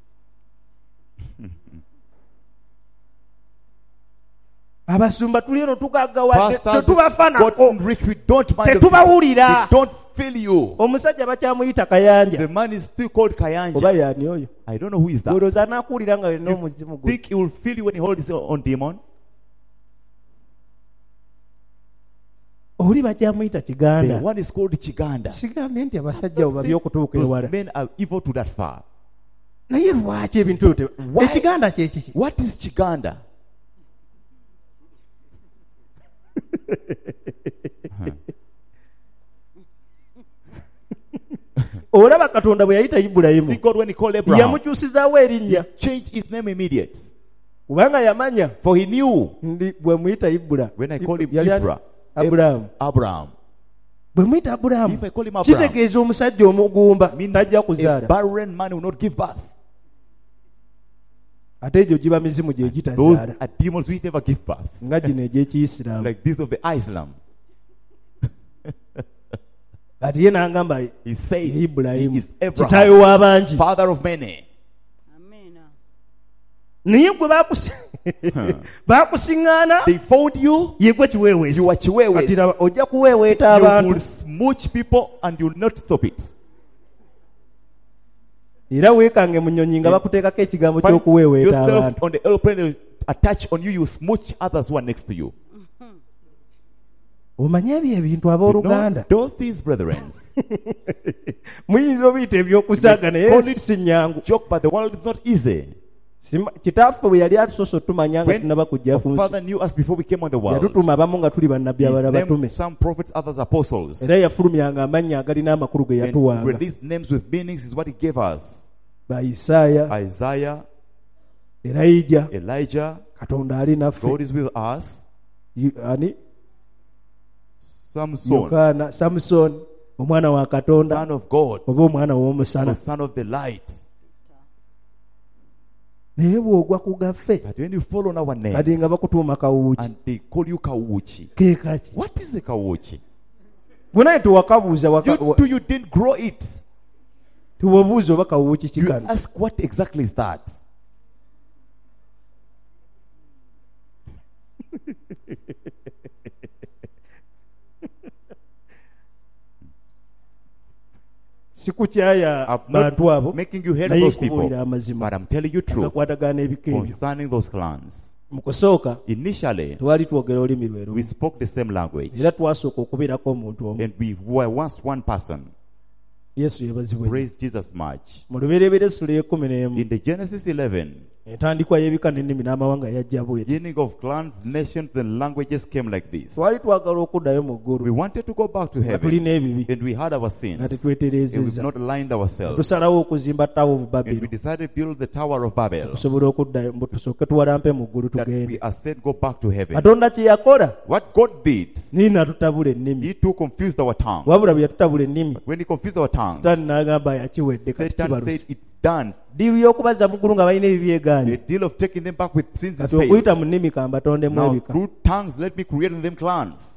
Abasumba tuli eno tugaggawadde Pastors tetubafanako. got rich, we don't mind. of you. Tetubawulira. We don't feel you. Omusajja bakyamuyita Kayanja. The man is still called Oba Kayanja. yaani oyo. I don't know who is that. Olowooza anakuwulira nga olina You omuzimu gwe. think he will feel you when he holds his own demon? Oli bakyamuyita The Kiganda. one is called Chiganda. Sigambye nti abasajja abo babi okutuuka ewala. Those men are evil to that far. Naye lwaki ebintu ebyo te- Why? ekiganda kye kiki? What is Chiganda? Olaba Katonda bwe yayita See Ibulayimu God when he called Abraham, yamukyusizaawo erinnya changed his name immediate. kubanga yamanya For he knew ndi bwe muyita Ibula when I called him Yali ani? Ibra, Abulaamu. Abraham. Bwe muyita Abulaamu If I call him Abraham, kitegeeza omusajja omugumba means tajja a kuzaala. barren man will not give birth. Ate egyo giba mizimu gye Those gitazaala are demons which never give birth. nga gino egy'ekiyisiraamu. Like this of the Islam. Kati ye n'agamba He says ye he Ibulayimu is kitaawe Abraham, w'abangi. father of many. Amiina. Naye gwe baakusi- baakusiŋŋaana They found you, ye gwe kiweeweesi. you are Kati chiwewe. raba ojja kuweeweeta You abantu will smooch people and you will not stop it. era weekange mu nnyonyi nga bakuteekako ekigambo Find ky'okuweeweeta yourself abantu. on the airplane, they will attach on you, you smooch others who are next to you. Omanye ebyo ebintu You abooluganda know, don't these brethren muyinza obiyita ebyokusaaga naye Call it si nnyangu. joke, but the world is not easy. Sima- kitaffe bwe yali atusoose otumanya nga When tunaba kujja ku our nsi Father knew us before we came on the world, yatutuma abamu nga tuli bannabbi He abalala batume named some prophets, others apostles, era yafulumyanga amannya agalina amakulu ge and yatuwanga released names with meanings is what He gave us. ba Isaaya Isaiah, Elijah Elijah, Katonda ali naffe God is with us. Yu- ani Samson, Yokaana Samson omwana wa Katonda Son of God, oba omwana the w'omusana Son of the light. naye bw'ogwa ku gaffe But when you fall on our kati names nga bakutuuma kawuuki and they call you Kawuchi, ke kaki what is a Kawuchi? bwe naye tewakabuuza waka- You wa- too, you didn't grow it. tewabuuza oba kawuuki You kikano ask what exactly is that? sikukyaya I'm not bantu abo making you hear of naye those people, kubuulira amazima but I'm telling you truth agakwatagana ebika ebyo concerning those clans. mu kusooka Initially, twali twogera olulimi lwe lumu we spoke the same language, era twasooka okubeerako omuntu omu and we were once one person. yesu yebazibwe Praise Jesus much. mu lubereberye essula ey'ekkumi n'emu In the Genesis eleven, entandikwa y'ebika n'ennimi n'amawanga yajja bweti beginning of clans, nations, and languages came like this. twali twagala okuddayo mu We ggulu wanted to go back to nga heaven, tulina ebibi and we had our nga sins, and we've tetwetereezezza not aligned ourselves. tusalawo okuzimba tower of And we babiro decided to build the Tower of Babel, tusobole okuddayo mbu tusooke tuwalampe mu ggulu that we tugende are said go back to heaven. katonda kye yakola What God did, niina tutabula ennimi He too confused our tongue. wabula bwe yatutabula ennimi When He confused our tongues, sitaani n'agamba yakiwedde kati Satan kibaluse said, it's done. diiru y'okubazza mu ggulu nga balina The ebibyegaanyi deal of taking them back with sins is kati failed. okuyita mu nnimi ka mbatondemu Now, ebika through tongues, let me create in them clans.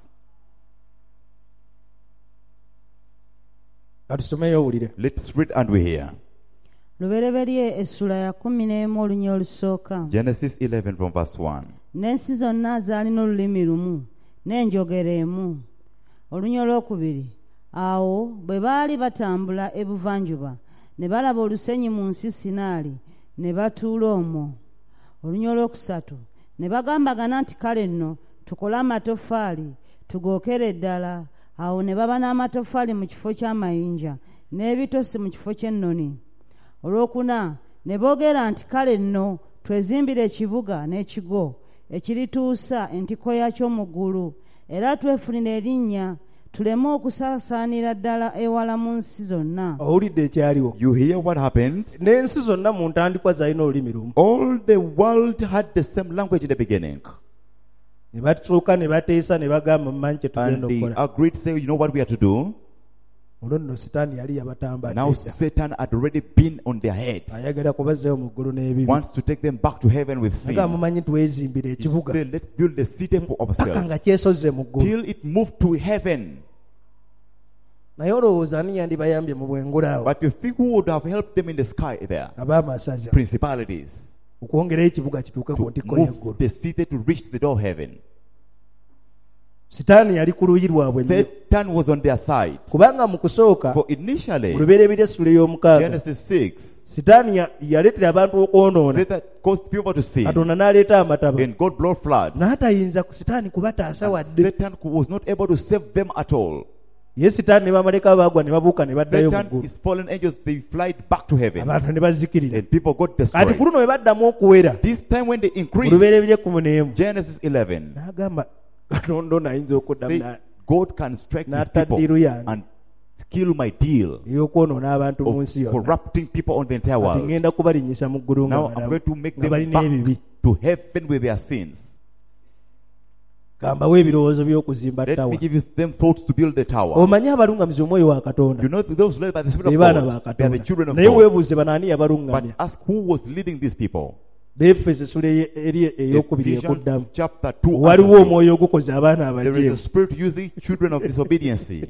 katusomeyo owulire Let's read and we hear. lubereberye essula ya kumi n'emu olunya olusooka Genesis eleven from verse one. n'ensi zonna zaalina olulimi lumu n'enjogera emu olunya olwokubiri awo bwe baali batambula ebuvanjuba ne balaba olusenyi mu nsi Sinaali ne batuula omwo olunya olwokusatu ne bagambagana nti kale nno tukole amatoffaali tugookere ddala awo ne baba n'amatoffaali mu kifo ky'amayinja n'ebitosi mu kifo ky'ennoni olwokuna ne boogera nti kale nno twezimbire ekibuga n'ekigo ekirituusa entiko yaakyo mu ggulu era twefunire erinnya tuleme okusaasaanira ddala ewala mu nsi zonna owulidde ekyaliwo You hear what happened? n'ensi zonna mu ntandikwa zalina olulimi lumu All the world had the same language in the beginning. ne batuuka ne bateesa ne bagamba mumanyi kye And tugenda they okukola agreed to say, you know what we have to do? olwo nno sitaani yali yabatambadde Now dda. Satan had already been on their heads. ayagala kubazzayo mu ggulu n'ebibi Wants to take them back to heaven with sins. nga mumanyi twezimbire He ekibuga said, let's build a city for paka ourselves nga kyesozze mu ggulu till it moved to heaven. naye olowooza ani yandibayambye mu bwengula awo But you think who would have helped them in the sky there? abaamasaza Principalities. okwongerayo ekibuga kituuke ku To ntikko move y'eggulu the city to reach the door of heaven. sitaani yali ku luuyi lwabwe nnyo Satan was on their side. kubanga mu kusooka For initially, mu lubereberye essula y'omukaaga Genesis six, sitaani ya- yaleetera abantu okwonoona Satan caused people to sin. katonda n'aleeta amataba And God blew floods. n'atayinza ku sitaani kubataasa And wadde Satan was not able to save them at all. ye sitaani ne bamaleka baagwa ne babuuka ne baddayo mu Satan, ggulu his fallen angels, they flied back to heaven. abantu ne bazikirira And people got kati destroyed. ku luno bwe baddamu okuwera This time when they mu increased, lubereberye kkumi n'emu Genesis eleven, n'agamba katonda ono ayinza okuddamu say, God can strike these n'atta people ddiiru yange and kill my deal ey'okwonoona abantu mu of nsi yonna corrupting people on the entire kati world. ŋŋenda kubalinnyisa mu ggulu nga Now I'm balamu going to make nga them balina ebibi back to heaven with their sins. kambawo ebirowoozo by'okuzimba Let tawa me give you them thoughts to build the tower. omanyi abalungamya omwoyo wa katonda You know those led by the Spirit be of baana ba God, they are the katonda children of naye God. weebuuze banaani But yabalungamya ask who was leading these people. beefeso essula eye- eri ey'okubiri Ephesians ekuddamu chapter two. waliwo answers you. omwoyo ogukoze abaana There is a abajeemu spirit using children of disobedience.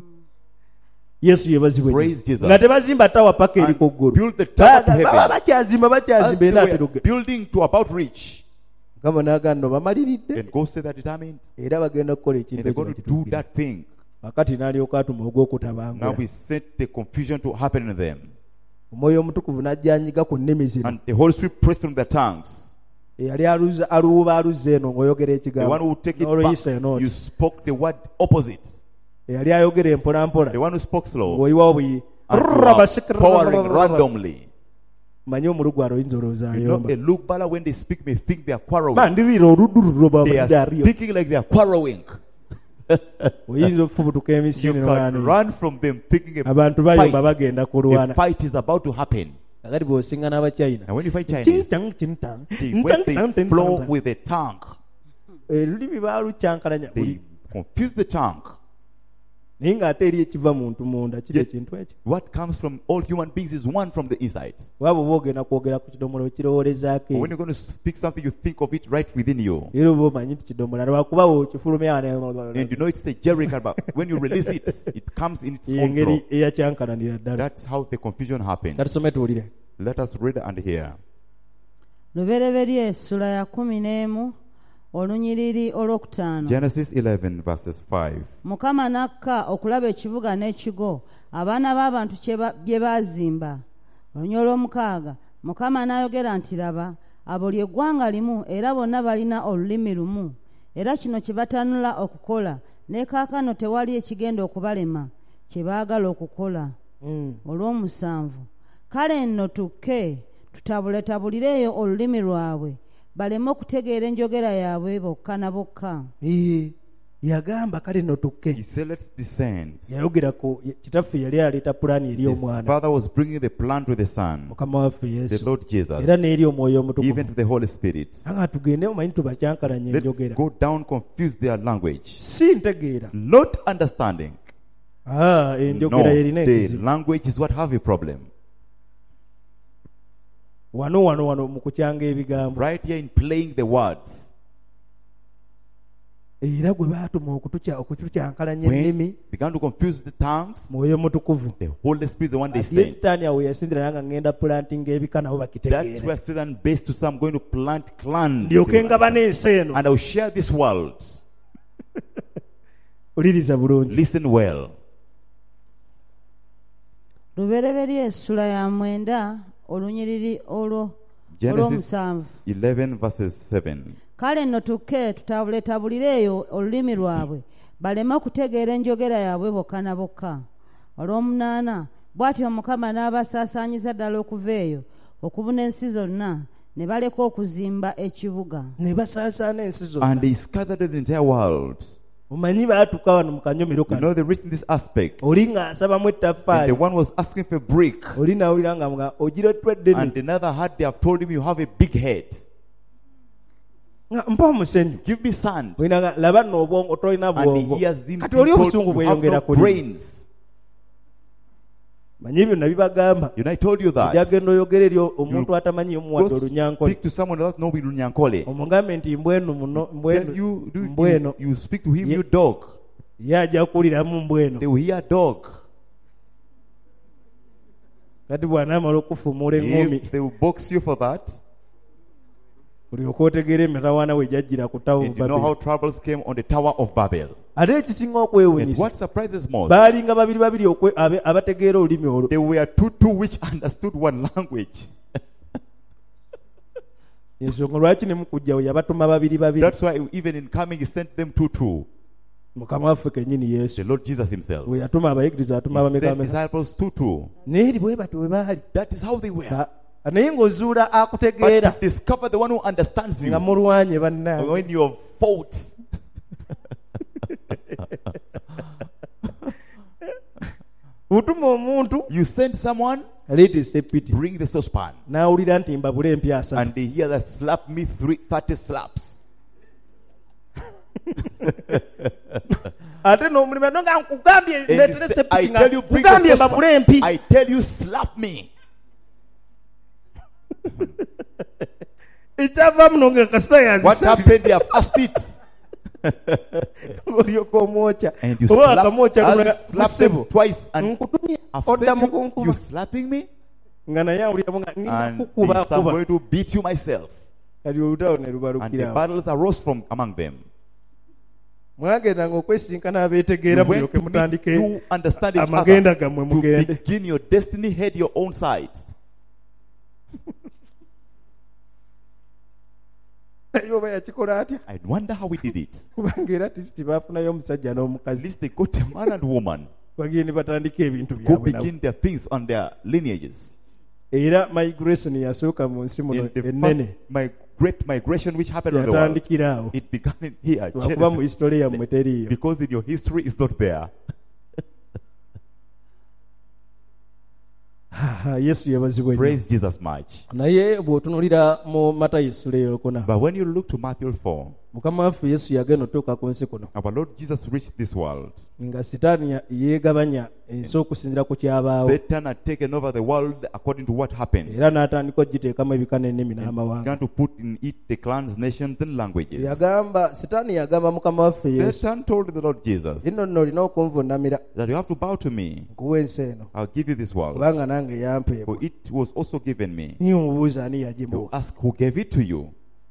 yesu yebazibwe Praise Jesus. nga tebazimba tawa paka eri And ku ggulu build the tower to Baga- baba heaven. bakyazimba As bakyazimba they era were ateruge building to about reach. mukama n'agamba no bamaliridde And God said that determined. era bagenda kukola And ekintu they're ekyo going to do bakituukirize. that thing. kakati n'alyoka atuma Now ogw'okutabangula we set the confusion to happen in them. omwoyo omutukuvu n'ajjanyiga ku nnimi zino And the Holy Spirit pressed on their tongues. eyali aluza- aluuba aluzza eno ng'oyogera The one who ekigambo would take it n'oluyisa back, eno you spoke the word opposite. eyali ayogera empolampola The one who spoke slow, ng'oyiwa obuyi and you are pouring randomly. manyi omulugwala oyinza olowooza You know, ayomba a Lugbala, when they speak, may think they are quarreling. bandirira oludururo They are bwabaliyo speaking like they are quarreling. oyinza okufubutuka You emisini can run from them thinking a abantu bayomba fight, bagenda a kulwana fight is about to happen. kakati bw'osinga n'abachina And when you fight Chinese, they, when they flow with a tongue, olulimi baalukyankalanya they confuse the tongue. naye ng'ate eri ekiva muntu munda kiri Yet, ekintu ekyo what comes from all human beings is one from the inside. waba oba ogenda kwogera ku kidomola okirowoolezaako But when you're going to speak something, you think of it right within you. era oba omanyi nti kidomola lwakuba wokifulumya And you know it's a jerrycan, but when you release it, it comes in its own engeri flow. eyakyankananira ddala That's how the confusion happened. katusome tuwulire Let us read and hear. lubereberye essula ya kumi n'emu olunyiriri olwokutaano. Genesis eleven verses five. Mukama n'akka okulaba ekibuga n'ekigo abaana b'abantu bye baazimba. Olunyiriri olw'omukaaga Mukama n'ayogera nti laba abo ly'eggwanga limu era bonna balina olulimi lumu era kino kye batanula okukola ne kaakano tewali ekigenda okubalema kye baagala okukola. Olw'omusanvu kale nno tukke tutabuletabulireeyo olulimi lwabwe baleme okutegeera enjogera yaabwe bokka na bokka. yagamba kale nno tukke He said, let's descend. yayogera ku kitaffe yali aleeta pulaani eri The omwana Father was bringing the plan to the Son, mukama waffe the yesu Lord Jesus, era n'eri omwoyo even to omutukuvu the Holy Spirit. anga tugende omanyi tubakyankalanya Let's enjogera go down, confuse their language. si ntegeera Not understanding. Ah, No, enjogera yerina the ekizibu language is what have a problem. wano wano wano mu kukyanga ebigambo Right here in playing the words. era gwe baatuma okutukya okutukyankalanya ennimi When began to confuse the tongues, mwoyo mutukuvu the Holy Spirit is the one they ate ye sent. sitaani awo yasinzira nanga ngenda pulantinga ebika nabo That's bakitegeere where Satan based to some going to plant clans. ndyoke ngabana ensi eno And I will share this world. uliriza bulungi Listen well. Lubereberye essula ya mwenda olunyiriri olwo Genesis olw'omusanvu. eleven verses seven. Kale nno tukke tutabuletabulireeyo olulimi lwabwe baleme okutegeera enjogera yaabwe bokka na bokka. Olw'omunaana bw'atyo Mukama n'abasaasaanyiza ddala okuva eyo okubuna ensi zonna ne baleka okuzimba ekibuga. ne basaasaana ensi And zonna they scattered the entire world. omanyi baatuuka wano mu kanyomero You kano know, they reached this aspect. oli ng'asabamu And ettaffaali the one was asking for brick. oli nawulira nga nga ogirettwa eddene And another had, they have told him, you have a big head. nga mpa omusenyu Give me sand. olina nga laba nno obwongo tolina And bwongo he has him kati oli told, obusungu you have bweyongera no kuli brains. manyi byonna bibagamba You know, I told you that. ojagenda oyogera eri omuntu atamanyi omuwadde Go olunyankole speak to someone else, no, Lunyankole. omugambe nti mbwenu muno Tell mbwenu you, do, mbwenu you, you speak to him, Ye- you dog. ye ajja kuwuliramu mbwenu They will hear dog. kati bw'anaamala okufuumuula eŋŋomi If they will box you for that. olyoka otegeera emitawaana we gyajjira ku tawo And you know how troubles came on the Tower of Babel. ate ekisinga And okwewunyisa what surprises most, baalinga babiri babiri okwe- abe- abategeera olulimi olwo there were two two which understood one language. ensonga lwaki ne mukujjawo yabatuma babiri babiri That's why even in coming he sent them two two. mukama waffe kennyini yesu The Lord Jesus himself. bwe yatuma abayigiriza atuma He abameka sent bameka disciples two two. naye eri bwe batyo bwe baali That is how they were. Ka- naye ng'ozuula But akutegeera to discover the one who understands you nga mulwanye bannange when you have fought. butuma omuntu You send someone, leetisa epiti bring the saucepan. n'awulira nti mbabula empya asatu And they hear that slap me three, thirty slaps. ate n'omulimi no nga nkugambye And he leetera say, I sepiti nga tell you, bring the nkugambye mbabule empi saucepan. I tell you, slap me. ekyavaamu nonga kasita What yazisa happened? They have asked it. olyoka omwokya And you oba slap, akamwokya as kumulaga, you slap them "Ssebo, twice and nkutumye I've oddamu said you, kunkuba you slapping me nga naye awuliramu nga ngenda and kukuba this, I'm kuba going to beat you myself. kati olutawo ne And the lubalukirawo battles arose from among them. mwagendanga okwesinkana abeetegeera You went mulyoke to meet, mutandike you understand each amagenda other, gammwe to mugende begin your destiny, head your own side. naye oba yakikola atya I wonder how we did it. kubanga era tisiti baafunayo omusajja At n'omukazi least they got a man and woman bagende batandika ebintu who byabwe nabo begin their things on their lineages. era migration yasooka mu nsi muno In the ennene first, my great migration which happened on the world, yatandikira awo it began in here. lwakuba mu Genesis. history yammwe teriiyo. Because in your history is not there. Yesu yabazibwa nnyo. Praise Jesus much. naye bw'otunuulira mu Matayo essula eyokuna But when you look to Matthew four, mukama waffe Yesu yagenda otuuka ku nsi kuno our Lord Jesus reached this world. nga sitaani ya- yeegabanya ensi okusinziira ku kyabaawo Satan had taken over the world according to what happened. era n'atandika ogiteekamu ebika n'ennimi And n'amawanga. began to put in it the clans, nations, and languages. yagamba sitaani yagamba mukama waffe Yesu Satan told the Lord Jesus nno nno olina okunvuunamira that you have to bow to me. nkuwa ensi eno I'll give you this world. kubanga nange yampeebwa. For it was also given me. nimubuuza ani You yagimuwa. ask who gave it to you.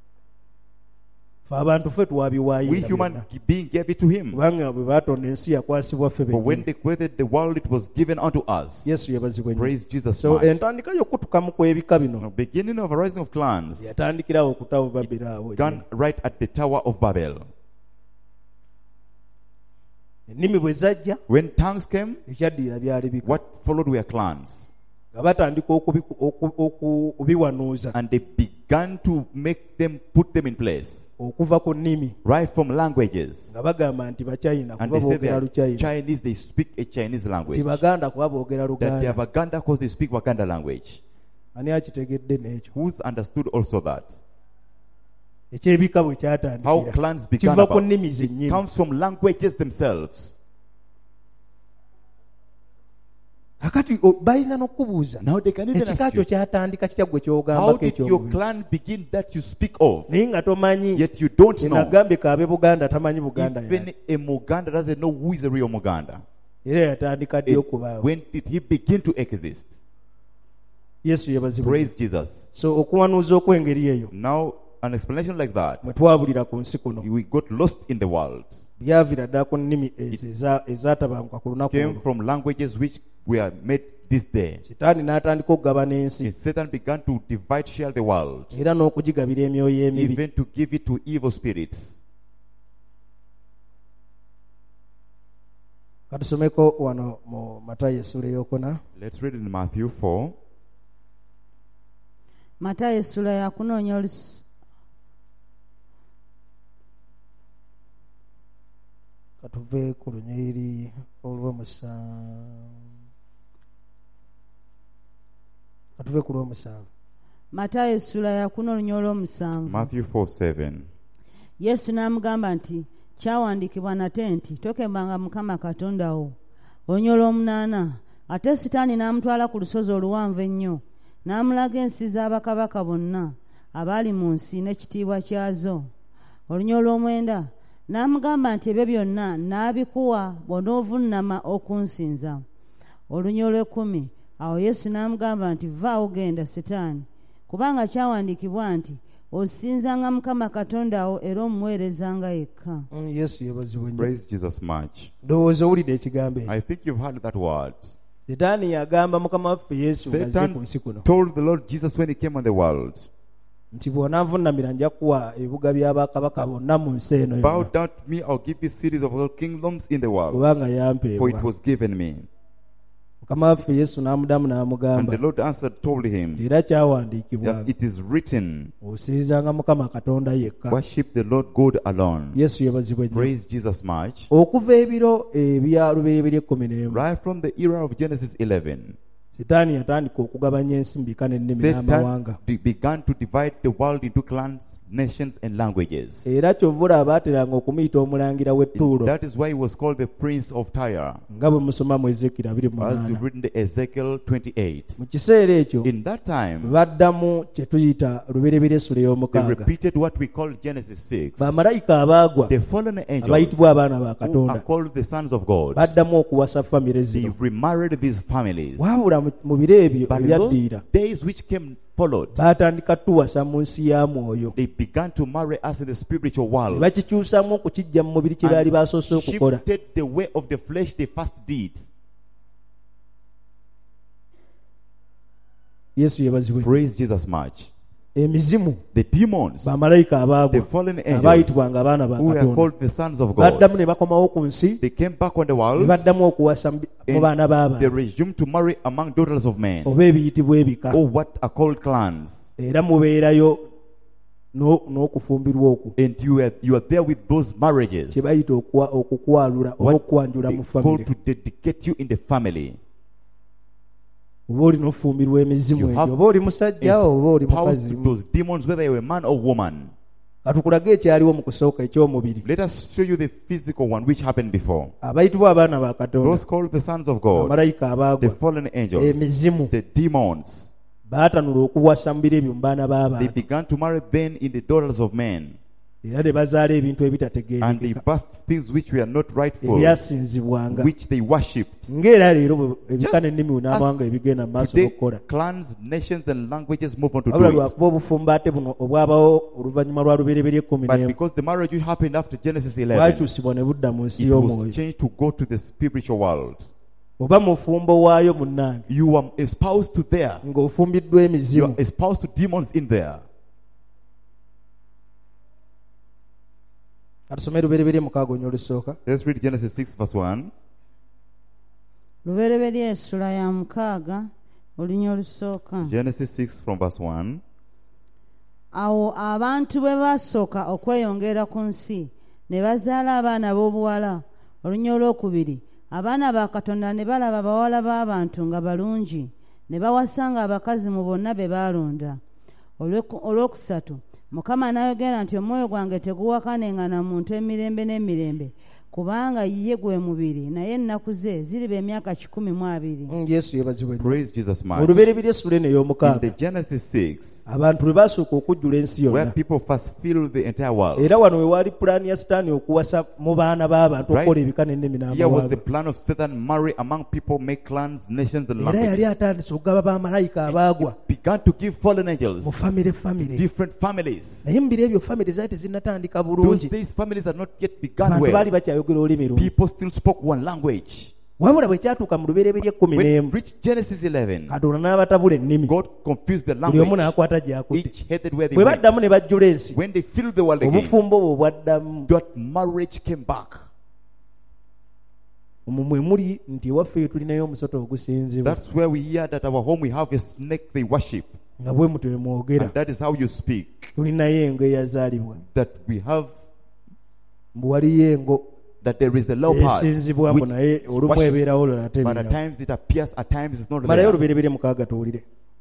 fe abantu ffe We twabiwaayira human byonna. being gave it to him. kubanga bwe baatonda ensi yakwasibwa ffe For when bennyini. they created the world, it was given unto us. Yesu yabazibwa nnyo. Praise Jesus so much. entandika y'okutukamu kw'ebika The bino beginning of a rising of clans yatandikirawo okutawo babiri awo began right at the Tower of Babel. ennimi bwe zajja When tongues came, ekyaddirira byali bika what followed were clans. nga batandika okubi- oku- okubiwanuuza And they began to make them, put them in place. okuva ku nnimi Right from languages. nga bagamba nti bachina And kuba they say they boogera are luchina Chinese, they speak a Chinese language. ti baganda kuba boogera That they are luganda. Baganda because they speak Waganda language. ani akitegedde n'ekyo Who's understood also that? ekyebika bwe How kyatandikira clans began kiva ku about. nnimi It zennyini. comes from languages themselves. kakati o- bayinza n'okubuuza Now they can even ekika ask kyo you, kyatandika kitya gwe how kyogambako did your ekyomubiri clan begin that you speak of? naye nga tomanyi Yet you don't know. enagambye kaabe buganda tamanyi buganda Even yani. a Muganda doesn't know who is a real Muganda. era yatandika ddi It- okubaawo. when did he begin to exist? yesu yabazibwa. Praise Jesus. so okuwanuuza okw'engeri eyo Now, an explanation like that, mwe twabulira ku nsi kuno we got lost in the world. byavira ddala ku nnimi ezo eza- ezatabanguka ku lunaku Came olwo. from languages which were made this day. sitaani n'atandika okugabana ensi And Satan began to divide, share the world, era n'okugigabira emyoyo emibi. even to give it to evil spirits. katusomeko wano mu Matayo essula eyokuna Let's read in Matthew four. Matayo essula ya kunoonya olusi- katuve ku lunyiriri olw'omusanvu katuve ku lw'omusanvu. Matayo essula ya kunoonya olw'omusanvu. Matthew four seven. Yesu n'amugamba nti kyawandiikibwa nate nti tokemanga Mukama Katonda wo. Olunya olw'omunaana ate Sitaani n'amutwala ku lusozi oluwanvu ennyo n'amulaga ensi z'abakabaka bonna abaali mu nsi n'ekitiibwa kyazo. Olunya olw'omwenda n'amugamba nti ebyo byonna n'abikuwa bw'onoovunnama okunsinza. Olunya olw'ekkumi awo Yesu n'amugamba nti vaawo genda Sitaani, kubanga kyawandiikibwa nti osinzanga Mukama Katonda wo era omuweerezanga yekka. Mm, yesu yebazibwa nnyo. Praise Jesus much. ndowooza owulidde ekigambo ekyo. I think you've heard that word. sitaani yagamba mukama waffe yesu ng'azze ku Satan nsi kuno told the Lord Jesus when he came on the world, nti bw'onanvunnamira nja kuwa ebibuga by'abakabaka bonna mu nsi eno bow yonna, down to me, I'll give you cities of all kingdoms in the world. kubanga For it yampeebwa. was given me. mukama waffe yesu n'amudamu And n'amugamba the Lord answered, told him, era kyawandiikibwa that it is written, osinzanga mukama katonda yekka. worship the Lord God alone. yesu yebazibwa nnyo. Praise Jesus much. okuva ebiro ebya lubereberye ekkumi n'emu Right from the era of Genesis eleven, sitaani yatandika okugabanya ensi mu bika n'ennimi n'amawanga. Satan be- began to divide the world into clans, nations, and languages. era kyova olaba baateranga okumuyita omulangira w'ettuulo That is why he was called the Prince of Tyre, nga bwe musoma mu ezekira abiri mu as you munaana. read in the Ezekiel twenty-eight. mu kiseera ekyo In that time, baddamu kye tuyita lubereberye essula they ey'omukaaga. repeated what we call Genesis six. bamalayika abaagwa The fallen angels, abayitibwa abaana ba who are katonda called the sons of God, baddamu okuwasa famire they zino. remarried these families. wabula mu- mu biro ebyo But in those ebyaddiira days which came followed, baatandika tuwasa mu nsi ya mwoyo, they began to marry us in the spiritual ne world, bakikyusamu okukijja mu mubiri kye baali basoose and okukola. shifted the way of the flesh they first did. yesu yebazibwe. Praise Jesus much. emizimu The demons, bamalayika the abaagwa fallen angels, abaayitibwanga abaana ba who were Katonda called the sons of God, baddamu ne bakomawo ku nsi they came back on the ne world baddamu okuwasa mu mu baana and they b'abantu resumed to marry among daughters of men, oba ebiyitibwa ebika or what are called clans. era mubeerayo no- n'okufumbirwa okwo And you are, you are there with those marriages. kye bayita okwa- okukwalula oba What okwanjula they mu call famire to dedicate you in the family. oba oli n'ofumbirwa emizimu You egyo have oba oli musajja oba oli Powers mukazi to those demons, whether you're a man or woman. katukulage ekyaliwo mu kusooka eky'omubiri Let us show you the physical one which happened before. abayitibwa abaana ba Katonda Those called the sons of God, bamalayika the abaagwa fallen angels, emizimu the demons, baatanula okuwasa mu biro ebyo mu baana they b'abantu began to marry then in the daughters of men. era ne bazaala ebintu And they ebitategeerekeka birthed things which were not rightful, ebyasinzibwanga which they worshipped. ng'era leero bwe- ebika n'ennimi unamwanga ebigenda mu maaso Today, n'okukola clans, nations, and languages move on to wabula do it. lwakuba obufumbaate buno obwabawo oluvannyuma lwa lubereberye ekkumi But n'emu because the marriage which happened after Genesis eleven, bwakyusibwa ne budda mu nsi it was y'omwoyo changed to go to the spiritual world. oba mufumbo waayo munnange You are espoused to there. ng'ofumbiddwa You emizimu are espoused to demons in there. katusome lubereberye mukaaga onyo olusooka Let's read Genesis six verse one. lubereberye essula ya mukaaga olunya olusooka. Genesis six from verse one. Awo abantu bwe basooka okweyongera ku nsi ne bazaala abaana b'obuwala. Olunya olwokubiri, abaana ba Katonda ne balaba bawala b'abantu nga balungi ne bawasanga abakazi mu bonna be baalonda. Olweku- olwokusatu, Mukama n'ayogera nti omwoyo gwange teguwakanenga na muntu emirembe n'emirembe, kubanga ye gwe mubiri naye ennaku ze ziriba emyaka kikumi mu abiri. Mm, yesu yebazibwe nnyo. Praise Jesus much. olubereberye essula eno In the ey'omukaaga Genesis six, abantu lwe basooka okujjula ensi where yonna people first filled the entire world. era wano we waali pulaani ya sitaani okuwasa mu baana b'abantu Right. okukola ebika n'ennimi Here was the n'amawanga plan of Satan: marry among people, make clans, nations, and era yali languages. atandise okugaba bamalayika abaagwa Began to give fallen angels mu famire famire different families. naye mu biro ebyo famire zaali tezinnatandika Those bulungi days, families had not yet begun abantu baali well. bakyayogera olulimi lumu People still spoke one language. wabula bwe kyatuuka mu lubereberye ekkumi When n'emu it reached Genesis eleven, katonda n'abatabula ennimi God confused the buli omu language. n'akwata gy'akutte Each headed where they bwe went. baddamu ne bajjula ensi When they filled the world again, obufumbo bwe bwaddamu that marriage came back. omwo mwe muli nti ewaffe tulinayo omusota ogusinzibwa That's where we hear that our home we have a snake they worship. nga bwe mutwe mwogera And that is how you speak. tulinayo engo eyazaalibwa That we have, mbu waliyo engo that there is a leopard. esinzibwako which naye is olumu worshipped. ebeerawo olulala But at tebeerawo times it appears, at times it's not malayo there. olubereberye mukaaga tuwulire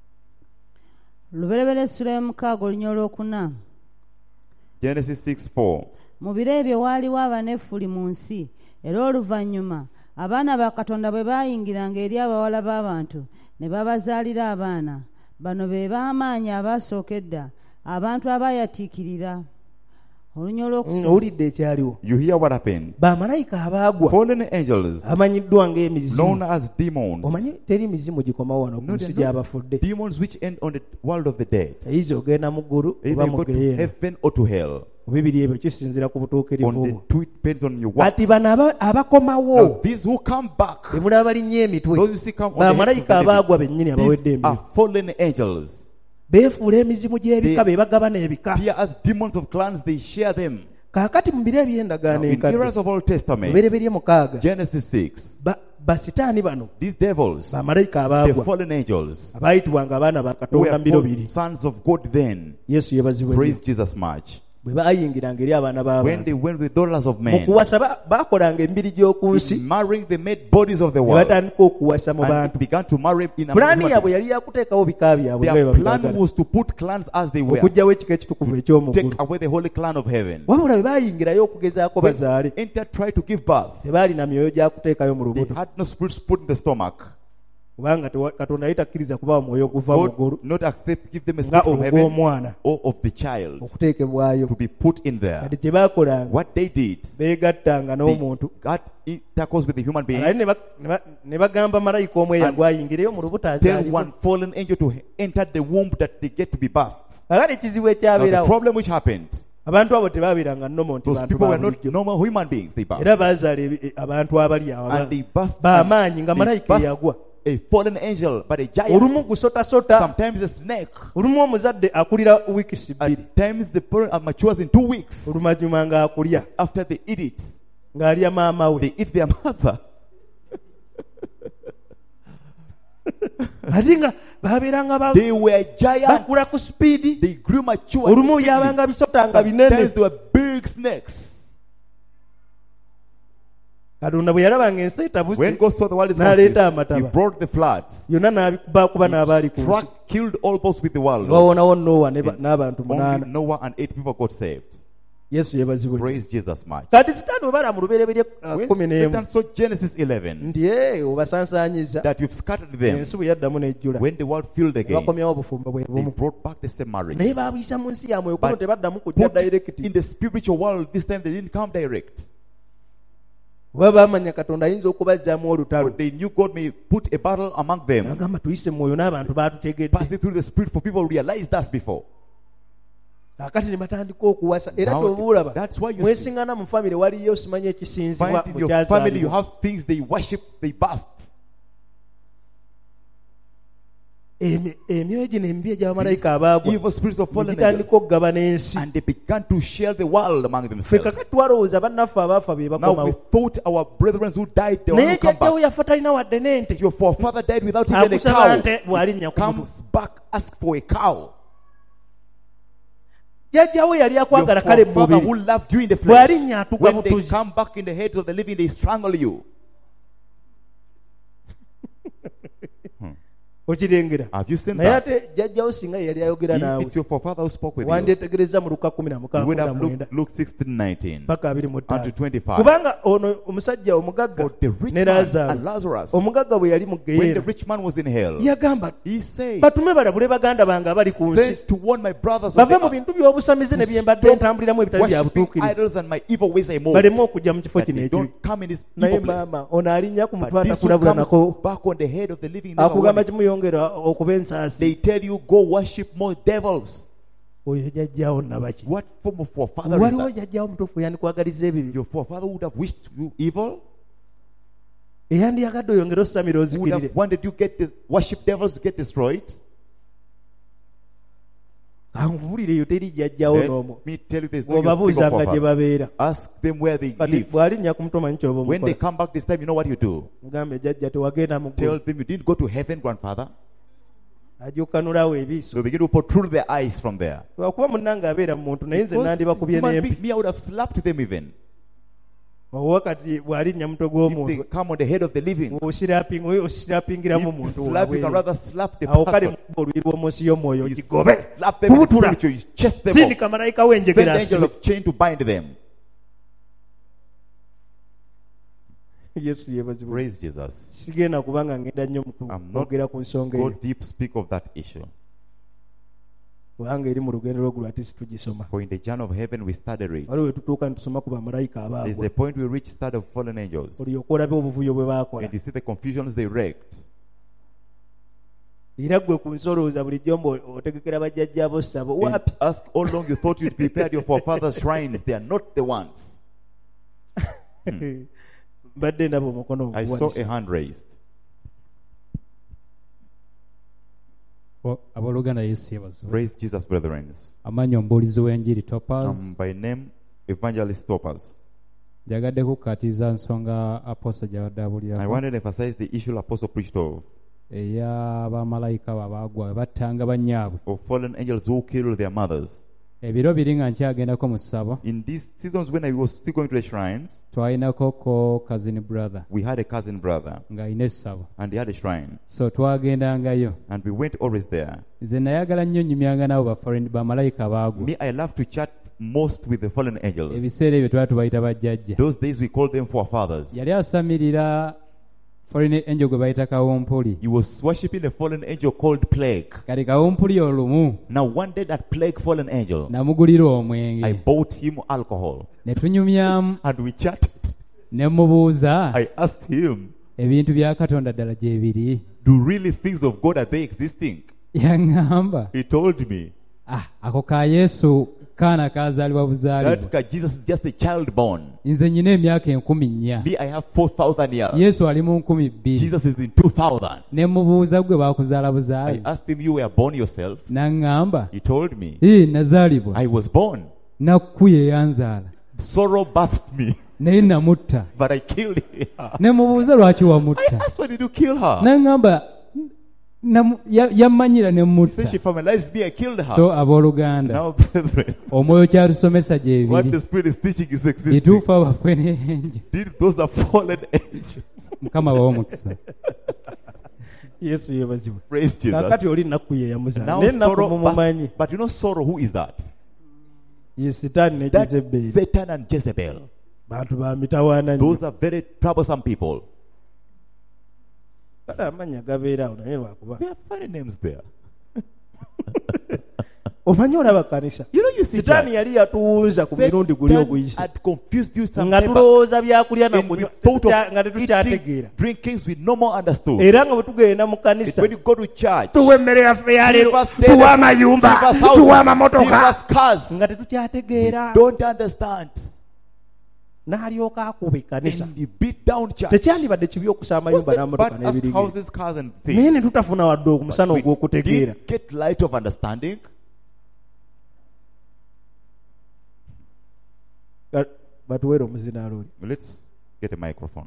Lubereberye essula y'omukaaga olunya olwokuna. Genesis six four. Mu biro ebyo waaliwo abanefuli mu nsi, era oluvannyuma abaana ba Katonda bwe baayingiranga eri abawala b'abantu ne babazaalira abaana. Bano be b'amaanyi abasooka edda, abantu abaayatiikirira. Olunya Mm, olwokusatu, owulidde ekyaliwo You hear what happened? bamalayika abaagwa Fallen angels, amanyiddwa ng'emizimu known as demons. omanyi teri mizimu gikomawo wano ku No, nsi they're gy'abafudde not demons which end on the world of the dead. eyiza ogenda mu ggulu Either oba you mu go to geyeena heaven or to hell. bibiri ebyo kisinzira ku butuukirivu On the bwo two, it depends on your works. kati bano aba- abakomawo Now, these who come back, be mulaba balinnya emitwe those you see come on the heads of bamalayika the abaagwa living, bennyini abawedde these embiro are fallen angels. beefuula emizimu gy'ebika They- be bagabana ebika Here as demons of clans, they share them. kaakati mu biro Now, eby'endagaano in eras enkadde of Old Testament, lubereberye mukaaga Genesis six, ba- basitaani bano these devils, bamalayika the abaagwa fallen angels, abaayitibwanga abaana ba who katonda were mu biro called biri sons of God then. yesu yebazibwe Praise Jesus much. bwe baayingiranga eri abaana When b'abantu they went with daughters of mu men, kuwasa ba- baakolanga emibiri gy'oku nsi in marrying the made bodies of the ne world, batandika okuwasa mu and bantu began to marry in among pulaani human yaabwe beings. yali yakuteekawo bika byabwe nga bwe Their plan babiragala was to put clans as they were, okuggyawo ekika ekitukuvu take eky'omugulu away the holy clan of heaven. wabula bwe baayingirayo okugezaako When bazaale enter try to give birth, tebaalina myoyo gya kuteekayo mu they lubuto had no spirits put in the stomach. kubanga tewa- katonda yali takkiriza kubawa mwoyo guva mu ggulu God not accept, give them a nga spirit from heaven ogw'omwana or of the child okuteekebwayo to be put in there. kati kye baakolanga What they did, beegattanga they n'omuntu got intercourse with the human being, alali ne ba- ne ba- ne bagamba malayika omu eyagwa ayingireyo mu lubuto tell azaalibwe one fallen angel to enter the womb that they get to be birthed. kakati ekizibu Now the ekyabeerawo problem which happened, abantu abo tebaabeeranga nnomo nti those bantu people were not babulijjo normal human beings. They birthed. era baazaala ebi- abantu abali awo And they birthed b'amaanyi nga they malayika birthed eyagwa a fallen angel, but a olumu giant. gusotasota, Sometimes a snake. olumu omuzadde akulira wiikisi bbiri, At times the parent uh, matures in two weeks. oluvannyuma ng'akulya After they eat it, ng'alya maama we. they eat their mother. ate nga babeeranga ba- They were giants. bakula ku sipiidi, They grew mature. olumu quickly. byabanga bisota nga binene. Sometimes they were big snakes. Katonda bwe yalaba ng'ensi When etabuse, God saw the world is n'aleeta confused, He amataba, brought the floods. yonna n'abikubakuba n'abaali ku nsi, Struck, killed all those with the world. bawonawo Nowa ne ba- n'abantu Only munaana. Noah and eight people got saved. Yesu yeebazibwe. Praise Jesus much. Kati sitaani bwe bala mu lubereberye uh, When kumi n'emu Satan saw Genesis eleven, nti ee obasansaanyiza, that you've scattered them, ensi bwe yaddamu n'ejjula, when the world filled ne again, bakomyawo obufumbo bwe they bumu, brought back the same naye marriages. baabuyisa mu nsi yammwe okuno But tebaddamu kujja Put it direct. in the spiritual world, this time they didn't come direct. Bwe baamanya Katonda ayinza okubazzaamu olutalo, But they knew God may put a battle among them. n'agamba tuyise mu mwoyo n'abantu baatutegedde. Passing through the spirit for people who realized us before. Kaakati ne batandika okuwasa, era Now, kyoba olaba that's why you see, mwesiŋŋana mu famire waliyo simanyi ekisinzibwa find in mu your family you kyazaalibwa. have things they worship, they bath. Emi- emyoyo gino emibi egy'abamalayika abaagwa Evil spirits of ne fallen gitandika angels. okugaba n'ensi. And they began to share the world among Ffe themselves. kakati twalowooza bannaffe abaafa be Now we bakomawo, thought our brethren who died, they will naye not come jjajjawo back. yafa talina wadde n'ente, Your forefather died without even a akusaba cow. nte bw'alinnya ku mutu. Comes back, ask for a cow. Jjajjawo yali Your akwagala kale mu forefather who mubiri, loved you in the flesh. bw'alinnya atugwa When they butuzi. come back in the heads of the living, they strangle you. Okirengera. Have you seen Naye that? ate jjajjawo singa yali ayogera If naawe, it's your forefather who spoke with you, wandyetegereza mu Luka kumi na you mukaaga would kumi na have mwenda looked Luke sixteen nineteen paka abiri mu ttaano. unto twenty-five. Kubanga ono omusajja omugagga For the rich ne man Laazaalo, and Lazarus, omugagga bwe yali mu when the ggeyeera, rich man was in hell, yagamba he said, batume balabule baganda bange abali ku nsi, sent to warn my brothers of bave mu the bintu by'obusamize ne bye mbadde stop ntambuliramu ebitali bya worshipping butuukirivu, idols and my evil ways I moved. baleme okujja mu kifo That kino they ekibi. don't come in this Naye evil place. maama ono alinnya ku mutwe But this one atakulabula comes nako, back on the head of the living. never akugamba warning. kimuyongera okuba ensaasi. They tell you go worship more devils. Oyo jjajjawo nabaki? What form of forefather is Waliwo that? jjajjawo mutuufu yandikwagaliza ebibi, Your forefather would have wished you evil. eyandiyagadde oyongere osamire Would ozikirire. have wanted you get the worship devils to get destroyed. Kankubulireyo teri jjajjawo n'omu. Let me tell you, there's no your single Bw'obabuuzanga gye forefather. babeera. Ask them where they Kati live. bw'alinnya ku mutwe manyi kyoba When they omukola. come back this time, you know what you do. Mugambe jjajja tewagenda mu Tell ggulu. them you didn't go to heaven, grandfather. Ajukkanulawo ebiiso. So begin to protrude their eyes from there. Lwakuba munnange abeera mu muntu naye nze Because nandibakubye human n'empi. being, me, I would have slapped them even. Oba kati bw'alinnya mutwe If they gw'omuntu, come on the head of the living. osirapinga osirapingiramu If you muntu slap, you can wabweru. rather slap the Awo kale person. mukuba olubiri lw'omunsi y'omwoyo You gigobe. slap them in the Kubutula. spiritual, you chest them Sindika up. malayika Send w'enjegera the angel asibe. of chain to bind them. Yesu yeebazibwe. Praise Jesus. Sigenda kubanga ngenda nnyo mu I'm not kwogera ku nsonga go eyo. deep speak of that issue. Kubanga eri mu lugendo lw'eggulu ate situgisoma. For in the journey of heaven we studied it. Waliwo we tutuuka ne tusoma ku bamalayika There is abaagwa. the point we reach study of fallen angels. Olyoke olabe obuvuyo bwe baakola. And you see the confusions they wreaked. Era ggwe ku nsolooza bulijjo mbu otegekera bajjajjaabo ssabo. And Wapi? ask how long you thought you'd prepared your forefathers' shrines. They are not the ones. Mbadde ndaba omukono I saw oguwanise. a hand raised. O- abooluganda Yesu yeebazibwe. Praise Jesus, brethren. Amanyi omubuulizi w'enjiri Topaz. Um, by name, Evangelist Topaz. Njagadde kukkatiza nsonga aposo gy'abadde I abuulirako wanted to emphasize the issue Apostle preached of, ey'abamalayika babaagwa battanga bannyaabwe. of fallen angels who killed their mothers. Ebiro biri nga nkyagendako mu ssabo, In these seasons when I was still going to the shrines, twalinako ko cousin brother we had a cousin brother ng'alina essabo, and he had a shrine. so twagendangayo. And we went always there. Nze nayagala nnyo nnyumyanga nabo baforeign bamalayika baagwa. Me, I love to chat most with the fallen angels. Ebiseera ebyo twali tubayita bajjajja. Those days we called them forefathers. Yali asamirira foreign angel gwe bayita kawumpuli. He was worshipping a fallen angel called Plague. Kati kawumpuli olumu Now one day that Plague fallen angel, namugulira I omwenge bought him alcohol ne tunyumyamu and we chatted. ne mubuuza I asked him, ebintu bya Katonda ddala gye biri. do really things of God, are they existing? Yaŋŋamba He told me, ah, ako ka Yesu kaana kaazaalibwa That buzaalibwa. guy, Jesus is just a child born. Nze nyina emyaka enkumi nnya, Me, I have four thousand years. Yesu ali mu nkumi bbiri. Jesus is in two thousand. Ne mubuuza gwe baakuzaala I buzaazi, asked him, you were born yourself? n'aŋŋamba, He told me, ee nazaalibwa, I was born. nakku ye yanzaala, Sorrow birthed me, naye namutta. but I killed her. Ne mubuuza lwaki I wamutta, asked, why did you kill her? n'aŋŋamba namu- ya- yammanyira ne Since she mutta. familiarized me, I killed her. So abooluganda, Now, brethren, omwoyo kyatusomesa gye what bibiri, the Spirit is teaching is existing. bituufu abafwe n'enje. Did those are fallen angels? Mukama bawe omukisa. Yesu yebazibwe. Praise Jesus. Kakati oli nakku ye yamuzaala. Now Naye nakku sorrow, mumumanyi. but, but you know sorrow, who is that? Ye Sitaani ne That Jezebeli. Satan and Jezebel. Bantu ba mitawaana nnyo. Those are very troublesome people. Kale amannya gabeera awo naye lwakuba. There are funny names there. Omanyi olaba kanisa. You know, you see, Sitaani church, yali yatuwuuza ku mirundi guli Satan oguyise. had confused you some Nga time back. tulowooza byakulya na And we kunywa thought nga of tetukyategeera. eating, drinkings we no more understood. Era nga bwe tugenda mu It's kanisa when you go to church, tuwa emmere yaffe ya give leero us tuwa give amayumba us houses, tuwa give amamotoka us cars. nga We tetukyategeera. don't understand. N'alyoka akuba ekkanisa. And he beat down church. Tekyandibadde kibi okusa Was amayumba it n'amamotoka bad as n'ebirigiri. houses, cars, and Naye things? ne tutafuna wadde omusana We ogw'okutegeera. didn't get light of understanding. Ga- batuweere omuzinaalo oli. Let's get a microphone.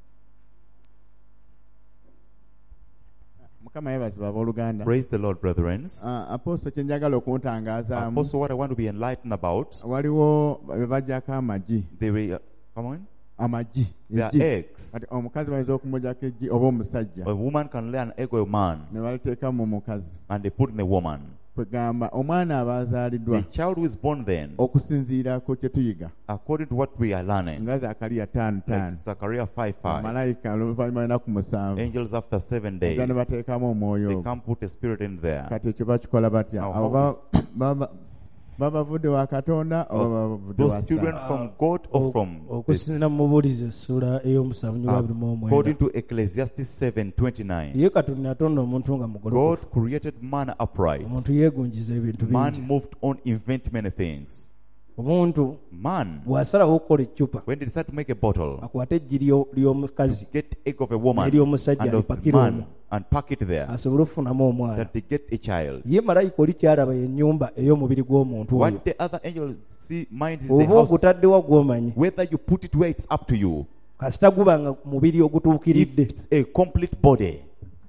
Mukama yebazibwa abooluganda. Praise the Lord, brethren. Ah, Apostle kye njagala okuntangazaamu, Also, what I want to be enlightened about, waliwo be bajjako amagi they were, uh, come on, amagi they are eggi. eggs. Kati omukazi bayinza okumugyako eggi oba omusajja A woman can lay an egg or a man, ne baliteeka mu mukazi, and they put in the woman. kwegamba omwana aba azaaliddwa The child who is born then, okusinziira ku kye tuyiga according to what we are learning, nga Zakariya ttaano ttaano, like Zechariah five five, malayika oluvannyuma lw'ennaku musanvu angels after seven days, nga ne bateekamu omwoyo they ogwo. can't put a spirit in there. Kati ekyo bakikola batya? Now, Abo how ba- baba baba bavudde wa Katonda oba baba bavudde wa Those children Sitaani? from God or from the, okusinziira mu bubuulizi essula ey'omusanvu nyo babiri mu according omwenda. to Ecclesiastes seven twenty-nine. Ye Katonda yatonda omuntu nga mugolokofu. God created man upright. Omuntu yeegunjiza ebintu Man bingi. moved on, invent many things. Omuntu Man, bw'asalawo okukola eccupa when they decide to make a bottle, akwate eggi ly'o- ly'omukazi get egg of a woman ery'omusajja and of alipakire man omwo and pack it there, asobole okufunamu omwana. that they get a child. Ye malayika oli kyalaba yennyumba ey'omubiri gw'omuntu oyo. What the other angel see minds is the Oba house. ogutaddewa gw'omanyi Whether you put it where, it's up to you. kasita guba nga mubiri If ogutuukiridde, it's a complete body,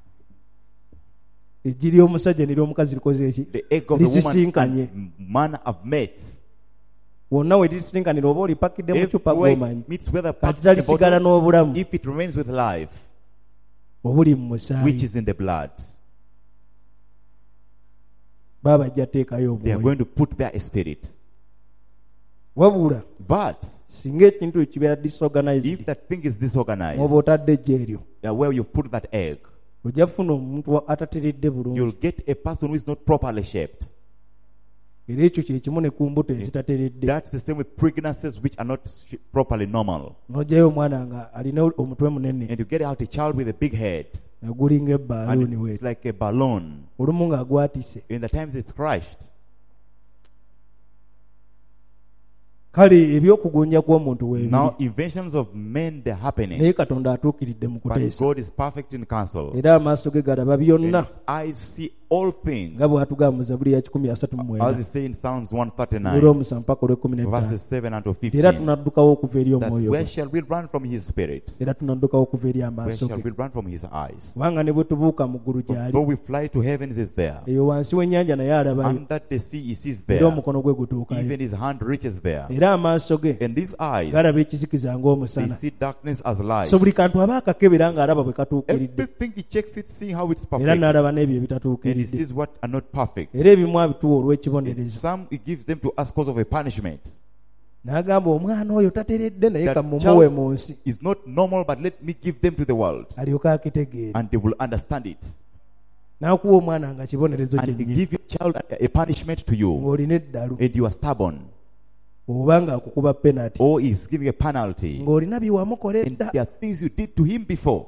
eggi ly'omusajja nery'omukazi likoze eki the egg of the woman lisisinkanye. and man have met. wonna we lisisinkanira oba olipakidde mu If kyupa where gw'omanyi it meets whether kati packed in a talisigala bottle, n'obulamu if it remains with life, obuli mu which musaayi, is in the blood, baba bajja teekayo they are obwoyo. going to put there a spirit. Wabula But singa ekintu ekibeera disorganized if that thing is disorganized, oba otadde eggi eryo, uh, where you put that egg, ojja kufuna omuntu atateredde bulungi. you'll get a person who is not properly shaped. Era ekyo kye kimu ne ku mbuto ezitateredde. That's the same with pregnancies which are not sh- properly normal. N'oggyayo omwana nga alina omutwe munene And you get out a child with a big head, nga gulinga ebbaluuni and we, it's like a balloon. olumu nga agwatise. In the times it's crushed. Kale ebyokugonja kw'omuntu weebiri, Now inventions of men, they're happening, naye Katonda atuukiridde mu but kuteesa. God is perfect in counsel. Era amaaso ge galaba And byonna his eyes see all things, nga bw'atugamba mu Zabbuli ya kikumi asatu mu as mwenda it says in Psalms one thirty-nine, olw'omusanvu paka olw'ekkumi n'ettaano. verses seven unto Era fifteen. tunaddukawo okuva eri That omwoyo where gwe, shall we run from his spirit? era tunaddukawo okuva eri Where amaaso shall ge. we run from his eyes? Kubanga ne bwe tubuuka mu ggulu gy'ali, Though we fly to heavens, is there. eyo wansi w'ennyanja naye alabayo, Under the sea, he sees era there. omukono gwe gutuukayo. Even his hand reaches there. Era amaaso ge And these eyes, galaba ekizikiza they ng'omusana. see darkness as light. So buli kantu aba akakebera ng'alaba bwe katuukiridde, Everything he checks it, seeing how it's era perfect. n'alaba n'ebyo And he ebitatuukiridde. sees what are not perfect. Era ebimu abituwa And olw'ekibonerezo. some he gives them to us cause of a punishment. N'agamba omwana oyo tateredde naye That kamumuwe child mu nsi, is not normal, but let me give them to the world. alyoke akitegeere. And they will understand it. N'akuwa omwana nga kibonerezo And he kyennyini, give your child a, a punishment to you. ng'olina eddalu, And you are stubborn. oba ng'akukuba penalty, Or he is giving a penalty. ng'olina bye wamukola And edda. there are things you did to him before.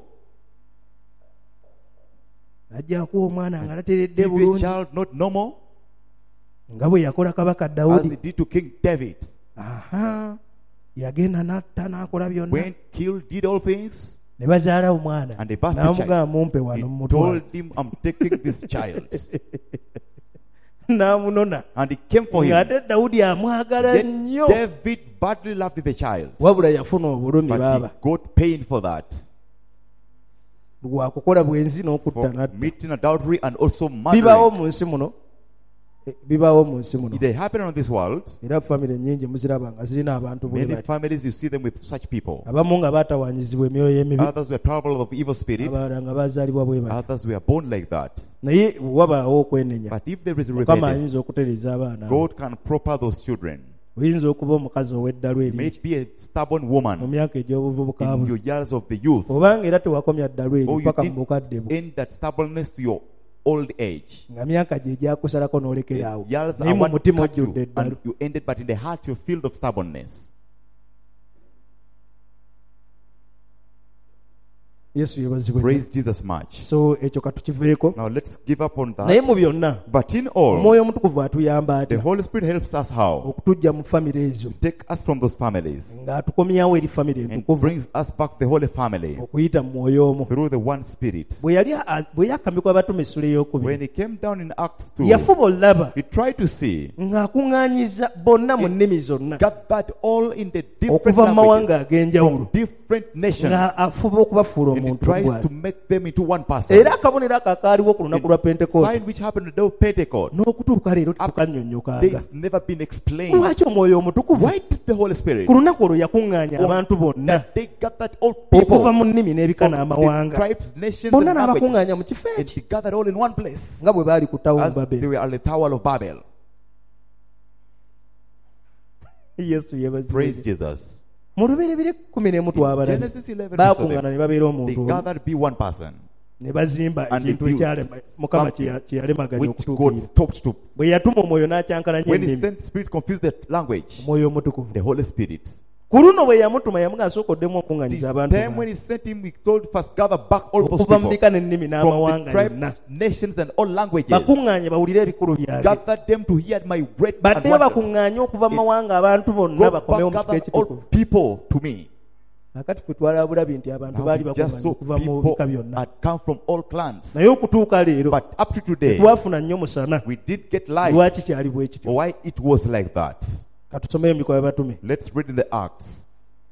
Ajja akuwa omwana nga tateredde Give a bulungi, child not normal. nga bwe yakola kabaka as he Dawudi. did to King David. Aha, yagenda n'atta n'akola byonna. Went, killed, did all things, Ne bazaala omwana and they birthed the n'amugamba child. mumpe He wano mumutwale. told him, I'm taking this child. N'amunona. And he came for him. Ng'ate Dawudi amwagala Yet nnyo. David badly loved the child. Wabula yafuna obulumi But baaba. he got pain for that. Lwa kukola bwenzi n'okutta For n'atta. committing adultery and also Bibaawo murdering. mu nsi muno. Eh, Bibaawo mu nsi muno. They happen on this world. Era famire nnyingi muziraba nga zirina abantu bwe Many bati. families, you see them with such people. Abamu nga baatawaanyizibwa emyoyo emibi. Others were troubled of evil spirits. Abalala nga bazaalibwa bwe bati. Others were born like that. Naye wabaawo okwenenya. But if there is a Mukama rebellion, ayinza okutereeza abaana. God can proper those children. Oyinza okuba omukazi ow'eddalu You may eringi be a stubborn mu woman myaka egy'obuvubuka in bwe. your years of the youth. Obanga era tewakomya ddalu eri Or you paka mu didn't bukadde bwo. end that stubbornness to your old age. Nga myaka gye gyakusalako n'olekera awo. Years Naye are mu what mutima cut you, ojjudde eddalu. and you ended, but in the heart you're filled of stubbornness. Yesu yebazibwe. Praise Jesus much. So ekyo katukiveeko. Now let's give up on Naye mu that. byonna But in all, omwoyo omutukuvu atuyamba the atya Holy Spirit helps us how? okutujja mu famire ezo Take us from those families ng'atukomyawo eri famire and entukuvu brings us back the Holy Family okuyita mu mwoyo omu. through the one Spirit. Bwe yali a- bwe yakambikwa abatume essula When ey'okubiri he came down in Acts two, yafuba olaba he tried to see, ng'akuŋŋaanyiza bonna mu nnimi zonna gathered all in the different okuva mu mawanga languages ag'enjawulo from different nations, nga afuba okubafuula and he omuntu tries gwayo. to make them into one person. Era akabonero ako akaaliwo ku lunaku lwa pentekooti Sign which happened on the day of Pentecost. n'okutuuka leero They tukannyonnyokanga. has never been explained. Lwaki omwoyo omutukuvu Why did the Holy Spirit ku lunaku olwo yakuŋŋaanya abantu bonna that they gathered all people okuva mu nnimi n'ebika from the n'amawanga tribes, nations, bonna and languages, n'abakuŋŋaanya mu kifo and ekyo he gathered all in one place nga bwe baali ku as ttawo they Babeli. were at the Tower of Babel. Yesu yeebazibwe. Praise Jesus. mu lubereberye kumi n'emu In twabalabi Genesis eleven, we saw baakuŋŋaana them. ne babeera They omuntu omu gathered be one person, ne bazimba and they ekintu built ekyalema mukama something kye ya- kye yalemaganya which God okutuukirira. stopped to. bwe yatuma omwoyo n'akyankalanya When he ennimi sent Spirit, confused the language. omwoyo omutukuvu The Holy Spirit. ku luno bwe yamutuma yamuga asooka oddemu This okuŋŋanyiza abantu time when he sent him, he told first gather back all those okuva mu people bika n'ennimi from the n'amawanga yonna tribes, nations, and all languages. bakuŋŋaanye bawulire ebikulu byange Gathered them to hear my great and baddeyo wonders. bakuŋŋaanye okuva mu mawanga abantu bonna Go bakomewo back, mu kifo gather all ekitukuvu. people to me. Kakati ffe twala bulabi nti abantu Now baali we just bakuŋŋaanye saw okuva mu people bika byonna had come from all clans. naye okutuuka leero But up to today, twafuna nnyo musana we did get light. lwaki kyali bwe kityo. Why it was like that? Katusomeyo mu Bikolwa by'Abatume. Let's read in the Acts.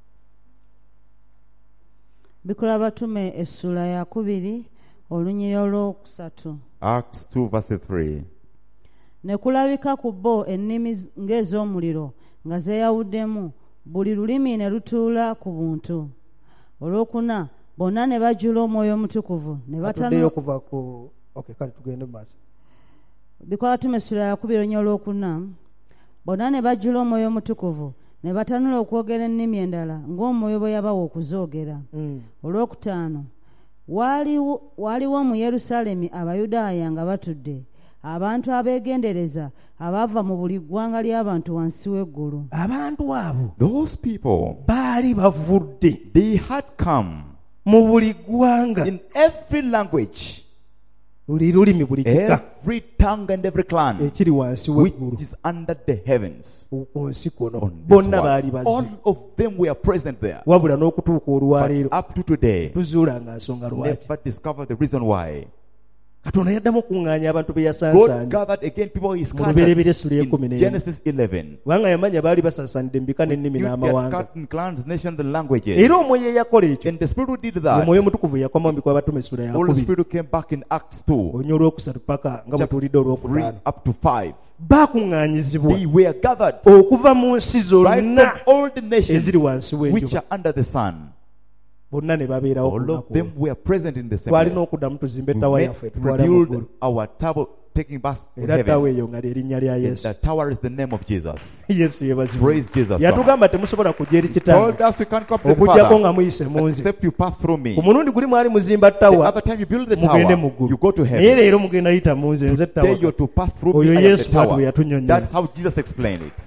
Bikolwa batume essula ya kubiri olunyiri olwokusatu. Acts two verse three. Ne kulabika ku bo ennimi z- ng'ez'omuliro nga zeeyawuddemu, buli lulimi ne lutuula ku buntu. Olwokuna bonna ne bajjula omwoyo omutukuvu ne Atuddeyo batanu. okuva ku okay kale tugende mu maaso. Bikolwa batume essula ya kubiri olunyiri olwokuna, bonna ne bajjula omwoyo omutukuvu ne batanula okwogera ennimi endala ng'omwoyo bwe yabawa okuzoogera. Mm. Olwokutaano waaliwo waaliwo mu Yerusaalemi Abayudaaya nga batudde, abantu abeegendereza abaava mu buli ggwanga ly'abantu wansi w'eggulu. Abantu abo Those people, baali bavudde they had come mu buli ggwanga, in every language, buli lulimi, buli kika every tongue and every clan, ekiri wansi which w'eggulu is under the heavens. ku nsi kuno. On this Bonna world. baali All bazzi, of them were present there. wabula n'okutuuka But olwaleero up to today, tuzuula nga nsonga lwaki. never discovered the reason why. Katonda yaddamu okuŋŋaanya abantu be God yasansaanya gathered again people he mu scattered lubereberye essula ekumi in n'emu. Genesis eleven. kubanga yamanya baali basasanidde mu bika n'ennimi You get n'amawanga. scattered in clans, nations, and languages. Era omwoyo eyakola ekyo, And the Spirit who did omwoyo that, omutukuvu yakoma mu Bikolwa by'Abatume essula ya Holy kubiri Spirit who came back in Acts two, olunya olwokusatu paka nga bwe tulidde three olwokutaano. up to five. Baakuŋŋaanyizibwa They were gathered okuva mu nsi right zonna from all the nations eziri wansi which w'enjuba, are under the sun. bonna ne babeerawo ku All of lunaku them olwo. were present in the same Twalina place. okuddamu tuzimbe We ettawa made- yaffe etutwala mu ggulu. rebuild our table, taking us to Era ttawa heaven. eyo nga ly'erinnya lya And Yesu. the tower is the name of Jesus. Yesu yeebazibwe. Praise Jesus. Yatugamba temusobola kujja eri Told Kitange us we can't come to the okuggyako Father nga muyise mu nze. except you pass through me. Ku mulundi guli mwali muzimba The ttawa other time you build the mugende mu tower, ggulu, you go to naye heaven. leero mugenda yita mu nze, nze ttawa. Today you're to pass through Oyo me, I am the Yesu bw'atyo tower. yatunnyonnyola. That's how Jesus explained it.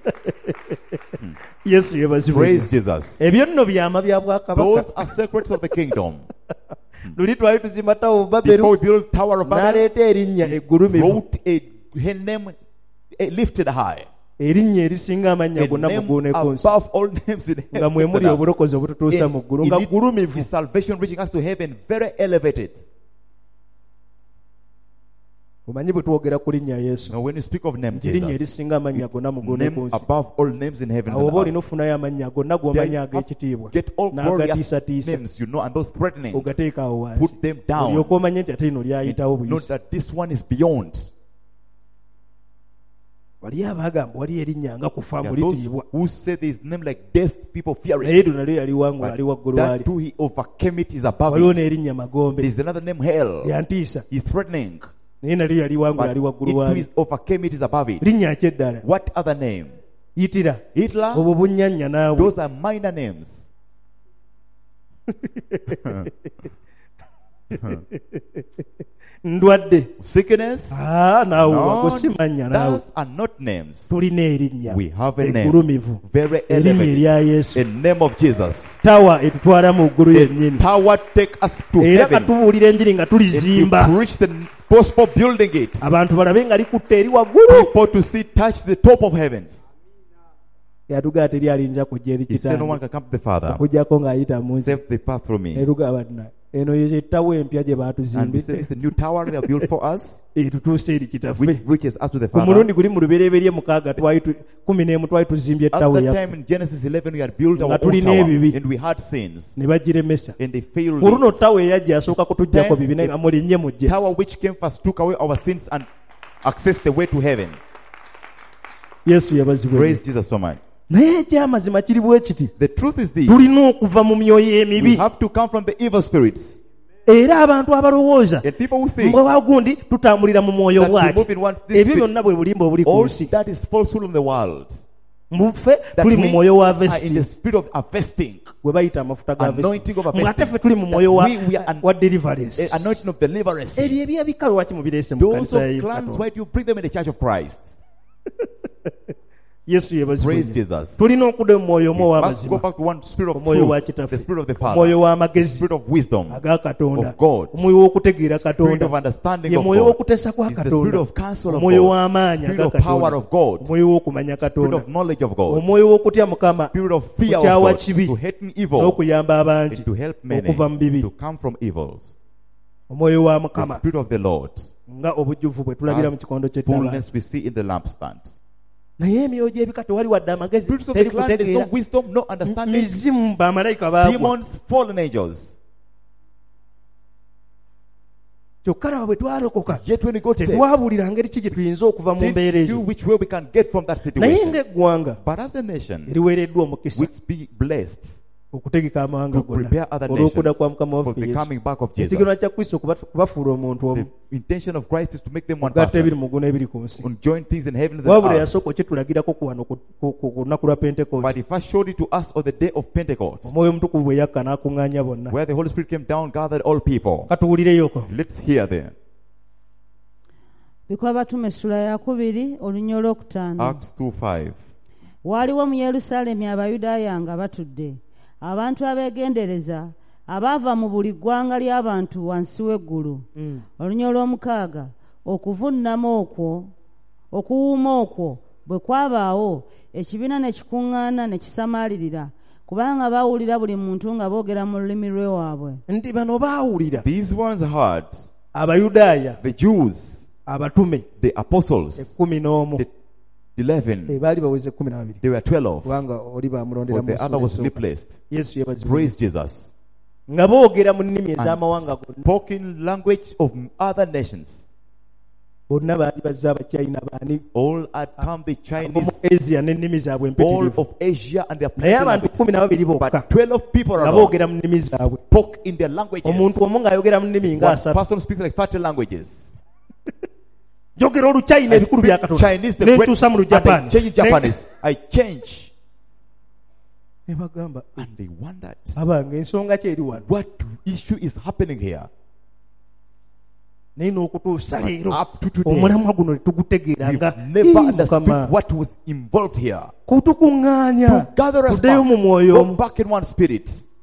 Yesu yeebazibwe. Praise Jesus. Ebyo nno byama bya Bwakabaka. Those are secrets of the kingdom. Luli twali tuzimba ttawa Before Babelu we build Tower of Babel, n'aleeta erinnya eggulumivu. wrote a her name eh, lifted high. erinnya erisinga amannya A gonna mu name ggulu ne ku nsi above all names in nga heaven. mwe muli lifted up. obulokozi obututuusa mu ggulu nga In it ggulumivu. is salvation reaching us to heaven, very elevated. omanyi bwe twogera ku linnya Yesu Now when you speak of name nti erinnya Jesus, erisinga amannya gonna mu ggulu ne ku name nsi above all names in heaven awo oba and olina earth. ofunayo amannya gonna There g'omanyi you have ag'ekitiibwa get all glorious n'agatiisatiisa names, you know, and those threatening. ogateeka awo wansi Put them down. olyoka omanye nti ate lino lyayitawo Note buyisi. that this one is beyond. wali abagamba wali erinnya nga kufa There mu are those litiibwa who say there is name like death, people fear naye it. lino nalyo yali wangula But ali waggulu that waali. too he overcame it, is above waliwo it. n'erinnya magombe There is another name, hell. lyantiisa He's threatening. naye nalyo yali wangula But ali it waggulu too waali. is overcame it, is above it. linnya ki eddala What other name? yitira Hitler? obwo bunnyanya naawe. Those are minor names. ndwadde Sickness? Ah, naawe No, wago si mannya naawe. those are not names. tulina erinnya We have a name. eggulumivu Very erinnya elevated. erya Yesu. A name of Jesus. tawa etutwala mu ggulu yennyini Power take us to era heaven. katubuulira enjiri nga And you tulizimba preach the gospel building it. abantu balabe nga likutta eri waggulu. People to see touch the top of heavens. yatugaa teri alinza kujja eri He said no one kitange can come to the Father. okujjako ng'ayita mu nsi. Save the path through me. erugaba tina eno ye ttawo empya gye And he baatuzimbise said it's a new tower they have built for us, etutuuse eri kitaffe. which reaches us to the ku Father. mulundi guli mu lubereberye mukaaga twali tu- kumi n'emu twali tuzimbye At ettawo that eyaffe time in Genesis eleven, we had built our Nga own tulina tower, ebibi. and we had sins, ne bagiremesa. and they failed ku luno it. ttawo eyajja asooka kutuggyako Then bibi naye nga mulinnye mujje. Tower which came first took away our sins and accessed the way to heaven. yesu yabazibwa. Praise Jesus so much. naye ekyamazima kiri bwe kiti The truth is this: tulina okuva mu myoyo we emibi have to come from the evil spirits. era abantu abalowooza And people who think mbwe wagundi tutambulira mu mwoyo that we bwati move in one this ebyo spirit, byonna bwe bulimba obuli ku all nsi. that is falsehood in the world. muffe That tuli mu we mwoyo wa are in the vesting spirit of harvesting, gwe bayita amafuta ga anointing of vesting. harvesting. Mwate ffe tuli mu mwoyo wa, That we- we are an- wa deliverance. a- anointing of deliverance. ebyo ebyabika lwaki mubireese mu Those kanisa of ya clans, Katonda? why do you bring them in the church of Christ? yesu yebazibwa. Praise Jesus. tulina okudda mu mwoyo omwo We must go ow'amazima, back to one spirit of omwoyo wa truth, kitaffe, the spirit of the omwoyo Father, the w'amagezi spirit of wisdom, aga katonda, of God, omwoyo w'okutegeera spirit katonda, of understanding ye of mwoyo God, w'okutesa kwa is the spirit katonda, of counsel of omwoyo God, w'amaanyi spirit aga of power katonda, of God, omwoyo w'okumanya spirit katonda, of knowledge of God, omwoyo w'okutya mukama spirit of fear of kukyawa God, kibi to hate evil, n'okuyamba abangi and to help many okuva mu bibi. to come from evils. omwoyo wa The mukama spirit of the Lord, nga obujjuvu bwe tulabira mu as kikondo ky'ettabaani. fullness we see in the lampstands. naye emyoyo gy'ebika tewali wadde amagezi Spirits of the teri clan, there is no kutegeera. wisdom, no understanding. mizimu bamalayika baagwa Demons, fallen angels. kyokka laba bwe twalokoka Yet when we go to tetwabuulira ngeri ki gye tuyinza okuva mu mbeera do eyo. which way we can get from that naye situation. ng'eggwanga But as a nation, eriweereddwa omukisa which be blessed okutegeka amawanga to gonna prepare other olw'okudda nations kwa mukama for waffe the Yesu. coming back of Jesus. ekigeno kya kristo kuba- kubafuula omuntu omu The intention of Christ is to make them one gatta ebiri person, mu ggulu ebiri ku nsi. and join things in heaven and wabula earth. yasooka okitulagirako ku wano ku ku- ku lunaku lwa But pentekosti. he first showed it to us on the day of Pentecost, omwoyo omutukuvu bwe yakka n'akuŋŋaanya bonna. where the Holy Spirit came down, gathered all people. katuwulireyoko. Let's hear there. bikwabatume essula ya kubiri olunya olwokutaano. Acts two five. waaliwo mu yerusaalemi abayudaaya nga batudde, abantu abeegendereza abaava mu buli ggwanga ly'abantu wansi w'eggulu. olunya olw'omukaaga okuvunnama okwo okuwuuma okwo bwe kwabaawo, ekibiina ne kikuŋŋaana ne kisamaalirira, kubanga baawulira buli muntu nga boogera mu lulimi lwe waabwe. nti bano baawulira These ones heard abayudaaya the Jews, abatume the apostles, ekkumi n'omu the eleven, Eh, baali baweze ekkumi n'ababiri they were twelve, kubanga oli bamulondera but mu the other was nsula esooka. sleepless. yesu yebazibwa. Praise Jesus. nga boogera mu nnimi And ez'amawanga gonna. spoken language of other nations. bonna baali bazze abacyayina baani All had come the Chinese, mu asia n'ennimi zaabwe all empitirivu, of Asia and their naye abantu language. kkumi n'ababiri bokka But twelve people nga alone boogera mu nnimi zaabwe. spoke in their languages. omuntu omu ng'ayogera mu nnimi nga One asatu. person speaks like thirty languages. njogera olucyayina I ebikulu speak bya katonda Chinese, the nentuusa mu great, and I lujapani change Japanese. I change. ne bagamba And they wondered, abange ensonga ki eri wano what issue is happening here? naye n'okutuusa But leero up to today, omulamwa guno tetugutegeera we've nga never "Ii, understood Mukama, what was involved here. kutukuŋŋaanya To gather us tuddeyo back, mu mwoyo go omu back in one spirit.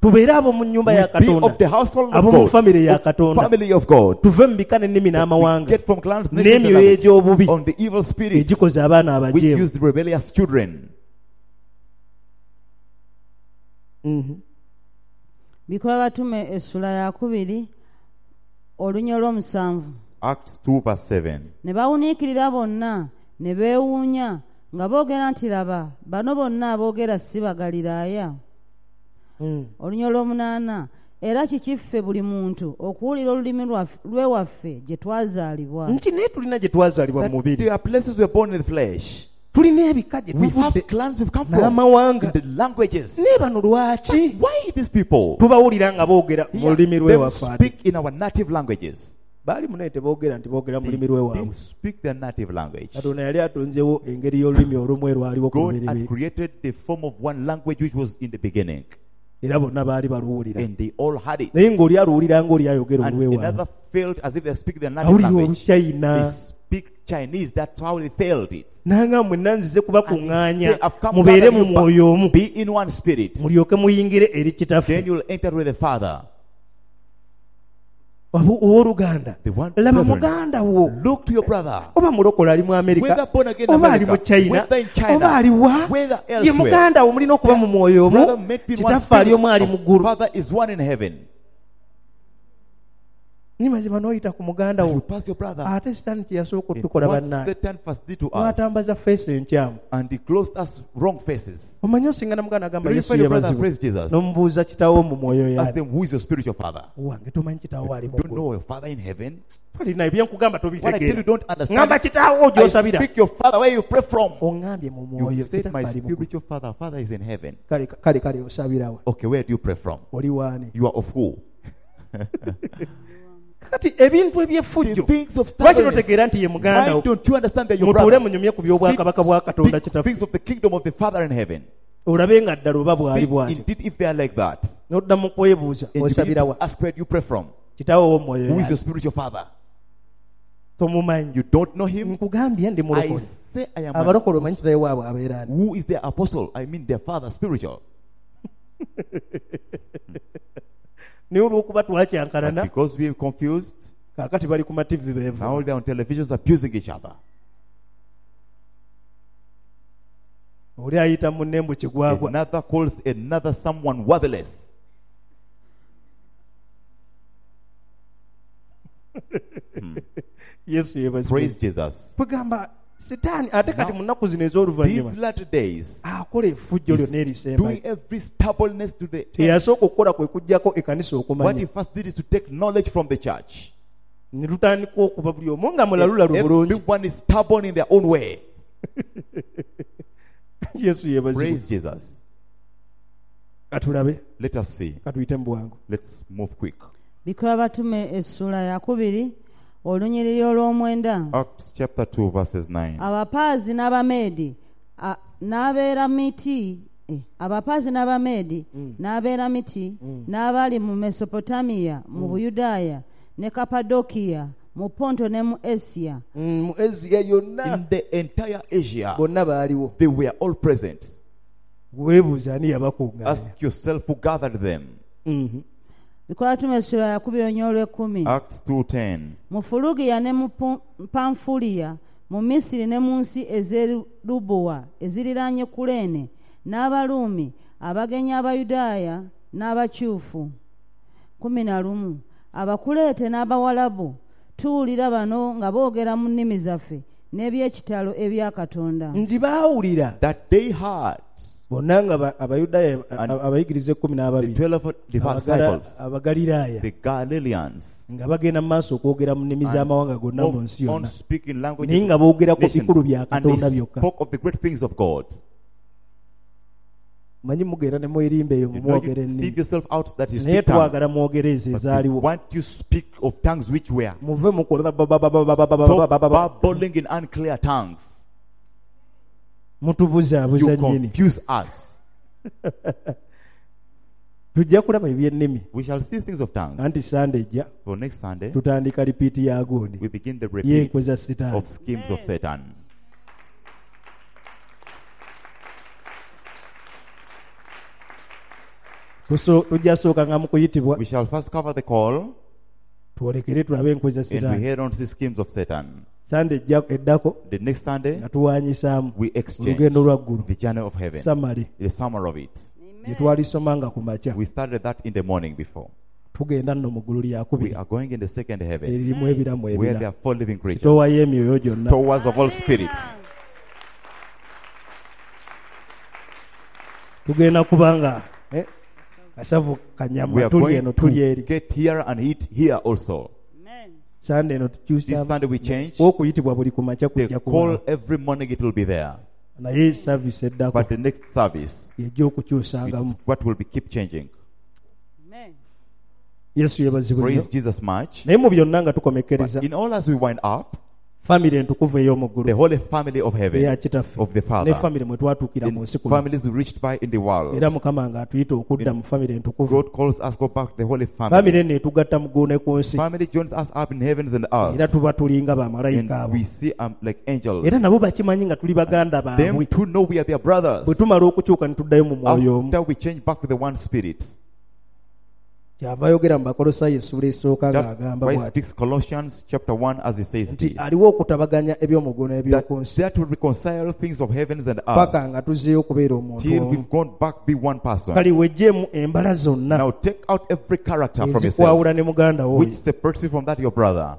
tubeere abo mu nnyumba ya We be Katonda of the household of abo mu God, family ya of Katonda family of God. tuve mu bika n'ennimi We n'amawanga get from clans, nations, and n'emyoyo languages, egy'obubi on the evil spirits egikoze abaana which abajeemu. use the rebellious children. Mhm. Bikola batume essula ya kubiri olunya olw'omusanvu. Acts two verse seven. Ne bawuniikirira bonna ne beewuunya nga boogera nti laba bano bonna aboogera si Bagaliraaya. Mm. Olunya olw'omunaana era kikiffe buli muntu okuwulira olulimi lwaffe- lwewaffe gye twazaalibwa. nti naye tulina gye twazaalibwa That mu mubiri, there are places we are born in the flesh. tulina ebika gye We have tuvudde clans we've come from, n'amawanga. the languages. naye bano lwaki Why these people? tubawulira nga boogera mu Here, lulimi they lwewaffe ate? speak in our native languages. baali munaye teboogera nti boogera mu They lulimi lwewabwe. didn't speak their native language. Katonda yali atonzewo engeri y'olulimi olumu erwaliwo ku God mubiri had bwe, created the form of one language which was in the beginning, era bonna baali baluwulira. and they all had it. naye ng'oli aluwulira ng'oli ayogera And olwewaabwe. another felt as if they speak their native awulira language. oluchayina They speak Chinese. That's how they felt it. nanga mwenna nzize And kubakuŋŋaanya they have come mubeere gather mu you back. mwoyo omu Be in one spirit. mulyoke muyingire eri kitaffe. Then you'll enter with the Father. Wabu- owooluganda The one laba brethren. muganda wo Look to your brother. oba mulokola ali mu amerika Whether born again in oba ali mu America, china whether in China, oba ali wa whether ye elsewhere. muganda wo mulina okuba mu mwoyo Brother omu. met me in one kitaffe ali omu ali mu spirit. ggulu. Father is one in heaven. nimazima n'oyita ku muganda You wo pass your brother. ate sitaani kyeyasooka And otukola what bannaye Satan first did to us, n'atambaza feesi enkyamu. and he closed us wrong faces. omanyi osingana muganda agamba You yesu find your brother and yeebazibwa praise Jesus. n'omubuuza kitaawo mu mwoyo Ask yaali them, who is your spiritual father? wange tomanyi kitaawo ali You mu don't ggulu. know your father in heaven? Tolina ebyenkugamba What I tell you, tobitegeera. don't understand. ŋŋamba kitaawo I gy'osabira speak your father where you pray from. oŋŋambye mu You mwoyo said, my kitaffe ali mu ggulu. spiritual father, father is in heaven. kale kale kale osabirawa Okay, where do you pray from? oli waani? You are of who? kati ebintu The eby'effujjo things of lwaki stubbornness. totegeera nti ye muganda Why wo? don't you understand that your mutuule brother? munyumye ku by'obwakabaka bwa katonda Speak kitaffe things of the kingdom of the Father in heaven. olabe nga ddala oba bw'ali See, bw'ati indeed, if they are like that, n'oddamu kwebuuza and you begin osabirawa to ask where do you pray from? kitaawo w'omwoyo Who is your yaali spiritual father? tomumanyi. You don't know him? nkugambye ndi I mulokole. say I am. an abalokole omanyi apostle. kitaawe waabwe abeera ani? Who is their apostle? I mean their father spiritual. naye olw'okuba But twakyankalana because we are confused, kaakati bali ku mativi now beevu. they're on televisions abusing each other. oli ayita munne mbu kigwagwa. Another calls another someone worthless. yesu yeebazibwe. Praise Jesus. tugamba sitaani ate kati Now, mu nnaku zino These ez'oluvannyuma latter days, akola effujjo lyonna is erisembayo. doing every stubbornness to the teyasooka okukola kwe kujjako ekkanisa What he okumanya. first did is to take knowledge from the church. ne lutandika okuba buli omu nga mulalulalu bulungi. Everyone is stubborn in their own way. yesu yeebazibwe. Praise Jesus. katulabe Let us see. katuyite mu bwangu. Let's move quick. Bikola batume essula ya kubiri olunyiriri olw'omwenda. Acts chapter two, verses nine. Abapaazi n'abameedi a- n'abeera miti eh, abapaazi n'abameedi n'abeera miti n'abali mu Mesopotamiya mu Buyudaaya ne Kapadokiya mu Ponto ne mu Asiya Mm, mu Asia yonna In the entire Asia, bonna baaliwo. they were all present. weebuuza ani yabakuŋŋaanya. Ask yourself who gathered them. Mhm. Bikola batume essula ya kubiri olunyiriri olw'ekkumi. Acts two ten. Mu Fulugiya ne mu Pu- Pamfuliya mu Misiri ne mu nsi ez'e Lubowa eziriraanye Kuleene n'Abaruumi abagenya Abayudaaya n'Abakyufu. kumi na lumu Abakuleete n'Abawalabu tuwulira bano nga boogera mu nnimi zaffe n'eby'ekitalo ebya Katonda. nti baawulira That they heard bonna nga ba- abayudaaya And abayigiriza ekkumi the n'ababiri twelve Abagala- disciples, abagaliraaya the Galileans, nga bagenda mu maaso okwogera mu nnimi z'amawanga gonna mu on, nsi on yonna speaking naye languages nga boogera ku nations, bikulu bya and Katonda they byokka. spoke of the great things of God. manyi mugenda ne mwerimba eyo You know, mumwogera you leave ennimi yourself out that you naye speak tongues. twagala mwogere ezo But we ezaaliwo. want you speak of tongues which were muve mu Stop kuba babbling in unclear tongues. mutubuzaabuza You nnyini. confuse us. tujja kulaba ebyennimi We shall see things of tongues. anti sande ejja For next Sunday, tutandika lipiiti ya gundi we begin the repeat yenkwe za sitaani. of schemes of Satan. Tuso- tujja sookanga mu kuyitibwa We shall first cover the call twolekere tulabe enkozi za and we Setaani. head on to the schemes of Satan. Sande ejja- eddako The next Sunday, nga tuwanyisaamu we exchange olugendo lwa ggulu the journey of heaven, samale the summary of it. gye twalisomanga ku makya. We started that in the morning before. Tugenda nno mu ggulu We lyakubiri are going in the second heaven, eririmu ebiramu where there ebira are four living creatures, sitoowayo emyoyo gyonna. stores of all spirits. Tugenda kubanga eh, kasavu We kanyama are tuli eno going tuli to eri. get here and eat here also. Sande eno This tukyusa Sunday we change. okuyitibwa buli ku makya The kujja call kuba every morning, it will be there. naye savisi eddako But the next service, yejja it okukyusangamu. is what will be keep changing. Yesu yeebazibwe Praise nnyo. Jesus much. Naye mu byonna nga But tukomekereza in all as we wind up, famire entukuvu ey'omu the ggulu holy family of eya heaven, kitaffe of the ne Father, famire mwe twatuukira mu the nsi kuno. families we reached by in the world, Era Mukama nga atuyita okudda mu famire entukuvu. God calls us go back to the holy Famire family. eno etugatta mu ggulu ne ku nsi. Family joins us up in heavens and earth, Era tuba tulinga bamalayika and abo. we see um, like angels. Era nabo bakimanyi nga tuli baganda Them baabwe. too know we are their brothers. Bwe tumala okukyuka ne tuddayo mu mwoyo omu. After we change back to the one spirit. Kyava ayogera mu Bakolosaayo essula esooka That's ng'agamba why it bw'ati speaks Colossians chapter one as it says nti this. aliwo okutabaganya eby'omu ggulu That, n'eby'oku nsi that will reconcile things of heavens and earth paka nga tuzzeeyo okubeera omuntu till omu. we've gone back be one person. Kale weggyemu embala zonna Now take out every character from yourself ezikwawula ne muganda wo which oyo. separates you from that your brother.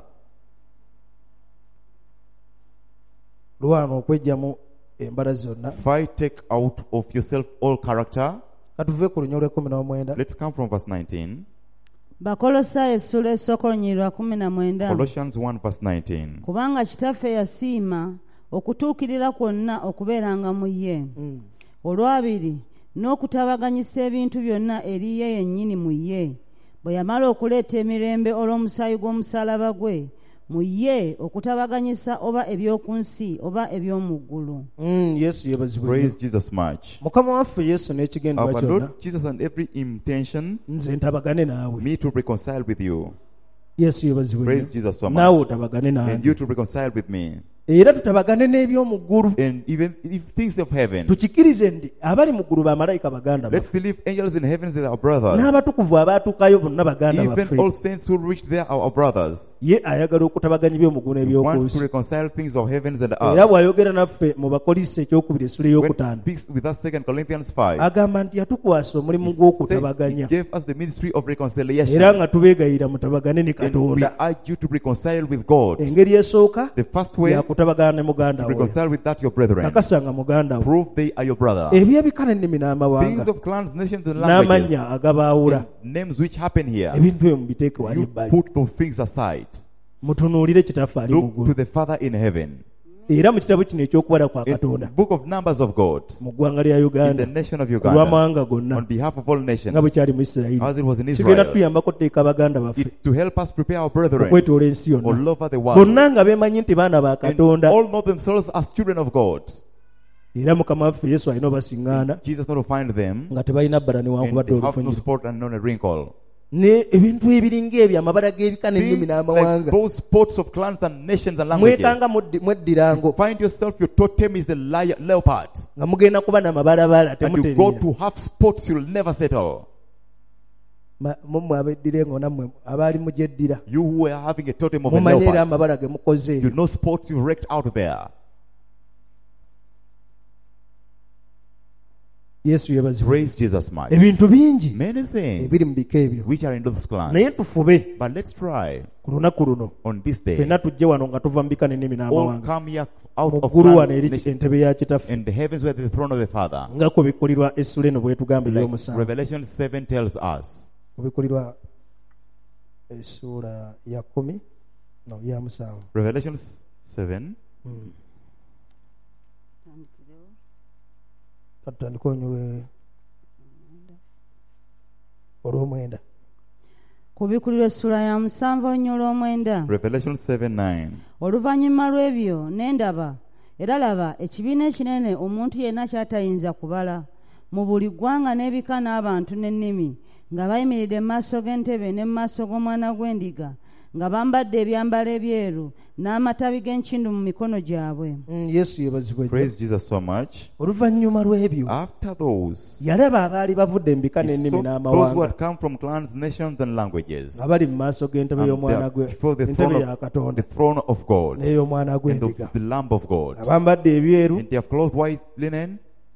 Lwana okweggyamu embala zonna. If I take out of yourself all character, Katuve ku lunya olw'ekkumi n'omwenda. let's come from verse nineteen. Bakolosaayo essula esooka olunyiriri lwa kumi na mwenda. Colossians one verse nineteen. Kubanga kitaffe yasiima okutuukirira kwonna okubeeranga mu ye. Mm. Olwabiri n'okutabaganyisa ebintu byonna eri ye yennyini mu ye. Bwe yamala okuleeta emirembe olw'omusaayi gw'omusaalaba gwe, mu ye okutabaganyisa oba eby'oku nsi oba eby'omu ggulu. Mm, Yesu yeebazibwe Praise nnyo. Jesus much. Mukama waffe Yesu n'ekigendwa Our kyonna Lord Jesus and every intention, nze ntabagane naawe. me to reconcile with you. Yesu yeebazibwe Praise nnyo. Jesus so Naawe much. otabagane And nange. you to reconcile with me. Era tutabagane n'eby'omu ggulu. And even if things of heaven, Tukikirize ndi abali mu ggulu bamalayika baganda let's baffe. believe angels in heavens are our brothers. N'abatukuvu abaatuukayo bonna baganda Even baffe. all saints who reached there are our brothers. Ye ayagala okutabaganya eby'omu ggulu He n'eby'oku wants to nsi. reconcile things of heavens and Era earth. bw'ayogera naffe mu Bakolisi ekyokubiri essula When he ey'okutaano. speaks with us, Second Corinthians five, Agamba nti yatukwasa omulimu he said gw'okutabaganya. he gave us the ministry of reconciliation. Era nga tubeegayira mutabagane ne And we Katonda. urge you to reconcile with God. Engeri esooka The first way to yakutabagana ne muganda wo. reconcile with that your brethren. Kakasa nga muganda wo. Prove they are your brother. Ebyebika n'ennimi Things n'amawanga of clans, nations, and languages. n'amannya agabaawula. And names which happen here. Ebintu ebyo mubiteeke wali You ebbali. put those things aside. Mutunuulire kitaffe ali mu Look to ggulu. the Father in heaven. Era mu kitabo kino eky'okubala kwa In the Katonda book of Numbers of God. mu ggwanga lya In the Uganda nation of olw'amawanga Uganda. gonna On behalf of all nations. nga bwe kyali mu Isirayiri. As it was in Kigenda Israel. tuyambako teeka baganda baffe It, to help us prepare our brethren okwetoola ensi yonna. all over the world. Bonna nga beemanyi nti baana ba And Katonda. all know themselves as children of God. Era Mukama waffe Yesu alina obasiŋŋaana Jesus not to find them. nga tebalina bbala And newankubadde they have no olufunyi. spot and not a wrinkle. Ne ebintu ebiringa ebyo amabala g'ebika n'ennimi Things like n'amawanga. those spots of clans and nations and languages. Mwekanga muddi- mweddirango Find yourself, your totem is the li- leopard. nga mugenda kuba namabalabala And you go temutereera. to have spots you'll never settle. Ma- mummwe abeddirengo nammwe abaali mugyeddira. You who are having a totem of a Mumanyi era leopard. amabala ge mukoze You eyo. know spots you wrecked out there. Yesu yeebazibwe. Praise Jesus much. Ebintu bingi Many things ebiri mu bika ebyo. which are in those clans. Naye tufube But let's try ku lunaku luno on this day. ffenna tujje wano nga tuva mu bika n'ennimi All n'amawanga. come here out Mu of ggulu wano clans, eri nations, entebe ya kitaffe. in the heavens where the throne of the Father. Nga ku bikkulirwa essula eno bw'etugamba Like ey'omusanvu. Revelation seven tells us. Ku bikkulirwa essula ya kumi no ya musanvu. Revelation seven. Mm. Katutandike onyolwe olw'omwenda. Kubikulirwa essula ya musanvu olunya olw'omwenda. Revelation seven nine. Oluvannyuma lw'ebyo ne ndaba era laba ekibiina ekinene omuntu yenna ky'atayinza kubala mu buli ggwanga n'ebika n'abantu n'ennimi nga bayimiridde mu maaso g'entebe ne mu maaso g'omwana gw'endiga nga bambadde ebyambalo ebyeru n'amatabi g'enkindu mu mikono gyabwe. Mm, Yesu yebazibwe. Praise Jesus so much. Oluvannyuma lw'ebyo After those, yalaba abaali bavudde mu bika he n'ennimi saw those who n'amawanga had come from clans, nations, and languages, nga bali mu maaso g'entebe and they y'omwana are gwe, before the entebe throne ya of, the Katonda throne of God n'ey'omwana and gw'endiga. of the Lamb of God. Nga bambadde ebyeru And they have clothed white linen,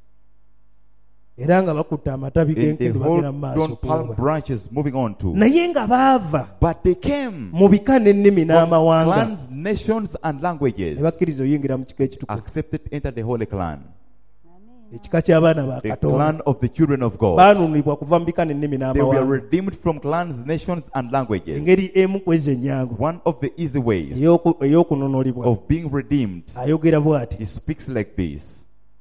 era nga bakutte amatabi and they g'enkindu hold bagenda mu maaso on palm kuwe. branches moving on to. Naye nga baava But they came mu bika n'ennimi from n'amawanga clans, nations, and languages, ne bakkiriza oyingira mu kika ekitukuvu, accepted, entered the holy clan, ekika ky'abaana ba the Katonda. clan of the children of God. baanunulibwa kuva mu bika n'ennimi They were n'amawanga. redeemed from clans, nations, and languages. Engeri emu ku ezo ennyangu One of the easy ways ey'oku- ey'okununulibwa of being redeemed, ayogera bw'ati: he speaks like this.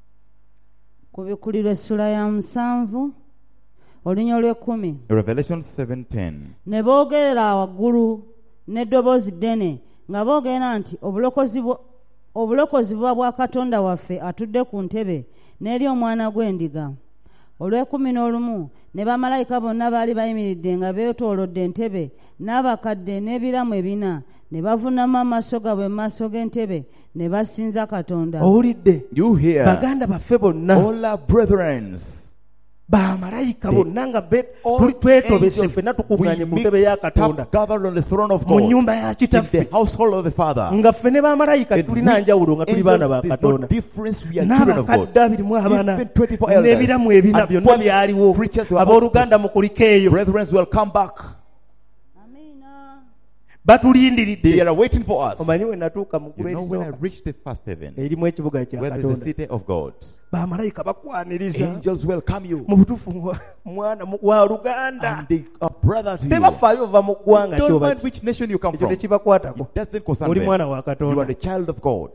Ku bikulirwa essula ya musanvu olunya olw'ekkumi. Revelation seven ten. Ne boogerera waggulu n'eddoboozi ddene nga boogera nti obulokozi bwa- obulokozi buba bwa Katonda waffe atudde ku ntebe n'eri omwana gw'endiga. Olw'ekkumi n'olumu ne bamalayika bonna baali bayimiridde nga beetoolodde entebe n'abakadde n'ebiramu ebina ne bavuunama amaaso gaabwe mu maaso g'entebe ne basinza Katonda. owulidde, You hear baganda baffe bonna all our brethren, bamalayika They- bonna nga be- all tuli- twetobese angels, ffenna we tukuŋŋaanye ku ntebe ya mixed Katonda up, gathered on the throne of mu God, nnyumba ya in kitaffe, the household of the Father. nga ffe ne bamalayika And tulina we njawulo nga tuli baana ba angels, there's no Katonda. difference, we are children of God. N'abakadde abiri mu abana Even twenty-four elders n'ebiramu ebina and byonna four byaliwo. creatures were Abooluganda mukuliko eyo Brethren will come back. Amiina. They batulindiridde. are waiting for us. Omanyi we natuuka mu You ggulu know, when I erisooka reach the first heaven, erimu ekibuga kya where there is the Katonda, city of God, bamalayika bakwaniriza angels welcome you, mu butuufu mwa- mwana mu- wa luganda, and they are brother to you. tebafaayo ova mu ggwanga Don't kyoba mind which nation you come ekyo from. tekibakwatako. It doesn't concern Oli them. mwana wa You are Katonda. the child of God.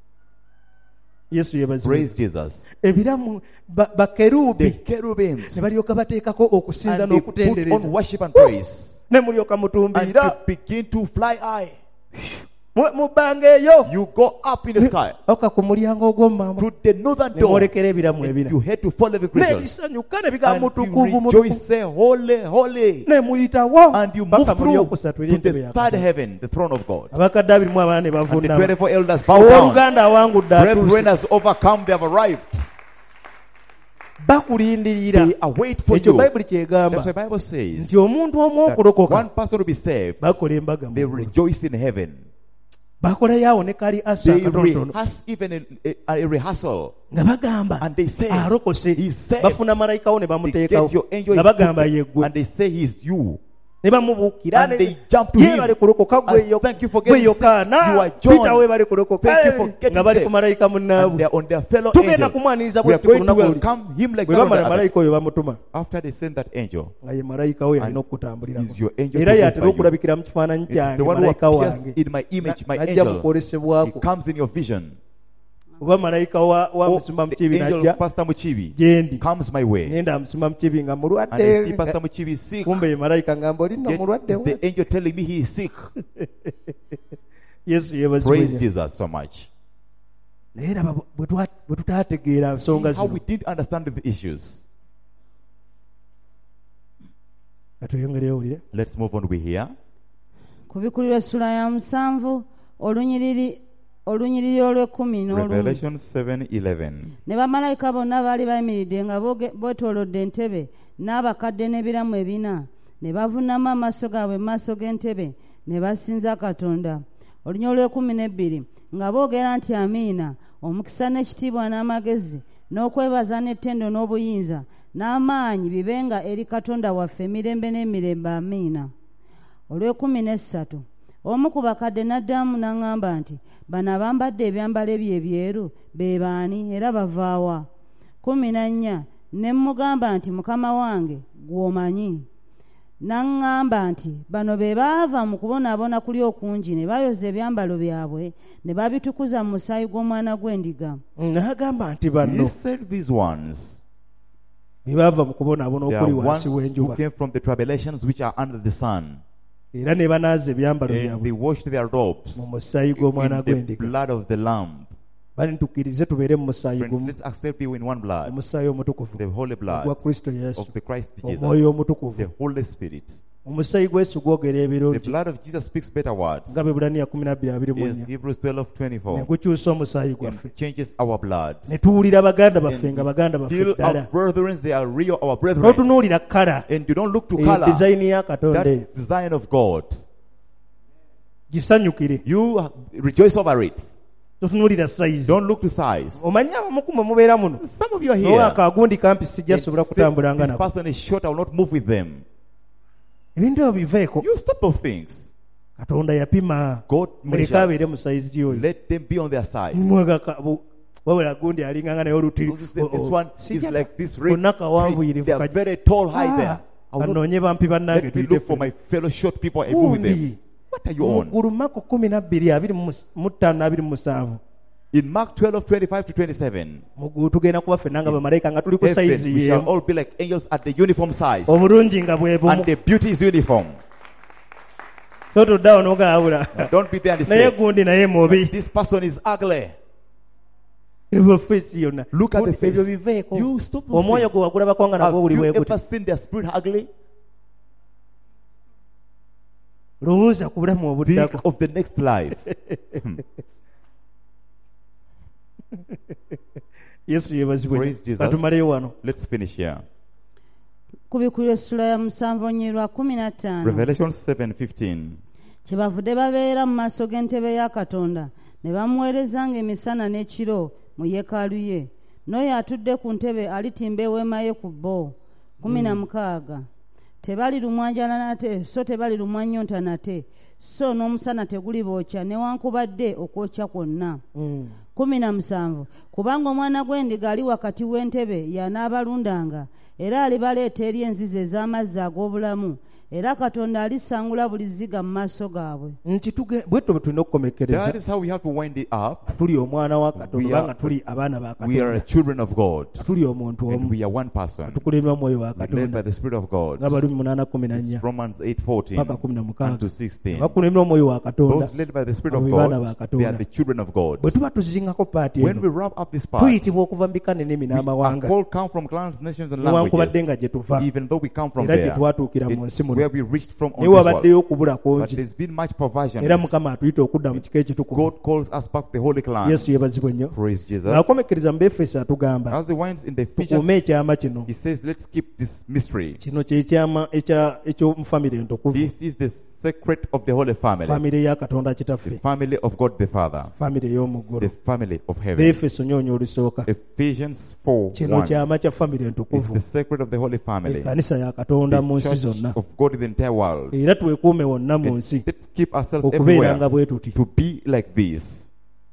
Yesu yeebazibwe. Praise Jesus. Ebiramu ba- The bakerubi cherubims, ne balyoka bateekako okusinza and they put on n'okutendereza, worship and praise, ne mulyoka and mutumbiira you begin to fly high. mu mu bbanga eyo You go up in the sky oka ku mulyango ogw'omumaamu to the northern ne door. mwolekera ebiramu And ebina you head to follow the creatures, n'ebisanyuka ne bigamba and you mutukuvu rejoice, mutukuvu, say holy, holy, ne muyitawo and you move paka mu through lyokusatu eri to entebe the ya third Katonda. heaven, the throne of God. Abakadde abiri mu abana ne And the bavundama. twenty-four elders bow down. Owooluganda awangudde Brethren atuuse, has overcome, they have arrived. bakulindirira. They await for Ekyo you. Bayibuli kyegamba That's why the Bible says nti omuntu omu that okulokoka one person will be saved. bakola embaga mu They ggulu. rejoice in heaven. Bakolayo awo ne kali asa They akatonotono rehearse even a, a, a rehearsal. nga bagamba And they say, alokose, He's saved. bafuna malayika wo ne They bamuteekawo get your angel nga is bagamba put- yeggwe, and they say he's you. ne bamubuukira And they jump to him. yeebale kulokoka As gwe thank you for gwe getting saved. Yokaana, You are John. Peter weebale kulokoka, Thank you for Eh, getting nga bali ku saved. malayika And munnaabwe. they're on their fellow Tugenda angel. kumwaniriza We are bwe tuti ku going to lunaku luli. welcome him like Bwe that. or bamala the other. malayika oyo bamutuma After they send that angel, nga ye malayika we alina And okutambulirako, is your angel era to yatera move by you. okulabikira mu kifaananyi it's kyange the one who malayika appears wange in my image, my najja mu angel. He kwolesebwako. comes in your vision. Oba malayika wa wa Oh, musumba mu the kibi angel najja of Pastor Muchibi gyendi, comes my way. ngenda amusuma mu kibi nga And I see mulwadde, Pastor Muchibi is sick. kumbe ye malayika ngamba oli nno Yet mulwadde it's we. the angel telling me he is sick. Yesu Praise yeebazibwe. Jesus so much. Naye raba bwe twa- bwe tutaategeera See nsonga how zino, we didn't understand the issues. katweyongereyo owulire. Let's move on. We hear. Ku bikulirwa essula ya musanvu olunyiriri olunyiriri olw'ekkumi n'olumu. Revelation seven eleven. Ne bamalayika bonna baali bayimiridde nga boge- beetoolodde entebe n'abakadde n'ebiramu ebina ne bavuunama amaaso gaabwe mu maaso g'entebe ne basinza Katonda. Olunya olw'ekkumi n'ebbiri nga boogera nti amiina, omukisa n'ekitiibwa n'amagezi n'okwebaza n'ettendo n'obuyinza n'amaanyi bibenga eri Katonda waffe emirembe n'emirembe, amiina. Olw'ekkumi n'essatu omu ku bakadde n'addamu n'aŋŋamba nti, bano abambadde ebyambalo ebyo ebyeru be baani era bava wa? Kumi na nnya ne mmugamba nti, mukama wange gw'omanyi. N'aŋŋamba nti, bano be baava mu kubonaabona kuli okungi ne bayoza ebyambalo byabwe ne babitukuza mu musaayi gw'omwana gw'endiga. N'agamba nti He banno said these ones, be baava mu kubonaabona they are okuli ones wansi who w'enjuba, came from the tribulations which are under the sun. era ne banaaza ebyambalo And they byabwe washed their robes mu musaayi gw'omwana in the gw'endiga. blood of the Lamb. Bali ntukkirize tubeere mu musaayi Friends, gumu, let's accept you in one blood, omusaayi omutukuvu the holy blood ogwa Kristo Yesu, of the Christ omwoyo Jesus, omutukuvu, the Holy Spirit. omusaayi gw'Yesu gwogera The ebirungi blood of Jesus speaks better words. nga Bwebbulaniya kumi na bbiri abiri mu Yes, nnya Hebrews twelve ne twenty-four. gukyusa omusaayi gwaffe It changes our blood. ne tuwulira baganda baffe And nga baganda baffe feel ddala our brethren, they are real, our brethren. n'otunuulira kala And you don't look to eyo color. dizayini ya Katonda eyo That design of God. gisanyukire You uh, rejoice over it. totunuulira sayizi Don't look to size. omanyi abamukumu mubeera muno Some of you are nowa here. akagundi kampi sijja And sobola say, kutambulanga this nabo person is short, I will not move with them. ebintu ebyo biveeko You stop those things. Katonda yapima God muleke measured. abeere mu sayizi oyo Let them be on their size. wabula gundi alinganga naye olutiri Those who say this one is like this konna red kawanvuyirivu tree. They are very tall, high there. I will not anoonye bampi bannange let me look for my fellow short people and move with them. What are you on? mugulu Mako kumi na bbiri abiri mu ttaano n'abiri mu musanvu In Mark twelve twenty-five to twenty-seven, mugulu tugenda kuba ffenna nga bamalayika nga tuli ku heaven, sayizi we shall yemu all be like angels at the uniform size. obulungi nga bwe And bumu the beauty is uniform. totuddawo n'ogaabula Don't be there and naye say, gundi naye mubi this person is ugly. ebyo feesi yonna Look at the face. ebyo biveeko You stop those omwoyo things. gwe wagulabako nga nagwo Have buli you bwe guti ever seen their spirit ugly? lowooza ku bulamu Think obuddako of the next life. yesu yeebazibwe Praise Jesus. katumaleyo wano Let's finish here. kubikulira essula ya musanvu onyirwa kumi na ttaano Revelation seven fifteen. kyebavudde babeera mu maaso g'entebe ya Katonda ne bamuweerezanga emisana n'ekiro mu yeekaalu ye n'oyo atudde ku ntebe alitimba eweema ye ku bbo kumi na mukaaga tebali lumwanjala nate so tebali lumwanyonta nate so n'omusana teguli bookya newankubadde okwokya kwonna kumi na musanvu kubanga omwana gw'endiga ali wakati w'entebe y'anaabalundanga era alibaleeta eri enzizi ez'amazzi ag'obulamu era Katonda alisangula buli ziga mu maaso gaabwe nti bwetto bwe tulina That okukomekereza is how we have to wind it up. tuli omwana wa Katonda We are- kubanga tuli abaana ba We are Katonda children of God. tuli omuntu And omu we are one person. tukulemwa mwoyo wa We're led Katonda by the Spirit of God. nga balumi munaana kumi na It's nnya Romans eight fourteen paka kumi na mukaaga and to sixteen. bakulemwa omwoyo wa Katonda Those led by the Spirit of abo be baana ba God, they Katonda are the children of God. bwe tuba tuzingako paati When we eno wrap up this part, tuyitibwa okuva mu bika n'ennimi we are n'amawanga called come from clans, nations, and newankubadde nga languages. gye tuva Even though we come from era gye there, twatuukira mu nsi it's muno where we reached from on naye this world. wabaddeyo okubula But kungi there's been much perversion. era Mukama atuyita okudda mu kika ekitukuvu God calls us back to the holy clan. yesu yeebazibwe nnyo Praise Jesus. ng'akomekereza mu Befeso atugamba As the wines in the tukuume Ephesians, ekyama kino he says, let's keep this mystery. kino kyekyama eky'omu famire entukuvu This is the secret of the holy family. famire ya Katonda The kitaffe family of God the Father. famire ey'omu The ggulu family of heaven. Befeso nyonyo olusooka Ephesians four kino one kyama kya famire is entukuvu the secret of the holy family. ekkanisa ya Katonda mu The nsi church zonna of God in the entire world. era twekuume wonna mu And nsi let's keep ourselves okubeera nga everywhere bwe tuti to be like this.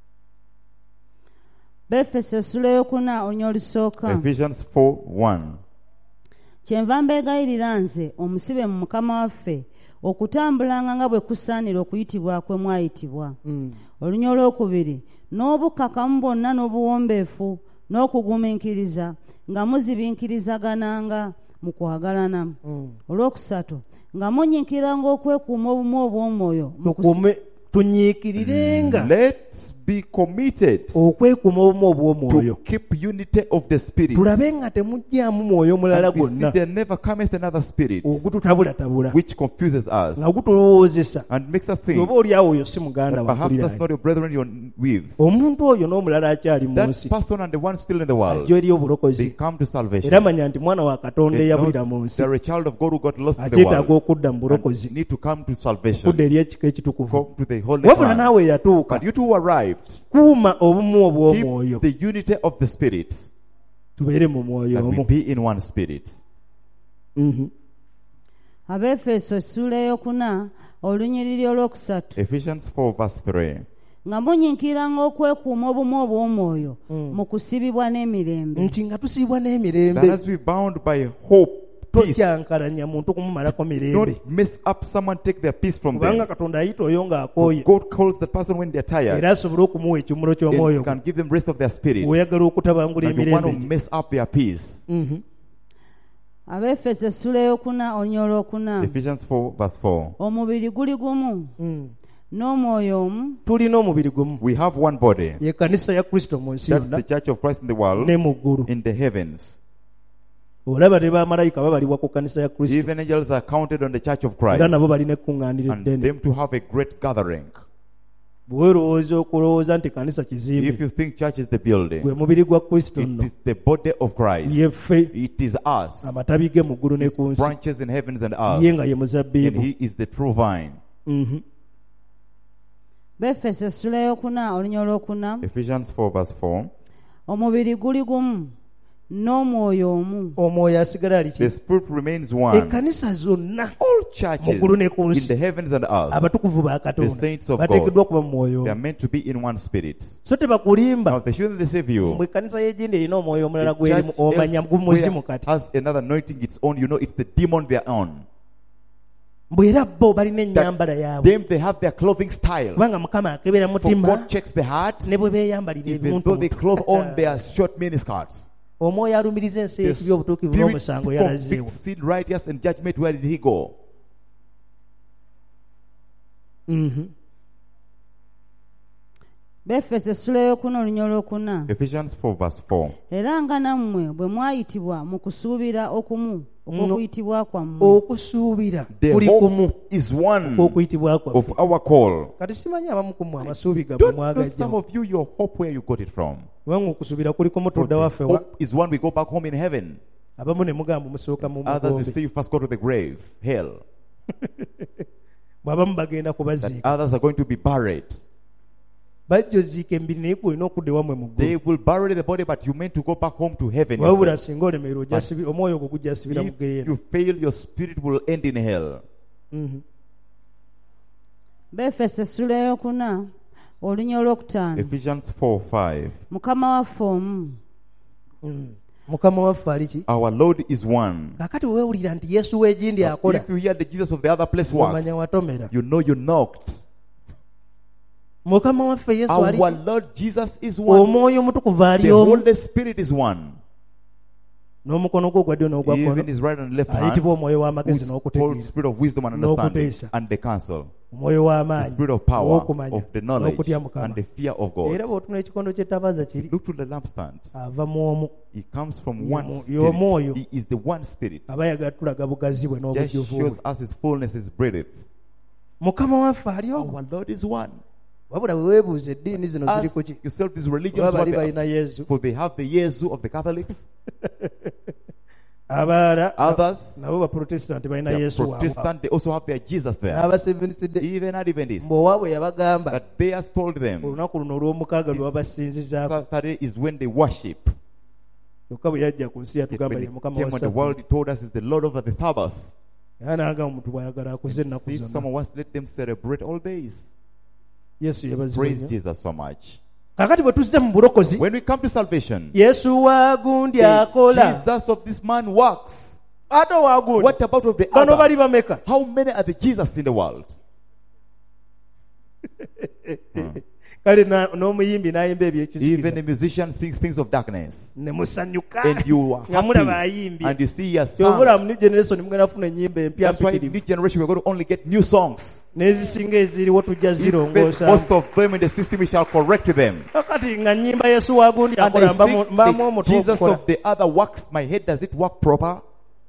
Befeso essula eyokuna onya olusooka Ephesians four one. kyenva mbeegayirira nze omusibe mu Mukama waffe okutambulanga nga bwe kusaanira okuyitibwa kwe mwayitibwa olunya olwokubiri n'obukkakamu bwonna n'obuwombeefu n'okugumiikiriza nga muzibinkirizagana mu kwagalana olwokusatu nga munyiikiranga okwekuuma obumu obw'omwoyo mu kusi- tukuume tunyiikirirenga Let's be committed okwekuuma obumu obw'omwoyo to keep unity of the spirit. tulabe nga temujjaamu mwoyo mulala And we see gwonna there never cometh another spirit ogututabulatabula which confuses us nga gutulowoozesa and makes us think oba oli awo oyo si muganda that perhaps that's wakulirayo not your brethren you're with. omuntu oyo n'omulala akyali mu That nsi person and the one still in the world, ajja eri they obulokozi come to salvation. era manya nti mwana wa Katonda They know eyabulira mu nsi they're a child of God who got lost in the akyetaaga world. okudda mu And bulokozi need to come to salvation. okudda eri ekika ekitukuvu Come to the holy wabula plan. naawe yatuuka But you two arrived. kuuma obumu obw'omwoyo Keep the unity of the spirit. tubeere mu mwoyo That we omu be in one spirit. Mhm. Abefeso essula eyokuna olunyiriri olwokusatu Ephesians four verse three. nga munyiikiranga okwekuuma obumu obw'omwoyo mu kusibibwa n'emirembe nti nga tusiibwa That n'emirembe as we bound by hope, peace. tokyankalanya muntu kumumalako mirembe Don't mess up someone, take their peace from kubanga them. Katonda ayita oyo ng'akooye God calls that person when they're tired. era asobole okumuwa ekimuro ky'omwoyo And can give them rest of their spirit. oyagala okutabangula And you want to emirembe mess up their peace. Mhm. Abefeso essula eyokuna olunya olwokuna Ephesians four verse four. omubiri guli gumu Mm. n'omwoyo omu tulina omubiri gumu We have one body. ye kanisa ya Kristo mu nsi That's yonna the church of Christ in the world, ne mu ggulu in the heavens. olaba ne bamalayika babalibwa ku kkanisa ya kristo Even angels are counted on the church of era Christ, nabo balina ekkuŋŋaaniro and eddene. them to have a great gathering. bwe weerowooza okulowooza nti kanisa If kizimbe you think church is the gwe building, mubiri gwa kristo it nno is the body of Christ. yeffe It is us. amatabi ge mu ggulu ne His ku nsi branches in heavens and ye earth. nga ye And muzabbiibu. he is the true vine. Mhm. befeso essula eyokuna olunya olwokuna. Ephesians four verse four. Omubiri guli gumu n'omwoyo omu. omwoyo asigala ali The ki Spirit remains one. ekkanisa zonna All churches mu ggulu ne ku in nsi the heavens and earth, abatukuvu ba the katonda saints of bateekeddwa God, okuba mu mwoyo they are omu. meant to be in one spirit. so tebakulimba Now they shouldn't deceive you. mbwe ekkanisa y'egindi erina omwoyo omulala The gwerimu church omanya gumuzimu elsewhere kati has another anointing its own. You know, it's the demon they are on. mbwe era bo balina ennyambala yaabwe Them, they have their clothing style. kubanga mukama akebera For mutima God checks the heart, ne bwe beeyambalira even though they ebintu clothe on their short miniskirts. omwoyo alumiriza ensi The ekibi obutuukivu Spirit n'omusango yalazeewo. convicts sin, righteous, and judgment. Where did he go? Mhm. befeso essula eyokuna olunya olwokuna. Ephesians four verse four. Era nga nammwe bwe mwayitibwa mu kusuubira okumu okw'okuyitibwa kwammwe. okusuubira The kuli kumu hope is one okw'okuyitibwa kwaffe. of our call. kati simanyi abamu ku mmwe amasuubi gabwe Don't know some mwagajjawo of you your hope where you got it from. kubanga okusuubira kuli kumu For tudda the waffe wa hope is one we go back home in heaven. abamu ne mugamba musooka mu Others you mugombe say you first go to the grave, hell. bw'abamu bagenda That kubaziika others are going to be buried. bajja oziika embiri naye gwe olina okudda ewammwe mu They ggulu will bury the body, but you meant to go back home to heaven. wabula yourself. singa olemererwa ojja sibi- omwoyo ogwo gujja sibira mu If geyeena. you fail, your spirit will end in hell. Mhm. befeso essula eyokuna olunya olwokutaano. Ephesians four five. Mukama waffe omu. Mhm. mukama waffe ali ki Our Lord is one. kaakati weewulira nti yesu w'egindi akola If you hear the Jesus of the other place works, omanya watomera you know you knocked. mukama waffe yesu ali Our ki? Lord Jesus is one. omwoyo omutukuvu ali The omu Holy Spirit is one. n'omukono gwe ogwa ddyo n'ogwa Even kkono his right and left ayitibwa hand, omwoyo who w'amagezi is called n'okutegeera Spirit of wisdom and understanding N'okuteesa. and the counsel, omwoyo the w'amaanyi spirit of power, ow'okumanya of the knowledge n'okutya mukama and the fear of era God. bw'otunula ekikondo ky'ettabaaza kiri Look to the lampstand. ava mu omu He comes from Ye one mu- ye spirit. omwoyo. He is the one spirit. aba ayagala tulaga bugazi bwe Just n'obujjuvu bwe shows us his fullness, his breadth. mukama waffe ali omu Our Lord is one. wabula bwe weebuuza eddiini zino ziri Ask ku ki yourself these religions, oba what bali they balina are. yesu For they have the Yesu of the Catholics. abalala Others, nabo baprotesitanti balina they are yesu waabwe Protestant, they also have their Jesus there. n'abaseventiside Even Adventists. mbw'owaabwe yabagamba But they has told them olunaku luno olw'omukaaga lwe babasinzizaako Saturday is when they worship. kyokka bwe yajja ku nsi Yet yatugamba when ye he mukama came on the wa world, he told us is the Lord over the Sabbath. era n'agamba omuntu bw'ayagala akuze ennaku See, if zonna someone wants to let them celebrate all days. yesu yebazibwa Praise nnyo Jesus so much. kakati bwe tuzze mu bulokozi When we come to salvation, yesu wagundi the akola Jesus of this man works. ate wagundi What about of the bano other? bali bameka How many are the Jesus in the world? kale na- n'omuyimbi n'ayimba Even ebyekizikiza a musician thinks things of darkness. ne musanyuka And you are nga mulaba happy. ayimbi And you see your kyobula song. mu new generation mugenda funa ennyimba empya That's why in mpitirivu this generation we're going to only get new songs. n'ezisinga eziriwo tujja Even zirongoosa most of them in the system, we shall correct them. kakati nga nnyimba yesu wagundi And akola I mbamu think mbamu the omutwe Jesus okukola of the other works. My head, does it work proper?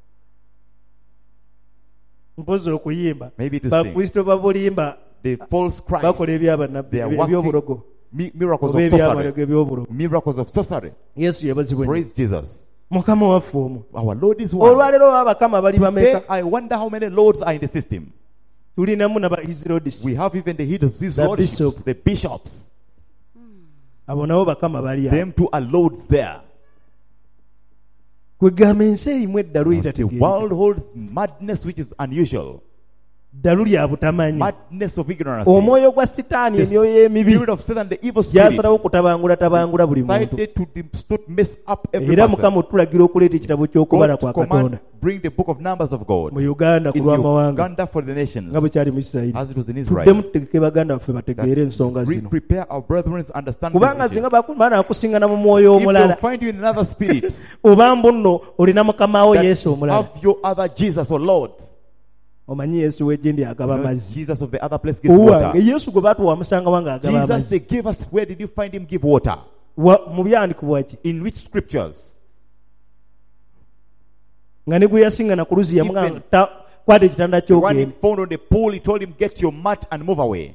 mpozi okuyimba Maybe to sing. bakristo babulimba The false Christ. bakola ebyabannabbi They are ebyobulogo working mi- miracles oba of sorcery. ebyamalago ebyobulogo Miracles of sorcery. yesu yabazibwa nnyo. Praise Jesus. mukama waffe omu Our Lord is one. olwaleero babakama bali Today, bameka I wonder how many lords are in the system. tulinamu naba hisirodisi We have even the head of these The lordships, bishop. the bishops. abo nabo bakama bali awo Them two are lords there. kwegamba ensi erimu eddalu The litategeera world holds madness which is unusual. ddalu lya butamanyi Madness of ignorance. omwoyo gwa sitaani The emyoyo emibi spirit of Satan, the evil spirit, gyasalawo okutabangula tabangula buli muntu decided to distort, mess up every era person. mukama otulagira okuleeta ekitabo ky'okubala God kwa command, katonda bring the book of Numbers of God mu uganda ku in lw'amawanga Uganda for the nations, nga bwe kyali mu isirayiri as it was in tuddemu Israel. tutegeke baganda baffe bategeere ensonga We zino prepare our brethren to understand kubanga these singa issues. bakumana nakusingana mu mwoyo If they omulala find you in another spirit, oba mbu nno olina mukama wo that yesu omulala have your other Jesus or Lord. omanyi yesu w'egindi agaba You know, amazzi Jesus of the other place gives owange water. yesu gwe baatuwa amusanga wange agaba Jesus, amazzi they gave us, where did you find him give water? Wa- mu byandikibwa ki In which scriptures? nga ne gwe yasingana ku luzi yamugamba Even- ta- kwata ekitanda The one he kyogenda. found on the pool, he told him, get your mat and move away.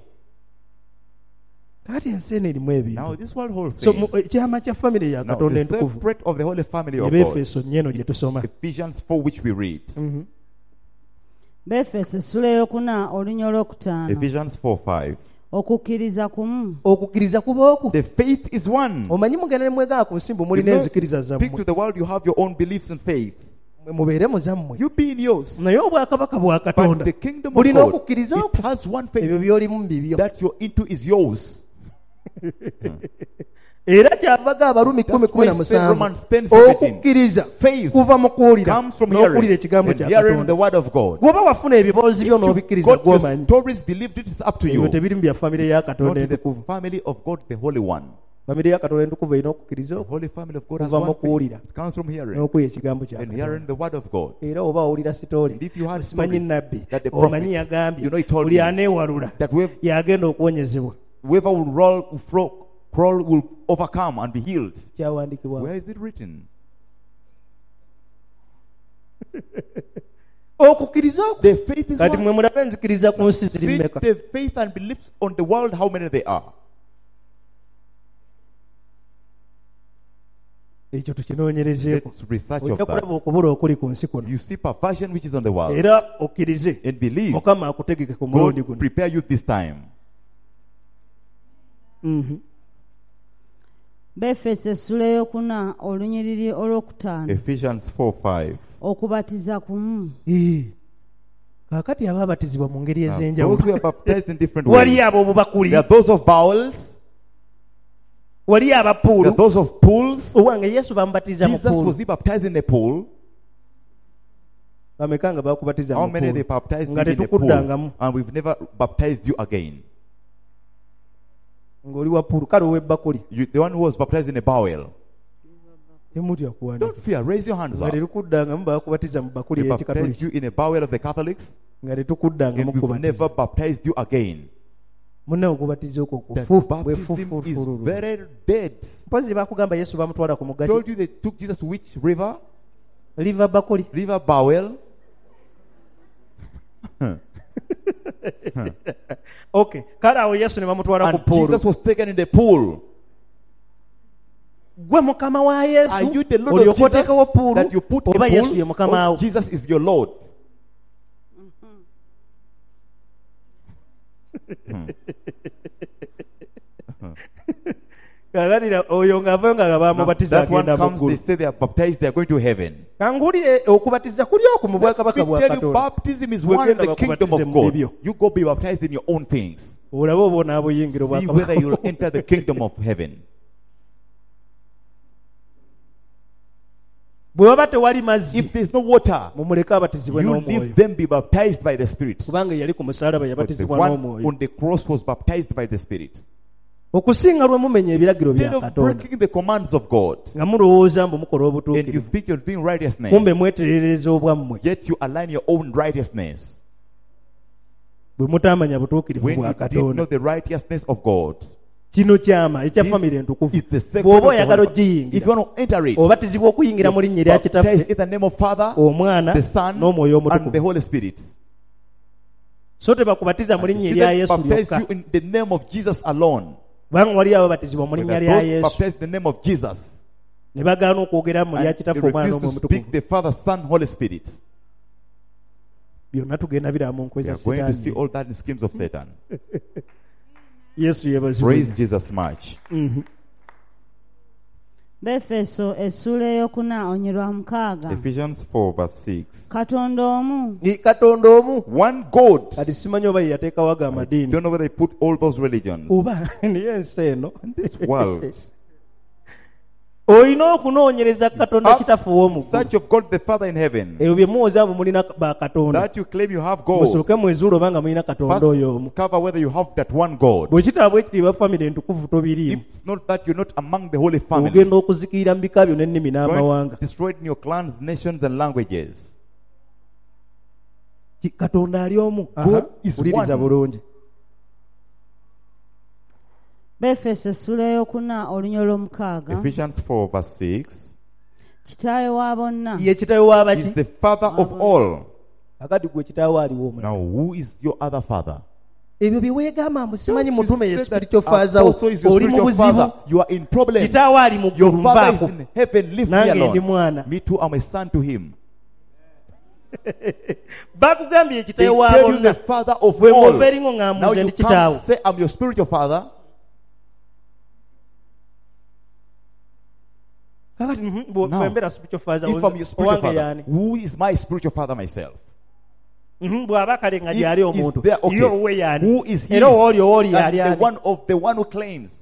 Kati ensi eno erimu Now ebintu. this world holds So things. mu- ekyama kya famire ya Now Katonda the entukuvu secret of the holy family of God. Ebefeso nnyeno gye tusoma. Ephesians four, which we read. Mhm. Befeso essula eyokuna olunya olwokutaano. Ephesians four five. Okukkiriza kumu. Okukkiriza kuba oku. The faith is one. Omanyi mugenda ne mwegala ku nsimbu You mulina know, enzikiriza speak to zammwe. the world, you have your own beliefs and faith. Mwe mubeere mu zammwe. You be in yours. Naye obwakabaka bwa But Katonda the kingdom of bulina God, okukkiriza it oku. has one Ebyo faith by'olimu bibyo. that you're into is yours. Era kyavaga Abarumi kumi kumi na That's why Romans musanvu ten seventeen. okukkiriza Faith kuva mu kuwulira comes from n'okuwulira hearing, ekigambo and kya hearing the Katonda. word of God. Bw'oba wafuna ebiboozi byo If you n'obikkiriza got your gw'omanyi, stories believed, it is up to ebyo you. tebiri mu bya famire ya Not Katonda in the entukuvu. family of God, the Holy One. Famire ya Katonda entukuvu erina okukkiriza The oku Holy family of God has kuva mu one faith. kuwulira It comes from hearing, n'okuwulira ekigambo kya and hearing Katonda. the word of God. Era oba owulira sitooli And if you had simanyi stories nabbi that the prophet, omanyi yagambye you know, he told buli me aneewalula that whoever, yagenda okuwonyezebwa. whoever will roll, will fro- crawl will overcome and be healed. Kyawandiikibwa. Where is it written? Okukkiriza oku. The faith is Kati mwe one. mulabe enzikiriza ku nsi ziri See mmeka? the faith and beliefs on the world, how many they are. Ekyo tukinoonyerezeeko. Let's research of Ojja kulaba that. okubula okuli ku nsi kuno. You see perversion which is on the world. Era okkirize And believe Mukama akutegeke ku mulundi God guno. prepare you this time. Mhm. Befeso essula eyokuna olunyiriri olwokutaano. Ephesians four five. Okubatiza kumu. Ee. Kaakati abaabatizibwa mu ngeri Now, those who ez'enjawulo. are baptized in different Wali ways. abo obubakuli, There are those of bowels. wali There are abapuulu. those of pools. Owange Yesu bamubatiza mu Jesus puulu. was he baptized in a pool? Bameka nga bakubatiza How mu many they puulu baptized nga you in a pool? tetukuddangamu And we've never baptized you again. ng'oli wa puulu kale ow'ebbakuli You, the one who was baptized in a bowel. temutya kuwandika Don't fear. Raise your hands nga up. tetukuddangamu bakubatiza mu bbakuli They baptized ey'ekikatoliki you in a bowel of the Catholics, nga tetukuddangamu and we've kubatiza. never baptized you again. Munne okubatiza okwo That kufu baptism is bwefufululu. very dead. Mpozi bakugamba Yesu bamutwala ku mugati Told you they took Jesus to which river? liva bakuli. River Bowel. Okay, kale awo Yesu ne bamutwala ku And puulu. Jesus was taken in the pool. Gwe mukama wa Are Yesu you the Lord of olyoka Jesus oteekawo puulu that you put in oba Yesu ye pool? mukama Or wo? Jesus is your Lord. Kagalira oyo ng'avayo nga Now, bamubatiza that one agenda mu comes, they ggulu. say they are baptized, they are going to heaven. Kangulire okubatiza kuli oku mu bwakabaka We bwa tell you, Katonda. baptism is one in the Wegenda kingdom bakubatize of mu God. bibyo. You go be baptized in your own things. Olabe oba onaabuyingira See whether you'll obwakabaka. enter the kingdom of heaven. Bwe waba tewali mazzi If there's no water, mumuleke abatizibwe you n'omwoyo. leave them be baptized by the Spirit. Kubanga yali ku musalaba But the yabatizibwa one n'omwoyo. on the cross was baptized by the Spirit. Okusinga lwe mumenya ebiragiro bya Instead of Katonda breaking the commands of God, nga mulowooza mbu mukola and you obutuukirivu think you're doing righteousness, kumbe mweterereza obwammwe yet you align your own righteousness. bwe mutamanya butuukirivu When bwa you didn't know Katonda. the righteousness of God, Kino kyama ekya This famire entukuvu. is the secret Bw'oba of the oyagala Holy Fa- If ogiyingira you want to enter it, obatizibwa okuyingira mu linnya erya baptize kitaffe in the name of Father, omwana the Son, n'omwoyo and the omutukuvu. Holy Spirit. So tebakubatiza mu And linnya you erya shouldn't Yesu baptize lyokka. you in the name of Jesus alone. Kubanga wali ababatizibwa mu But linnya there lya are those Yesu baptized in the name of Jesus. ne bagaana okwogera mu lya And they kitaffe omwana refuse omwoyo to speak omutukuvu. the Father, Son, Holy Spirit. Byonna tugenda biraba mu nkwe We za are going to see Setaani. all that in schemes of Satan. Yesu yeebazibwe. Praise Jesus much. Mhm. Befeso essula eyokuna onyirwa mukaaga. Ephesians four verse six. Katonda omu. Ye Katonda omu. One God. Kati simanyi oba ye yateekawo ago I amadiini don't know whether they put all those religions. oba niyo ensi eno In this world. olina okunoonyereza Katonda Have kitaffe ow'omu ggulu. search of God the Father in heaven. Ebyo bye muwoza mbu mulina ba Katonda. That you claim you have God. Musooke mwezuule oba nga mulina Katonda First oyo omu. discover whether you have that one God. Bwe kitaba bwe kiri ba famire entukuvu If tobiriimu. it's not that, you're not among the holy family. Ogenda okuzikirira mu bika byo n'ennimi Going n'amawanga. destroyed in your clans, nations, and languages. Ki- Katonda ali omu. God Aha, is wuliriza one. bulungi. Befeso essula eyokuna olunya olw'omukaaga. Ephesians four verse six. kitaawe wa bonna. ye kitaawe w'abaki. He's the father of all. akati gwe kitaawe aliwo omulala. Now, who is your other father? ebyo bye weegamba mbu simanyi Just mutume you ye said that spiritual father wo Apostle is your oli mu spiritual buzibu. father. You are in problem. kitaawe ali mu Your ggulu father is mbaako. in heaven. Leave me nange ndi alone. mwana. Me too, I'm a son to him. bakugambye They kitaawe wa tell you the bonna. father of bwe all. ng'ova eringo Now ng'ambuze you ndi kitaawe. can't say I'm your spiritual father. kakati mhm, bwe- Now, bwe mbeera spiritual father If I'm your spiritual owange father, yaani. who is my spiritual father myself? Mhm, bw'aba kale nga If gyali is omuntu there, okay. ye owe yaani. Who is he? era owooli owooli yali And the ani. one of the one who claims.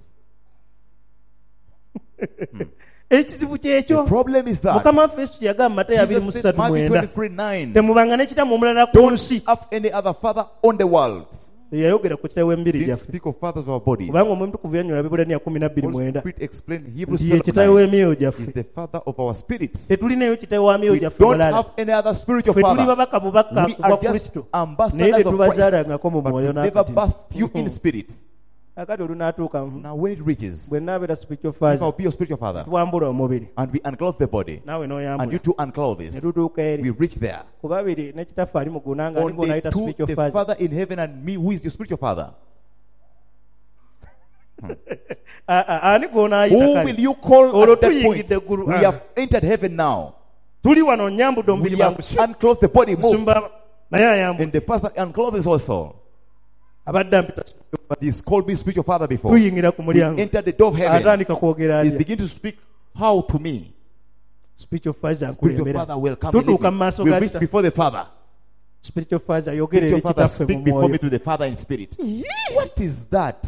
ekizibu The kyekyo problem is that mukama waffe yesu yagamba Matayo abiri mu Jesus said, ssatu Matthew mwenda twenty-three nine, temubanga ne kitammwe omulala ku don't nsi. have any other father on the world. yayogera ku kitaawe w'embiri Didn't gyaffe speak of fathers of our bodies. kubanga omwami tukuvu yannyonnyola Bibulaniya kumi na bbiri Holy mwenda Spirit explained Hebrews nti ye twelve kitaawe nine w'emyoyo is gyaffe. the father of our spirits. tetulinayo kitaawe wa myoyo We gyaffe don't balala. have any other spiritual ffe tuli father. babaka bubaka We bwa are just kristo naye ambassadors of Christ, tetubazaalangako mu but we mwoyo never n'akati. birthed you in spirit. akati olunaatuuka Now when it reaches, bwe naabeera spiritual if I'll father be your spiritual father, twambula omubiri and we unclothe the body, naawe and you n'oyambula two unclothe ne this, tutuuka we eri reach there. ku babiri ne kitaffe ali mu ggulu nga ali On the gw'onayita two, spiritual the father. father in heaven and me, who is your spiritual father? Ah, ah, ani gw'onaayita Who kale? will you call Olwo at that tuyingidde point? eggulu. We Ah. have entered heaven now. tuli wano nyambudde We omubiri have bangu unclothed the body, moved, musumba naye ayambudde and the pastor unclothes also. abadde ampita spiritual father. He's called me spiritual father before. tuyingira ku We mulyango entered the door of heaven. atandika kwogera He atya. begin to speak how to me. spiritual father Spiritual akulembera father will come and lead tutuuka mu me. maaso We ga reach kita before the father. spiritual father ayogera eri Spiritual father kitaffe mu speak before me mwoyo to the father in spirit. What is that?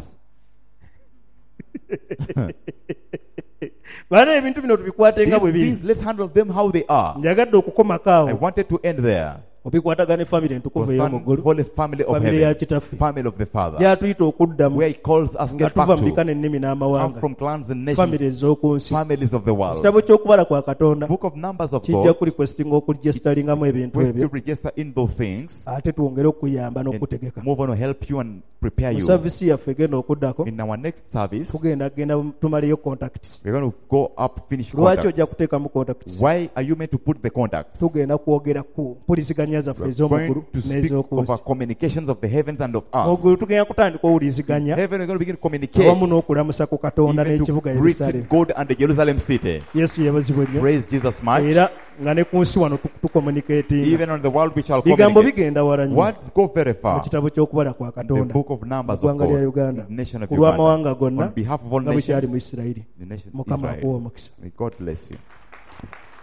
bana ebintu bino tubikwate nga bwe These, biri these, let's handle them how they are. njagadde okukomako I awo wanted to end there. obikwatagana ne family entukuvu ey'omu Concern ggulu holy family of family ya heaven, kitaffe family of the father, gyatuyita okuddamu where he calls us nga get back tuva mu bika to, n'ennimi come n'amawanga from clans and family nations, ez'oku nsi families of the world. ekitabo ky'okubala kwa katonda Book of Numbers of kijja God, kulikwesitinga okuregisitalingamu ebintu where ebyo to register in those things, ate twongere okuyamba and n'okutegeka move on to help you and prepare mu you. savisi yaffe egenda okuddako In our next service, tugenda genda tumaleyo contacts we're going to go up, finish lwaki ojja contacts. kuteekamu contacts Why are you meant to put the contacts? tugenda kwogera ku mpuliziganya zaffe We're ez'omuggulu going to speak n'ez'oku of our nsi communications of the heavens and of earth. muggulu tugenda kutandika owuliziganya Heaven is going to begin to communicate, awamu n'okulamusa ku katonda even n'ekibuga to preach yerusaalemu God and the Jerusalem city. yesu yebazibwe nnyo Praise Jesus much. era nga ne ku nsi wano tu- tucommunicatinga Even on the world we shall bigambo communicate. bigenda wala nnyo Words go very mu far. kitabo ky'okubala kwa The katonda book of Numbers mu of ggwanga lya God, uganda the nation of ku lw'amawanga Uganda, gonna on behalf of all nga bwe kyali mu nations, isirayiri the nation of mukama akuwa Israel. omukisa May God bless you.